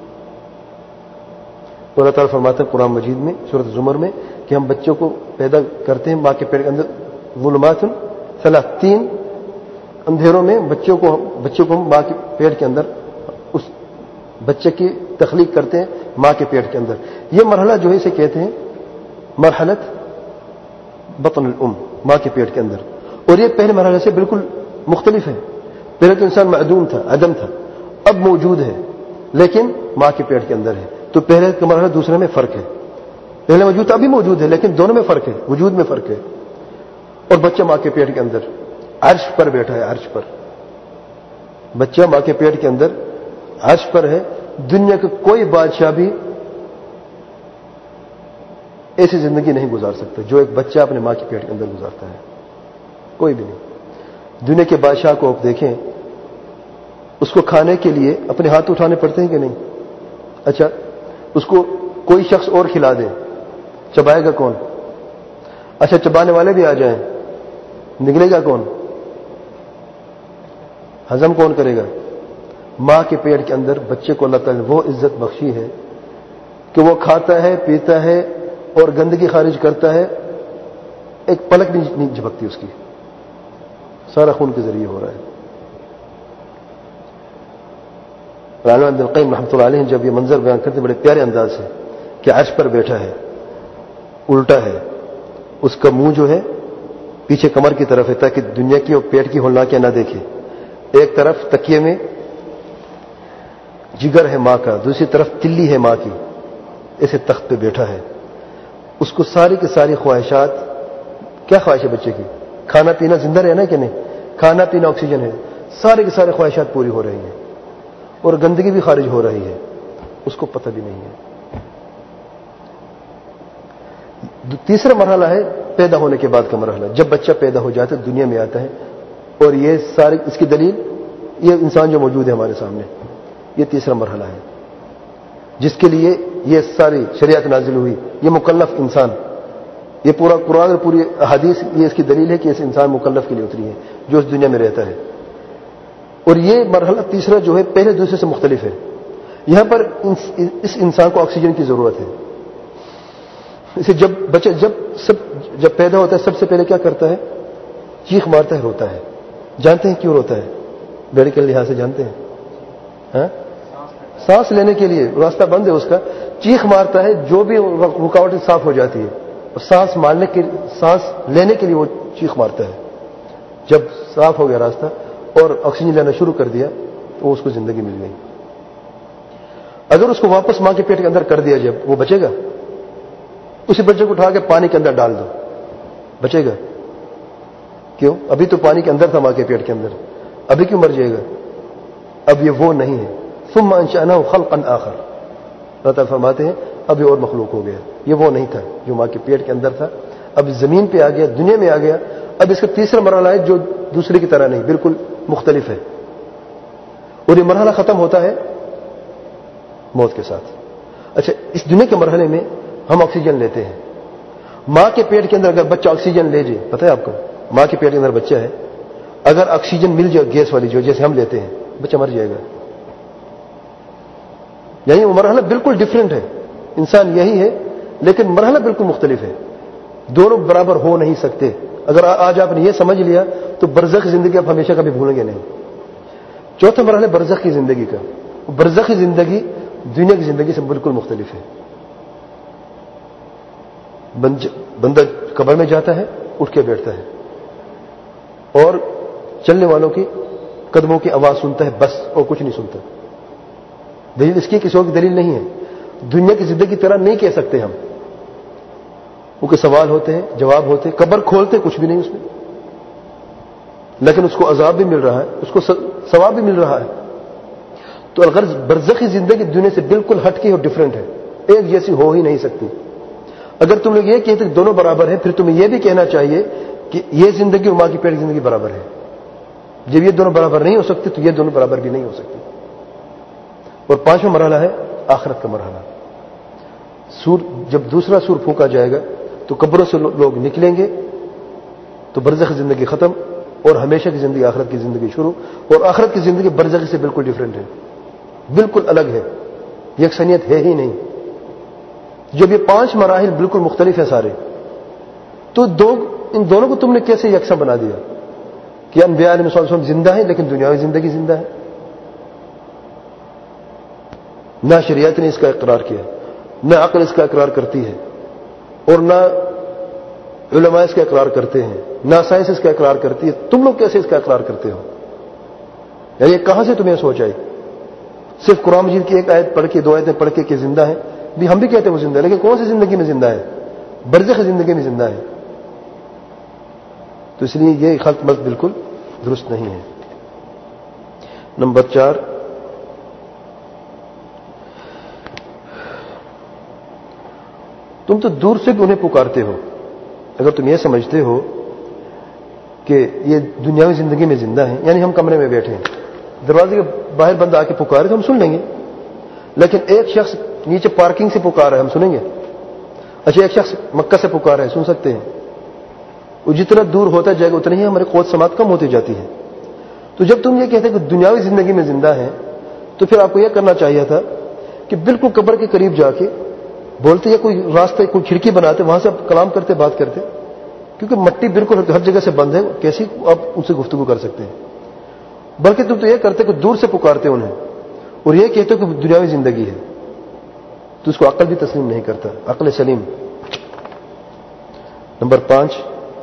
اللہ تعالیٰ فرماتا ہے قرآن مجید میں سورۃ زمر میں کہ ہم بچوں کو پیدا کرتے ہیں ماں کے پیٹ کے اندر، ظلمات 3 اندھیروں میں بچوں کو ہم ماں کے پیٹ کے اندر اس بچے کی تخلیق کرتے ہیں ماں کے پیٹ کے اندر۔ یہ مرحلہ جو ہے اسے کہتے ہیں مرحلت بطن الام، ماں کے پیٹ کے اندر، اور یہ پہلے مرحلے سے بالکل مختلف ہے۔ پہلے تو انسان معدوم تھا، عدم تھا، اب موجود ہے لیکن ماں کے پیٹ کے اندر ہے۔ تو پہلے کا مرحلہ دوسرے میں فرق ہے، پہلے موجود تھا ابھی موجود ہے، لیکن دونوں میں فرق ہے، وجود میں فرق ہے۔ اور بچہ ماں کے پیٹ کے اندر عرش پر بیٹھا ہے، عرش پر بچہ ماں کے پیٹ کے اندر عرش پر ہے۔ دنیا کا کوئی بادشاہ بھی ایسی زندگی نہیں گزار سکتا جو ایک بچہ اپنے ماں کے پیٹ کے اندر گزارتا ہے، کوئی بھی نہیں۔ دنیا کے بادشاہ کو آپ دیکھیں، اس کو کھانے کے لیے اپنے ہاتھ اٹھانے پڑتے ہیں کہ نہیں؟ اچھا، اس کو کوئی شخص اور کھلا دے، چبائے گا کون؟ اچھا، چبانے والے بھی آ جائیں، نگلے گا کون؟ ہضم کون کرے گا؟ ماں کے پیٹ کے اندر بچے کو اللہ تعالیٰ نے وہ عزت بخشی ہے کہ وہ کھاتا ہے، پیتا ہے اور گندگی خارج کرتا ہے، ایک پلک نہیں جھپکتی اس کی، سارا خون کے ذریعے ہو رہا ہے۔ علامہ ابن القیم رحمۃ اللہ علیہ جب یہ منظر بیان کرتے بڑے پیارے انداز سے کہ عرش پر بیٹھا ہے، الٹا ہے، اس کا منہ جو ہے پیچھے کمر کی طرف ہے تاکہ دنیا کی اور پیٹ کی ہولناکیاں نہ دیکھے۔ ایک طرف تکیے میں جگر ہے ماں کا، دوسری طرف تلی ہے ماں کی، ایسے تخت پہ بیٹھا ہے۔ اس کو ساری کی ساری خواہشات، کیا خواہش ہے بچے کی؟ کھانا پینا، زندہ رہنا کہ نہیں؟ کھانا پینا، آکسیجن ہے، سارے کی ساری خواہشات پوری ہو رہی ہیں اور گندگی بھی خارج ہو رہی ہے، اس کو پتہ بھی نہیں ہے۔ تیسرا مرحلہ ہے پیدا ہونے کے بعد کا مرحلہ، جب بچہ پیدا ہو جاتا ہے، دنیا میں آتا ہے، اور یہ سارے، اس کی دلیل یہ انسان جو موجود ہے ہمارے سامنے، یہ تیسرا مرحلہ ہے جس کے لیے یہ ساری شریعت نازل ہوئی، یہ مکلف انسان، یہ پورا قرآن اور پوری احادیث یہ اس کی دلیل ہے کہ اس انسان مکلف کے لیے اتری ہے جو اس دنیا میں رہتا ہے۔ اور یہ مرحلہ تیسرا جو ہے پہلے دوسرے سے مختلف ہے، یہاں پر اس انسان کو آکسیجن کی ضرورت ہے۔ اسے جب بچہ جب پیدا ہوتا ہے، سب سے پہلے کیا کرتا ہے؟ چیخ مارتا ہے، روتا ہے۔ جانتے ہیں کیوں روتا ہے؟ میڈیکل لحاظ سے جانتے ہیں؟ ہاں، سانس لینے کے لیے راستہ بند ہے اس کا، چیخ مارتا ہے، جو بھی رکاوٹیں صاف ہو جاتی ہے، اور سانس لینے کے لیے وہ چیخ مارتا ہے۔ جب صاف ہو گیا راستہ اور آکسیجن لینا شروع کر دیا تو اس کو زندگی مل گئی۔ اگر اس کو واپس ماں کے پیٹ کے اندر کر دیا جب، وہ بچے گا؟ اسی بچے کو اٹھا کے پانی کے اندر ڈال دو، بچے گا؟ کیوں؟ ابھی تو پانی کے اندر تھا ماں کے پیٹ کے اندر، ابھی کیوں مر جائے گا؟ اب یہ وہ نہیں ہے۔ ثم انشأناه خلقا آخر، اللہ تعالیٰ فرماتے ہیں اب یہ اور مخلوق ہو گیا، یہ وہ نہیں تھا جو ماں کے پیٹ کے اندر تھا، اب زمین پہ آ گیا، دنیا میں آ گیا۔ اب اس کا تیسرا مرحلہ ہے جو دوسرے کی طرح نہیں، بالکل مختلف ہے، اور یہ مرحلہ ختم ہوتا ہے موت کے ساتھ۔ اچھا، اس دنیا کے مرحلے میں ہم آکسیجن لیتے ہیں، ماں کے پیٹ کے اندر اگر بچہ آکسیجن لے جائے، پتہ ہے آپ کو، ماں کے پیٹ کے اندر بچہ ہے، اگر آکسیجن مل جائے گیس والی جو جیسے ہم لیتے ہیں، بچہ مر جائے گا۔ یعنی وہ مرحلہ بالکل ڈیفرنٹ ہے، انسان یہی ہے لیکن مرحلہ بالکل مختلف ہے، دونوں برابر ہو نہیں سکتے۔ اگر آج آپ نے یہ سمجھ لیا تو برزخ زندگی آپ ہمیشہ کبھی بھولیں گے نہیں۔ چوتھا مرحلہ برزخ کی زندگی کا، برزخ کی زندگی دنیا کی زندگی سے بالکل مختلف ہے۔ بندہ قبر میں جاتا ہے، اٹھ کے بیٹھتا ہے اور چلنے والوں کی قدموں کی آواز سنتا ہے، بس اور کچھ نہیں سنتا. دلیل اس کی کسی اور کی دلیل نہیں ہے. دنیا کی زندگی کی طرح نہیں کہہ سکتے ہم. ان کے سوال ہوتے ہیں، جواب ہوتے ہیں، قبر کھولتے کچھ بھی نہیں اس میں، لیکن اس کو عذاب بھی مل رہا ہے، اس کو ثواب بھی مل رہا ہے. تو الغرض برزخی زندگی دنیا سے بالکل ہٹ کے اور ڈفرینٹ ہے، ایک جیسی ہو ہی نہیں سکتی. اگر تم لوگ یہ کہتے کہ دونوں برابر ہیں، پھر تمہیں یہ بھی کہنا چاہیے کہ یہ زندگی اور ماں کی پیٹ کی زندگی برابر ہے. جب یہ دونوں برابر نہیں ہو سکتے تو یہ دونوں برابر بھی نہیں ہو سکتے. اور پانچواں مرحلہ ہے آخرت کا مرحلہ. سور جب دوسرا سور پھونکا جائے گا تو قبروں سے لوگ نکلیں گے، تو برزخ زندگی ختم اور ہمیشہ کی زندگی آخرت کی زندگی شروع. اور آخرت کی زندگی برزخی سے بالکل ڈیفرنٹ ہے، بالکل الگ ہے، یکسانیت ہے ہی نہیں. جب یہ 5 مراحل بالکل مختلف ہیں سارے، تو ان دونوں کو تم نے کیسے یکساں بنا دیا کہ انبیاء علیہ السلام زندہ ہیں لیکن دنیاوی زندگی زندہ ہے؟ نہ شریعت نے اس کا اقرار کیا، نہ عقل اس کا اقرار کرتی ہے، اور نہ علماء اس کا اقرار کرتے ہیں، نہ سائنس اس کا اقرار کرتی ہے. تم لوگ کیسے اس کا اقرار کرتے ہو؟ یہ کہاں سے تمہیں سوچ آئی؟ صرف قرآن مجید کی ایک آیت پڑھ کے، 2 آیتیں پڑھ کے کہ زندہ ہے، بھی ہم بھی کہتے ہیں وہ زندہ ہے، لیکن کون سی زندگی میں زندہ ہے؟ برزخ زندگی میں زندہ ہے. تو اس لیے یہ خلق ملک بالکل درست نہیں ہے. نمبر 4، تم تو دور سے بھی انہیں پکارتے ہو. اگر تم یہ سمجھتے ہو کہ یہ دنیاوی زندگی میں زندہ ہیں، یعنی ہم کمرے میں بیٹھے ہیں، دروازے کے باہر بندہ آ کے پکارے تو ہم سن لیں گے، لیکن ایک شخص نیچے پارکنگ سے پکار رہا ہے، ہم سنیں گے؟ اچھا، ایک شخص مکہ سے پکار رہا ہے، سن سکتے ہیں؟ وہ جتنا دور ہوتا جائے گا اتنا ہی ہماری قوت سماعت کم ہوتی جاتی ہے. تو جب تم یہ کہتے کہ دنیاوی زندگی میں زندہ ہیں، تو پھر آپ کو یہ کرنا چاہیے تھا کہ بالکل قبر کے قریب جا کے بولتے یا کوئی راستہ، کوئی کھڑکی بناتے، وہاں سے آپ کلام کرتے، بات کرتے، کیونکہ مٹی بالکل ہر جگہ سے بند ہے، کیسی آپ ان سے گفتگو کر سکتے ہیں؟ بلکہ تم تو یہ کرتے کہ دور سے پکارتے انہیں اور یہ کہتے کہ دنیاوی زندگی ہے. تو اس کو عقل بھی تسلیم نہیں کرتا، عقل سلیم. نمبر 5،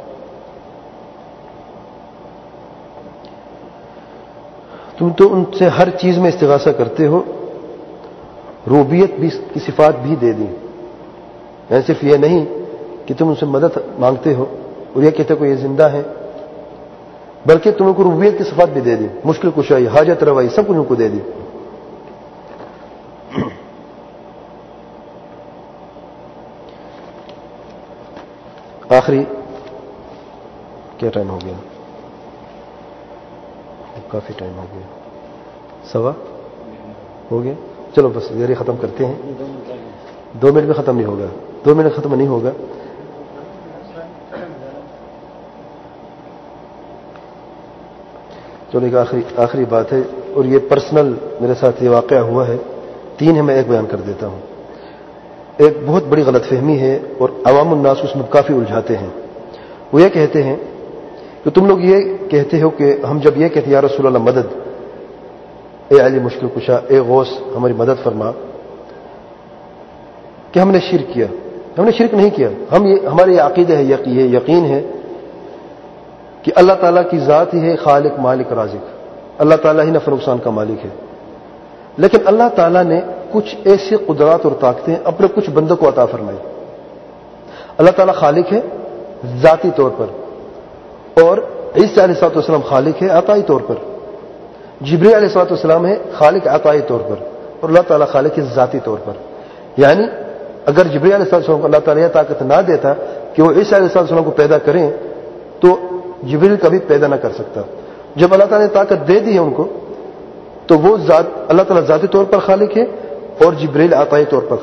تم تو ان سے ہر چیز میں استغاثہ کرتے ہو، ربوبیت بھی کی صفات بھی دے دی. یعنی صرف یہ نہیں کہ تم ان سے مدد مانگتے ہو اور یہ کہتے ہو کہ یہ زندہ ہے، بلکہ تم کو ربوبیت کی صفات بھی دے دی، مشکل کشائی، حاجت روائی، سب کچھ ان کو دے دی. آخری کیا ٹائم ہو گیا؟ کافی ٹائم ہو گیا، 1:15 ہو گیا. چلو بس یہ ختم کرتے ہیں. 2 منٹ میں ختم نہیں ہوگا، 2 منٹ ختم نہیں ہوگا. چلو ایک آخری بات ہے، اور یہ پرسنل میرے ساتھ یہ واقعہ ہوا ہے. 3 ہے، میں ایک بیان کر دیتا ہوں. ایک بہت بڑی غلط فہمی ہے اور عوام الناس اس میں کافی الجھاتے ہیں. وہ یہ کہتے ہیں کہ تم لوگ یہ کہتے ہو کہ ہم جب یہ کہتے ہیں یا رسول اللہ مدد، اے علی مشکل کشا، اے غوث ہماری مدد فرما، کہ ہم نے شرک کیا. ہم نے شرک نہیں کیا. ہمارے یہ عقیدہ ہے، یہ یقین ہے کہ اللہ تعالیٰ کی ذات ہی ہے خالق، مالک، رازق. اللہ تعالیٰ ہی نفع نقصان کا مالک ہے. لیکن اللہ تعالیٰ نے کچھ ایسی قدرات اور طاقتیں اپنے کچھ بندوں کو عطا فرمائی. اللہ تعالیٰ خالق ہے ذاتی طور پر، اور عیسیٰ علیہ السلام خالق ہے عطائی طور پر. جبریل علیہ السلام ہے خالق عطائی طور پر، اور اللہ تعالیٰ خالق ہے ذاتی طور پر. یعنی اگر جبریل علیہ السلام کو اللہ تعالیٰ یہ طاقت نہ دیتا کہ وہ عیسیٰ علیہ السلام کو پیدا کریں، تو جبریل کبھی پیدا نہ کر سکتا. جب اللہ تعالیٰ نے طاقت دے دی ہے ان کو، تو وہ اللہ تعالیٰ ذاتی طور پر خالق ہے، اور جبریل عطائی طور پر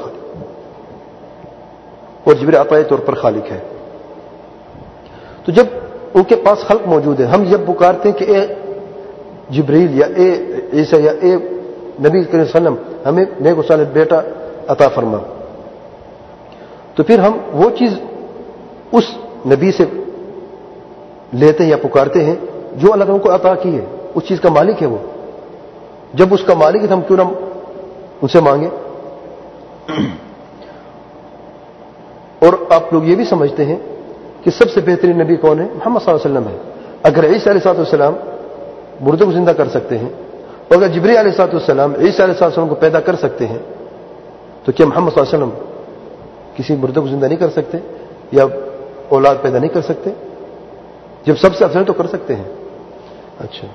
خالق ہے. تو جب ان کے پاس خلق موجود ہے، ہم جب پکارتے ہیں کہ اے جبریل یا اے عیسیٰ یا اے نبی کریم صلی اللہ علیہ وسلم ہمیں نیک و صالح بیٹا عطا فرما، تو پھر ہم وہ چیز اس نبی سے لیتے ہیں یا پکارتے ہیں جو اللہ تعالیٰ کو عطا کی ہے. اس چیز کا مالک ہے وہ. جب اس کا مالک ہے تو ہم کیوں نہ ان سے مانگیں؟ اور آپ لوگ یہ بھی سمجھتے ہیں کہ سب سے بہترین نبی کون ہے؟ محمد صلی اللہ علیہ وسلم ہے. اگر عیسیٰ علیہ السلام مردے کو زندہ کر سکتے ہیں اور اگر جبریل علیہ السلام عیسیٰ علیہ السلام کو پیدا کر سکتے ہیں تو کیا محمد صلی اللہ علیہ وسلم کسی مردے کو زندہ نہیں کر سکتے یا اولاد پیدا نہیں کر سکتے؟ جب سب سے افضل تو کر سکتے ہیں. اچھا،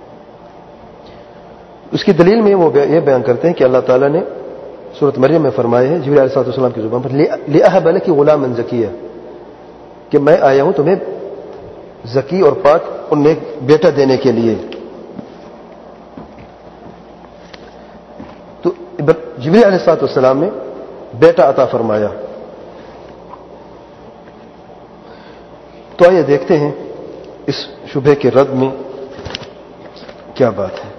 اس کی دلیل میں وہ یہ بیان کرتے ہیں کہ اللہ تعالیٰ نے سورۃ مریم میں فرمایا ہے جبریل علیہ السلام کی زبان پر لِأَهَبَ لَكِ غُلَامًا زَكِيًّا کہ میں آیا ہوں تمہیں زکی اور پاک اور نیک بیٹا دینے کے لیے. تو جبریل علیہ السلام نے بیٹا عطا فرمایا. تو آئیے دیکھتے ہیں اس شبہ کے رد میں کیا بات ہے.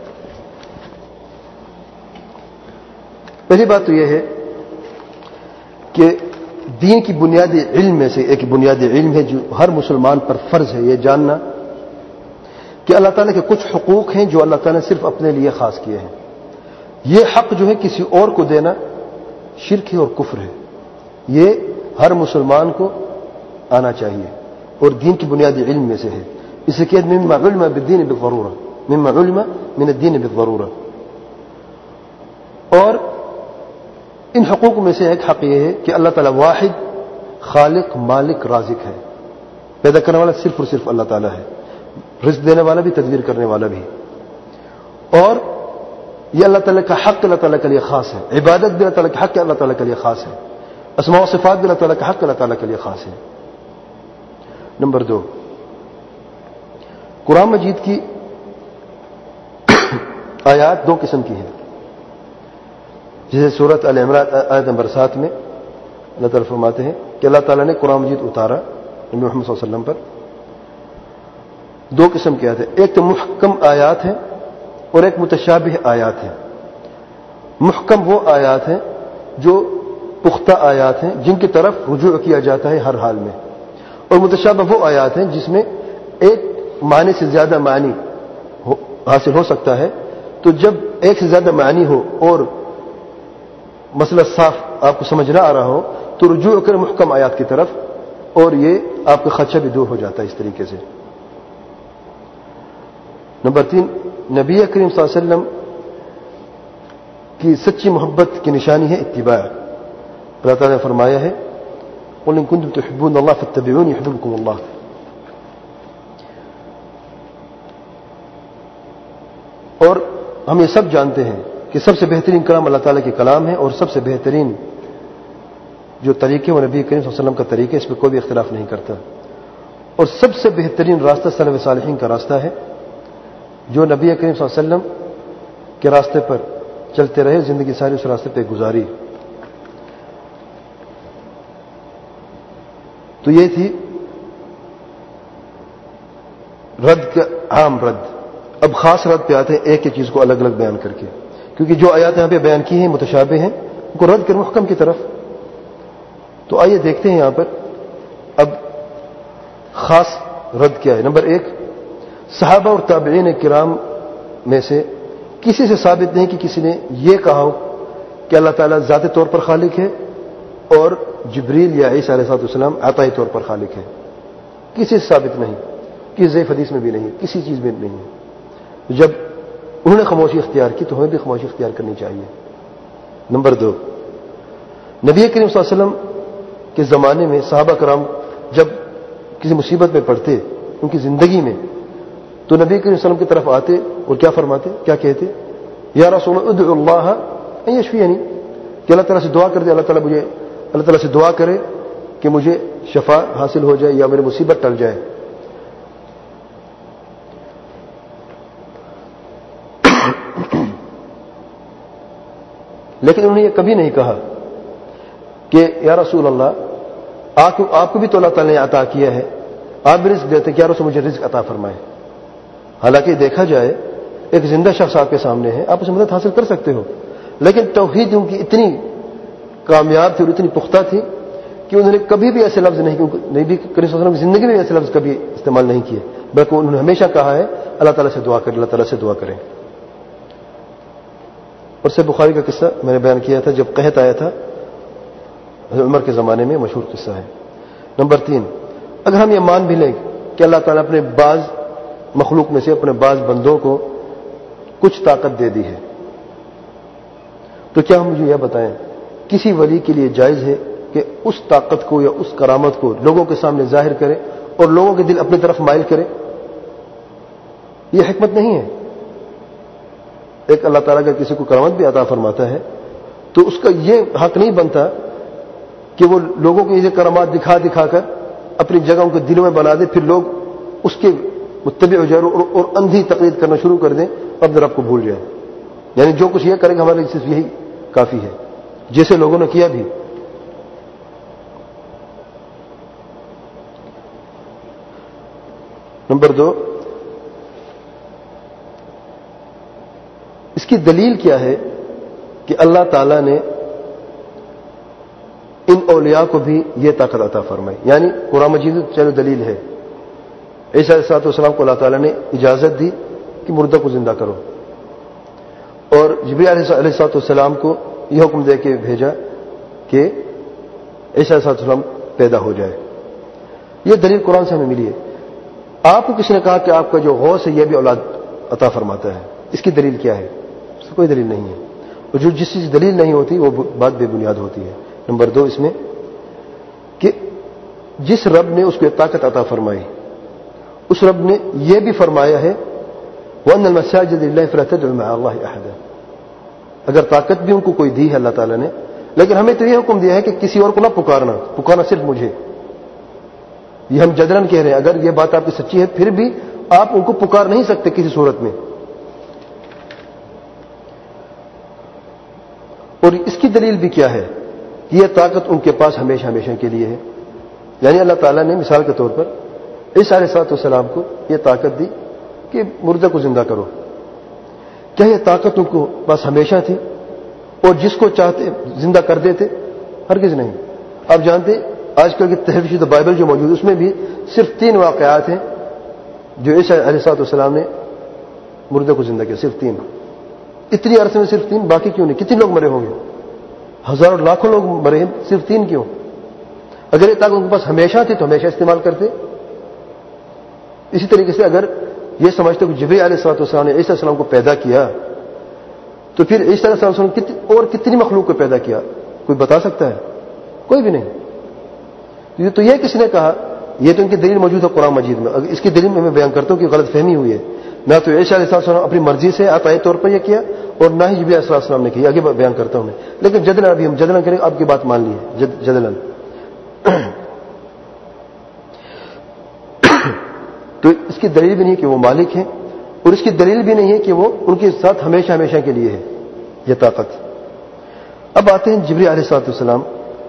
پہلی بات تو یہ ہے کہ دین کی بنیادی علم میں سے ایک بنیادی علم ہے جو ہر مسلمان پر فرض ہے یہ جاننا کہ اللہ تعالیٰ کے کچھ حقوق ہیں جو اللہ تعالیٰ نے صرف اپنے لیے خاص کیے ہیں. یہ حق جو ہے کسی اور کو دینا شرک ہے اور کفر ہے. یہ ہر مسلمان کو آنا چاہیے اور دین کی بنیادی علم میں سے ہے. اسے کہ مما علم بالدین بالضرورہ، مما علم من الدین بالضرورہ. اور ان حقوق میں سے ایک حق یہ ہے کہ اللہ تعالیٰ واحد خالق مالک رازق ہے. پیدا کرنے والا صرف اور صرف اللہ تعالیٰ ہے، رزق دینے والا بھی تدبیر کرنے والا بھی. اور یہ اللہ تعالیٰ کا حق اللہ تعالیٰ کے لیے خاص ہے. عبادت بھی اللہ تعالیٰ کا حق اللہ تعالیٰ کے لیے خاص ہے. اسماء و صفات بھی اللہ تعالیٰ کا حق اللہ تعالیٰ کے لیے خاص ہے. نمبر 2، قرآن مجید کی آیات دو قسم کی ہیں. جسے سورۃ آل عمران آیت نمبر 7 میں اللہ تعالیٰ فرماتے ہیں کہ اللہ تعالیٰ نے قرآن مجید اتارا نبی محمد صلی اللہ علیہ وسلم پر. دو قسم کی آیات ہیں، ایک تو محکم آیات ہیں اور ایک متشابہ آیات ہیں. محکم وہ آیات ہیں جو پختہ آیات ہیں جن کی طرف رجوع کیا جاتا ہے ہر حال میں، اور متشابہ وہ آیات ہیں جس میں ایک معنی سے زیادہ معنی حاصل ہو سکتا ہے. تو جب ایک سے زیادہ معنی ہو اور مسئلہ صاف آپ کو سمجھ نہ آ رہا ہو تو رجوع کر محکم آیات کی طرف، اور یہ آپ کا خدشہ بھی دور ہو جاتا ہے اس طریقے سے. نمبر 3، نبی کریم صلی اللہ علیہ وسلم کی سچی محبت کی نشانی ہے اتباع. اللہ تعالیٰ نے فرمایا ہے قُلْ إِن كُنتُمْ تُحِبُّونَ اللَّهَ فَاتَّبِعُونِي يُحْبِبْكُمُ اللَّهُ. اور ہم یہ سب جانتے ہیں کہ سب سے بہترین کلام اللہ تعالیٰ کے کلام ہے، اور سب سے بہترین جو طریقے وہ نبی کریم صلی اللہ علیہ وسلم کا طریقہ، اس پہ کوئی بھی اختلاف نہیں کرتا. اور سب سے بہترین راستہ سلف صالحین کا راستہ ہے جو نبی کریم صلی اللہ علیہ وسلم کے راستے پر چلتے رہے، زندگی ساری اس راستے پہ گزاری. تو یہ تھی رد کا عام رد. اب خاص رد پہ آتے ہیں ایک ایک چیز کو الگ الگ بیان کر کے، کیونکہ جو آیات یہاں پہ بیان کی ہیں متشابہ ہیں، ان کو رد کر محکم کی طرف. تو آئیے دیکھتے ہیں یہاں پر اب خاص رد کیا ہے. نمبر 1، صحابہ اور تابعین کرام میں سے کسی سے ثابت نہیں کہ کسی نے یہ کہا ہو کہ اللہ تعالیٰ ذاتی طور پر خالق ہے اور جبریل یا عیسیٰ علیہ السلام عطائی طور پر خالق ہے. کسی سے ثابت نہیں، کسی ضعیف حدیث میں بھی نہیں، کسی چیز میں نہیں ہے. جب انہوں نے خاموشی اختیار کی تو ہمیں بھی خاموشی اختیار کرنی چاہیے. نمبر 2، نبی کریم صلی اللہ علیہ وسلم کے زمانے میں صحابہ کرام جب کسی مصیبت میں پڑتے ان کی زندگی میں، تو نبی کریم صلی اللہ علیہ وسلم کی طرف آتے اور کیا فرماتے، کیا کہتے؟ یا رسول اللہ ادعو اللہ ان یشفینی، کہ اللہ تعالیٰ سے دعا کر دے، اللہ تعالیٰ سے دعا کرے کہ مجھے شفا حاصل ہو جائے یا میری مصیبت ٹل جائے. لیکن انہوں نے یہ کبھی نہیں کہا کہ یا رسول اللہ آپ کو بھی تو اللہ تعالیٰ نے عطا کیا ہے، آپ بھی رزق دیتے، کیا رسول مجھے رزق عطا فرمائے. حالانکہ دیکھا جائے ایک زندہ شخص آپ کے سامنے ہے، آپ اسے مدد حاصل کر سکتے ہو، لیکن توحید ان کی اتنی کامیاب تھی اور اتنی پختہ تھی کہ انہوں نے کبھی بھی ایسے لفظ نہیں، نبی کریم صلی اللہ علیہ وسلم کی زندگی میں ایسے لفظ کبھی استعمال نہیں کیے، بلکہ انہوں نے ہمیشہ کہا ہے اللہ تعالیٰ سے دعا کریں، اللہ تعالیٰ سے دعا کریں. اور سے بخاری کا قصہ میں نے بیان کیا تھا، جب قحط آیا تھا حضرت عمر کے زمانے میں مشہور قصہ ہے۔ نمبر 3، اگر ہم یہ مان بھی لیں کہ اللہ تعالیٰ اپنے بعض مخلوق میں سے اپنے بعض بندوں کو کچھ طاقت دے دی ہے، تو کیا ہم مجھے یہ بتائیں کسی ولی کے لیے جائز ہے کہ اس طاقت کو یا اس کرامت کو لوگوں کے سامنے ظاہر کرے اور لوگوں کے دل اپنی طرف مائل کرے؟ یہ حکمت نہیں ہے۔ ایک اللہ تعالیٰ کا کسی کو کرامت بھی عطا فرماتا ہے تو اس کا یہ حق نہیں بنتا کہ وہ لوگوں کو یہ کرامات دکھا دکھا کر اپنی جگہ ان کے دلوں میں بنا دے، پھر لوگ اس کے متبع ہو جائیں اور اندھی تقلید کرنا شروع کر دیں اور اپنے رب کو بھول جائیں۔ یعنی جو کچھ یہ کرے گا ہمارے لیے صرف یہی کافی ہے، جیسے لوگوں نے کیا بھی۔ نمبر 2، اس کی دلیل کیا ہے کہ اللہ تعالیٰ نے ان اولیاء کو بھی یہ طاقت عطا فرمائی؟ یعنی قرآن مجید چلو دلیل ہے، عیسیٰ علیہ السلام کو اللہ تعالیٰ نے اجازت دی کہ مردہ کو زندہ کرو، اور جبریل علیہ السلام کو یہ حکم دے کے بھیجا کہ عیسیٰ علیہ السلام پیدا ہو جائے۔ یہ دلیل قرآن سے ہمیں ملی ہے۔ آپ کو کسی نے کہا کہ آپ کا جو غوث ہے یہ بھی اولاد عطا فرماتا ہے، اس کی دلیل کیا ہے؟ اس کی کوئی دلیل نہیں ہے، اور جو جس چیز دلیل نہیں ہوتی وہ بات بے بنیاد ہوتی ہے۔ نمبر 2 اس میں کہ جس رب نے اس کو طاقت عطا فرمائی، اس رب نے یہ بھی فرمایا ہے وَأَنَّ الْمَسَاجِدَ لِلَّهِ فَلَا تَدْعُوا مَعَ اللَّهِ أَحَدًا۔ اگر طاقت بھی ان کو کوئی دی ہے اللہ تعالیٰ نے، لیکن ہمیں تو یہ حکم دیا ہے کہ کسی اور کو نہ پکارنا صرف مجھے۔ یہ ہم جدلاً کہہ رہے ہیں، اگر یہ بات آپ کی سچی ہے پھر بھی آپ ان کو پکار نہیں سکتے کسی صورت میں۔ اور اس کی دلیل بھی کیا ہے؟ یہ طاقت ان کے پاس ہمیشہ ہمیشہ کے لیے ہے۔ یعنی اللہ تعالیٰ نے مثال کے طور پر عیسیٰ علیہ السلام کو یہ طاقت دی کہ مردہ کو زندہ کرو۔ کیا یہ طاقت ان کو پاس ہمیشہ تھی اور جس کو چاہتے زندہ کر دیتے؟ ہرگز نہیں۔ آپ جانتے آج کل کی تحریف شدہ بائبل جو موجود ہے اس میں بھی صرف 3 واقعات ہیں جو عیسیٰ علیہ السلام نے مردے کو زندہ کیا، صرف 3۔ اتنی عرصے میں صرف 3، باقی کیوں نہیں؟ کتنے لوگ مرے ہوں گے؟ ہزاروں لاکھوں لوگ مرے ہیں، صرف 3 کیوں؟ اگر یہ طاقت ان کے پاس ہمیشہ تھی تو ہمیشہ استعمال کرتے۔ اسی طریقے سے اگر یہ سمجھتے کہ جبریل علیہ السلام نے عیسیٰ علیہ السلام کو پیدا کیا تو پھر عیسیٰ علیہ السلام نے اور کتنی مخلوق کو پیدا کیا؟ کوئی بتا سکتا ہے؟ کوئی بھی نہیں۔ تو یہ کس نے کہا؟ یہ تو ان کی دلیل موجود ہے قرآن مجید میں۔ اس کی دلیل میں بیان کرتا ہوں کہ غلط فہمی ہوئی ہے۔ نہ تو عیسیٰ علیہ السلام اپنی مرضی سے عطائی طور پر یہ کیا اور نہ ہی جبریل علیہ السلام نے کیا۔ آگے بیان کرتا ہوں میں، لیکن جدلاً ابھی ہم جدلاً کریں، آپ کی بات مان لی ہے جدلاً۔ تو اس کی دلیل بھی نہیں کہ وہ مالک ہیں، اور اس کی دلیل بھی نہیں ہے کہ وہ ان کے ساتھ ہمیشہ ہمیشہ کے لیے ہے یہ طاقت۔ اب آتے ہیں جبریل علیہ السلام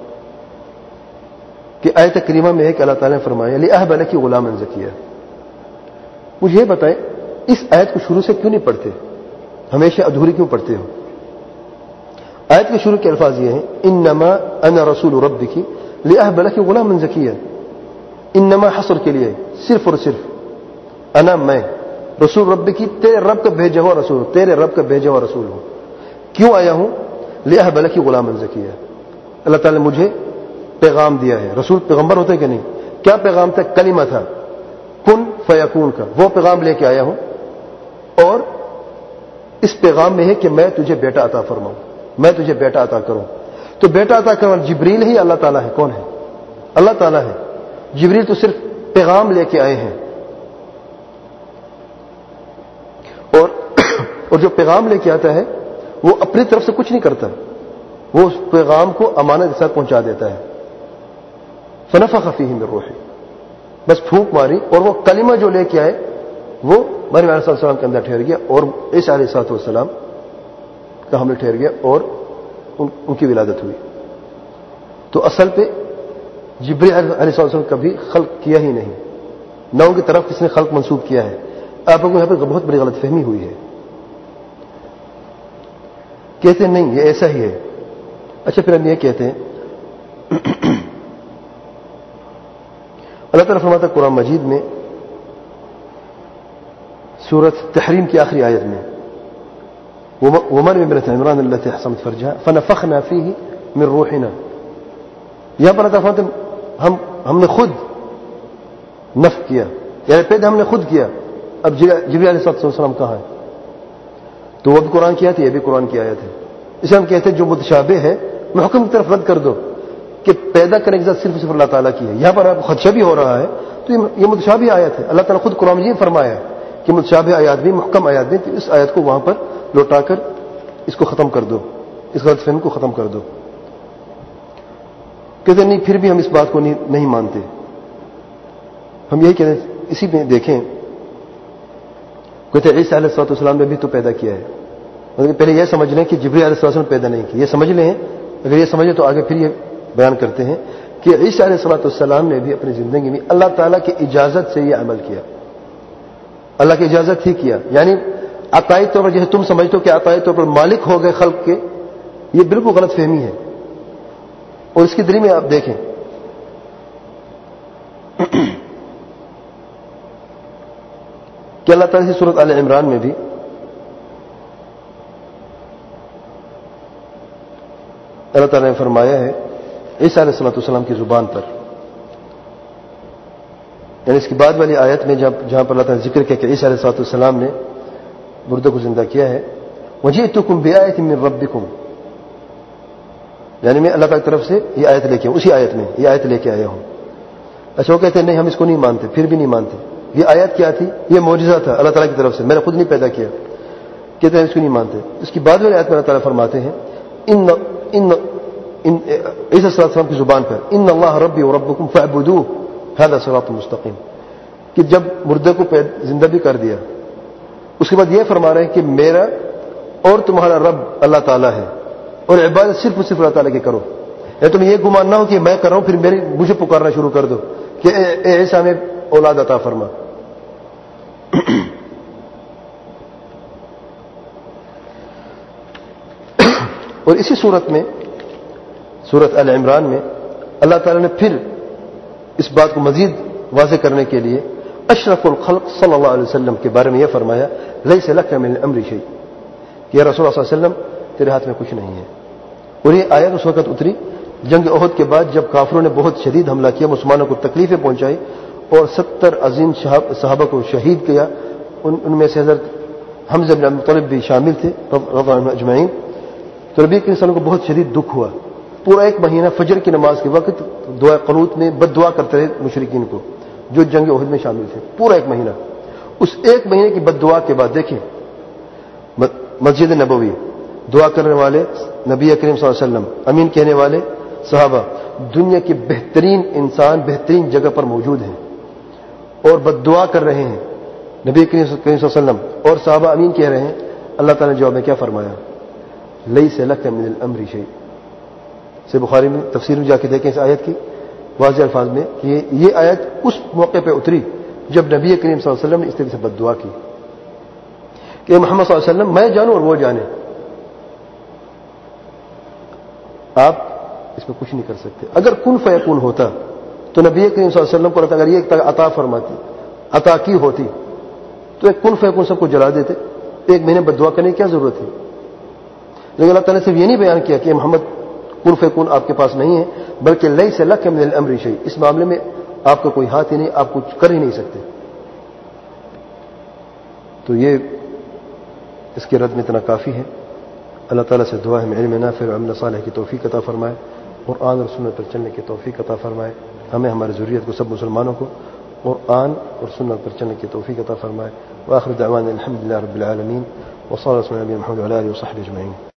کہ آیت کریمہ میں ہے کہ اللہ تعالیٰ نے فرمایا لِأَهْبَ لَكِ غُلَامًا زَكِيًّا۔ مجھے یہ بتائیں اس آیت کو شروع سے کیوں نہیں پڑھتے؟ ہمیشہ ادھوری کیوں پڑھتے ہو؟ آیت کے شروع کے الفاظ یہ ہیں انما انا رسول ربک لِأَهْبَ لَكِ غُلَامًا زَكِيًّا۔ انما حصر کے لیے، صرف اور صرف انا میں رسول رب کی، تیرے رب کا بھیجا ہوا رسول، تیرے رب کا بھیجا ہوا رسول ہوں۔ کیوں آیا ہوں؟ لِأَهْبَ لَكِ غُلَامًا زَكِيًّا۔ اللہ تعالیٰ نے مجھے پیغام دیا ہے۔ رسول پیغمبر ہوتے کہ نہیں؟ کیا پیغام تھا؟ کلمہ تھا، کن فیکون کا، وہ پیغام لے کے آیا ہوں، اور اس پیغام میں ہے کہ میں تجھے بیٹا عطا فرماؤں، میں تجھے بیٹا عطا کروں۔ تو بیٹا عطا کرنے والا جبریل ہی اللہ تعالیٰ ہے؟ کون ہے؟ اللہ تعالیٰ ہے۔ جبریل تو صرف پیغام لے کے آئے ہیں، اور جو پیغام لے کے آتا ہے وہ اپنی طرف سے کچھ نہیں کرتا، وہ اس پیغام کو امانت کے ساتھ پہنچا دیتا ہے۔ فنفخ فیہ من روحہ، بس پھونک ماری اور وہ کلمہ جو لے کے آئے وہ مریم علیہ السلام کے اندر ٹھہر گیا، اور عیسیٰ علیہ السلام کا حمل ٹھہر گیا اور ان کی ولادت ہوئی۔ تو اصل پہ جبریل علیہ السلام کبھی خلق کیا ہی نہیں، نہ ان کی طرف کس نے خلق منسوب کیا ہے۔ آپ لوگوں کو یہاں پہ بہت بڑی غلط فہمی ہوئی ہے، کہتے ہیں نہیں یہ ایسا ہی ہے۔ اچھا پھر ہم یہ کہتے ہیں اللہ تعالیٰ فرماتا ہے قرآن مجید میں سورۃ تحریم کی آخری آیت میں وَمَرْيَمَ ابْنَتَ عِمْرَانَ الَّتِي أَحْصَنَتْ فَرْجَهَا فَنَفَخْنَا فِيهِ مِنْ رُوحِنَا، یہاں پر اللہ فرماتے ہم نے خود نفخ کیا، یعنی پیدا ہم نے خود کیا. اب جبریل علیہ السلام کہاں ہے؟ تو وہ بھی قرآن کی آیت ہے، یہ بھی قرآن کی آیت ہے. اسے ہم کہتے ہیں جو متشابہ ہے میں حکم کی طرف رد کر دو کہ پیدا کرنے کی ذات صرف اللہ تعالیٰ کی ہے. یہاں پر آپ کو خدشہ بھی ہو رہا ہے تو یہ متشابہ آیت ہے. اللہ تعالیٰ خود قرآن مجید فرمایا ہے کہ متشابہ آیات بھی محکم آیات بھی، تو اس آیت کو وہاں پر لوٹا کر اس کو ختم کر دو، اس غلط فہمی کو ختم کر دو. کہتے نہیں پھر بھی ہم اس بات کو نہیں مانتے. ہم یہی کہتے ہیں اسی میں دیکھیں، کہتے عیسیٰ علیہ السلام نے بھی تو پیدا کیا ہے. مطلب پہلے یہ سمجھ لیں کہ جبریل علیہ السلام نے پیدا نہیں کیا، یہ سمجھ لیں. اگر یہ سمجھیں تو آگے پھر یہ بیان کرتے ہیں کہ عیسیٰ علیہ السلام نے بھی اپنی زندگی میں اللہ تعالیٰ کی اجازت سے یہ عمل کیا، اللہ کی اجازت ہی کیا. یعنی عقائد طور پر جیسے تم سمجھتے ہو کہ عقائد طور پر مالک ہو گئے خلق کے، یہ بالکل غلط فہمی ہے. اور اس کی دلیل میں آپ دیکھیں کہ اللہ تعالیٰ کی سورۃ آل عمران میں بھی اللہ تعالیٰ نے فرمایا ہے عیسیٰ علیہ السلام کی زبان پر، یعنی اس کی بعد والی آیت میں جہاں پر اللہ تعالیٰ نے ذکر کیا کہ عیسیٰ علیہ السلام نے مردے کو زندہ کیا ہے، وجئتکم بآیۃ من ربکم، یعنی میں اللہ تعالیٰ کی طرف سے یہ آیت لے کے اسی آیت میں یہ آیت لے کے آیا ہوں. اچھا وہ کہتے ہیں نہیں ہم اس کو نہیں مانتے، پھر بھی نہیں مانتے. یہ آیت کیا تھی؟ یہ معجزہ تھا اللہ تعالیٰ کی طرف سے، میں نے خود نہیں پیدا کیا. کہتے ہیں اس کو نہیں مانتے. اس کی بعد والی آیت میں اللہ تعالیٰ فرماتے ہیں عیسیٰ علیہ السلام کی زبان پر ان اللہ ربی وربکم فاعبدوہ ھذا صراط مستقیم، کہ جب مردے کو زندہ بھی کر دیا اس کے بعد یہ فرما رہے ہیں کہ میرا اور تمہارا رب اللہ تعالیٰ ہے اور عبادت صرف اللہ تعالیٰ کی کرو. یا تمہیں یہ گمان نہ ہو کہ میں کر رہا ہوں پھر مجھے پکارنا شروع کر دو کہ اے عیسیٰ میں اولاد عطا فرما. اور اسی صورت میں سورۃ آل عمران میں اللہ تعالیٰ نے پھر اس بات کو مزید واضح کرنے کے لیے اشرف الخلق صلی اللہ علیہ وسلم کے بارے میں یہ فرمایا لیس لک من الامر شیء، کہ یا رسول اللہ صلی اللہ علیہ وسلم تیرے ہاتھ میں کچھ نہیں ہے. اور یہ آیت اس وقت اتری جنگ احد کے بعد جب کافروں نے بہت شدید حملہ کیا، مسلمانوں کو تکلیفیں پہنچائی اور 70 عظیم صحابہ کو شہید کیا. ان میں سے حضرت حمزہ بن ابی طالب بھی شامل تھے رضی اللہ عنہم اجمعین. تو نبی کریم صلی اللہ علیہ وسلم کو بہت شدید دکھ ہوا. پورا ایک مہینہ فجر کی نماز کے وقت دعا قنوت میں بد دعا کرتے رہے مشرکین کو جو جنگ احد میں شامل تھے، پورا ایک مہینہ. اس ایک مہینے کی بد دعا کے بعد دیکھیں مسجد نبوی، دعا کرنے والے نبی کریم صلی اللہ علیہ وسلم، امین کہنے والے صحابہ، دنیا کے بہترین انسان بہترین جگہ پر موجود ہیں اور بد دعا کر رہے ہیں. نبی کریم صلی اللہ علیہ وسلم اور صحابہ امین کہہ رہے ہیں. اللہ تعالیٰ نے جواب میں کیا فرمایا؟ لیس لک من الامر شیء. سے بخاری میں تفسیر میں جا کے دیکھیں اس آیت کی واضح الفاظ میں کہ یہ آیت اس موقع پہ اتری جب نبی کریم صلی اللہ علیہ وسلم نے اس طریقے سے بد دعا کی کہ محمد صلی اللہ علیہ وسلم میں جانوں اور وہ جانے، آپ اس میں کچھ نہیں کر سکتے. اگر کن فیکون ہوتا تو نبی کریم صلی اللہ علیہ وسلم کو اگر یہ عطا فرماتی، عطا کی ہوتی تو ایک کن فیکون سب کو جلا دیتے. ایک مہینے بد دعا کرنے کی کیا ضرورت ہے؟ لیکن اللہ تعالیٰ نے صرف یہ نہیں بیان کیا کہ محمد کن فیکون آپ کے پاس نہیں ہے، بلکہ لیس لک من الامر شیء، اس معاملے میں آپ کا کوئی ہاتھ ہی نہیں، آپ کچھ کر ہی نہیں سکتے. تو یہ اس کے رد میں اتنا کافی ہے. اللہ تعالیٰ سے دعا ہے میں علم نافع اور عمل صالح کی توفیق عطا فرمائے، قرآن اور سنت پر چلنے کی توفیق عطا فرمائے. ہمیں ہماری ضروریت کو سب مسلمانوں کو قرآن اور سنت پر چلنے کی توفیق عطا فرمائے. وآخر دعوانا الحمد للہ رب العالمین وصلی اللہ علیہ وسلم محمد وعلى آلہ وصحبہ اجمعین.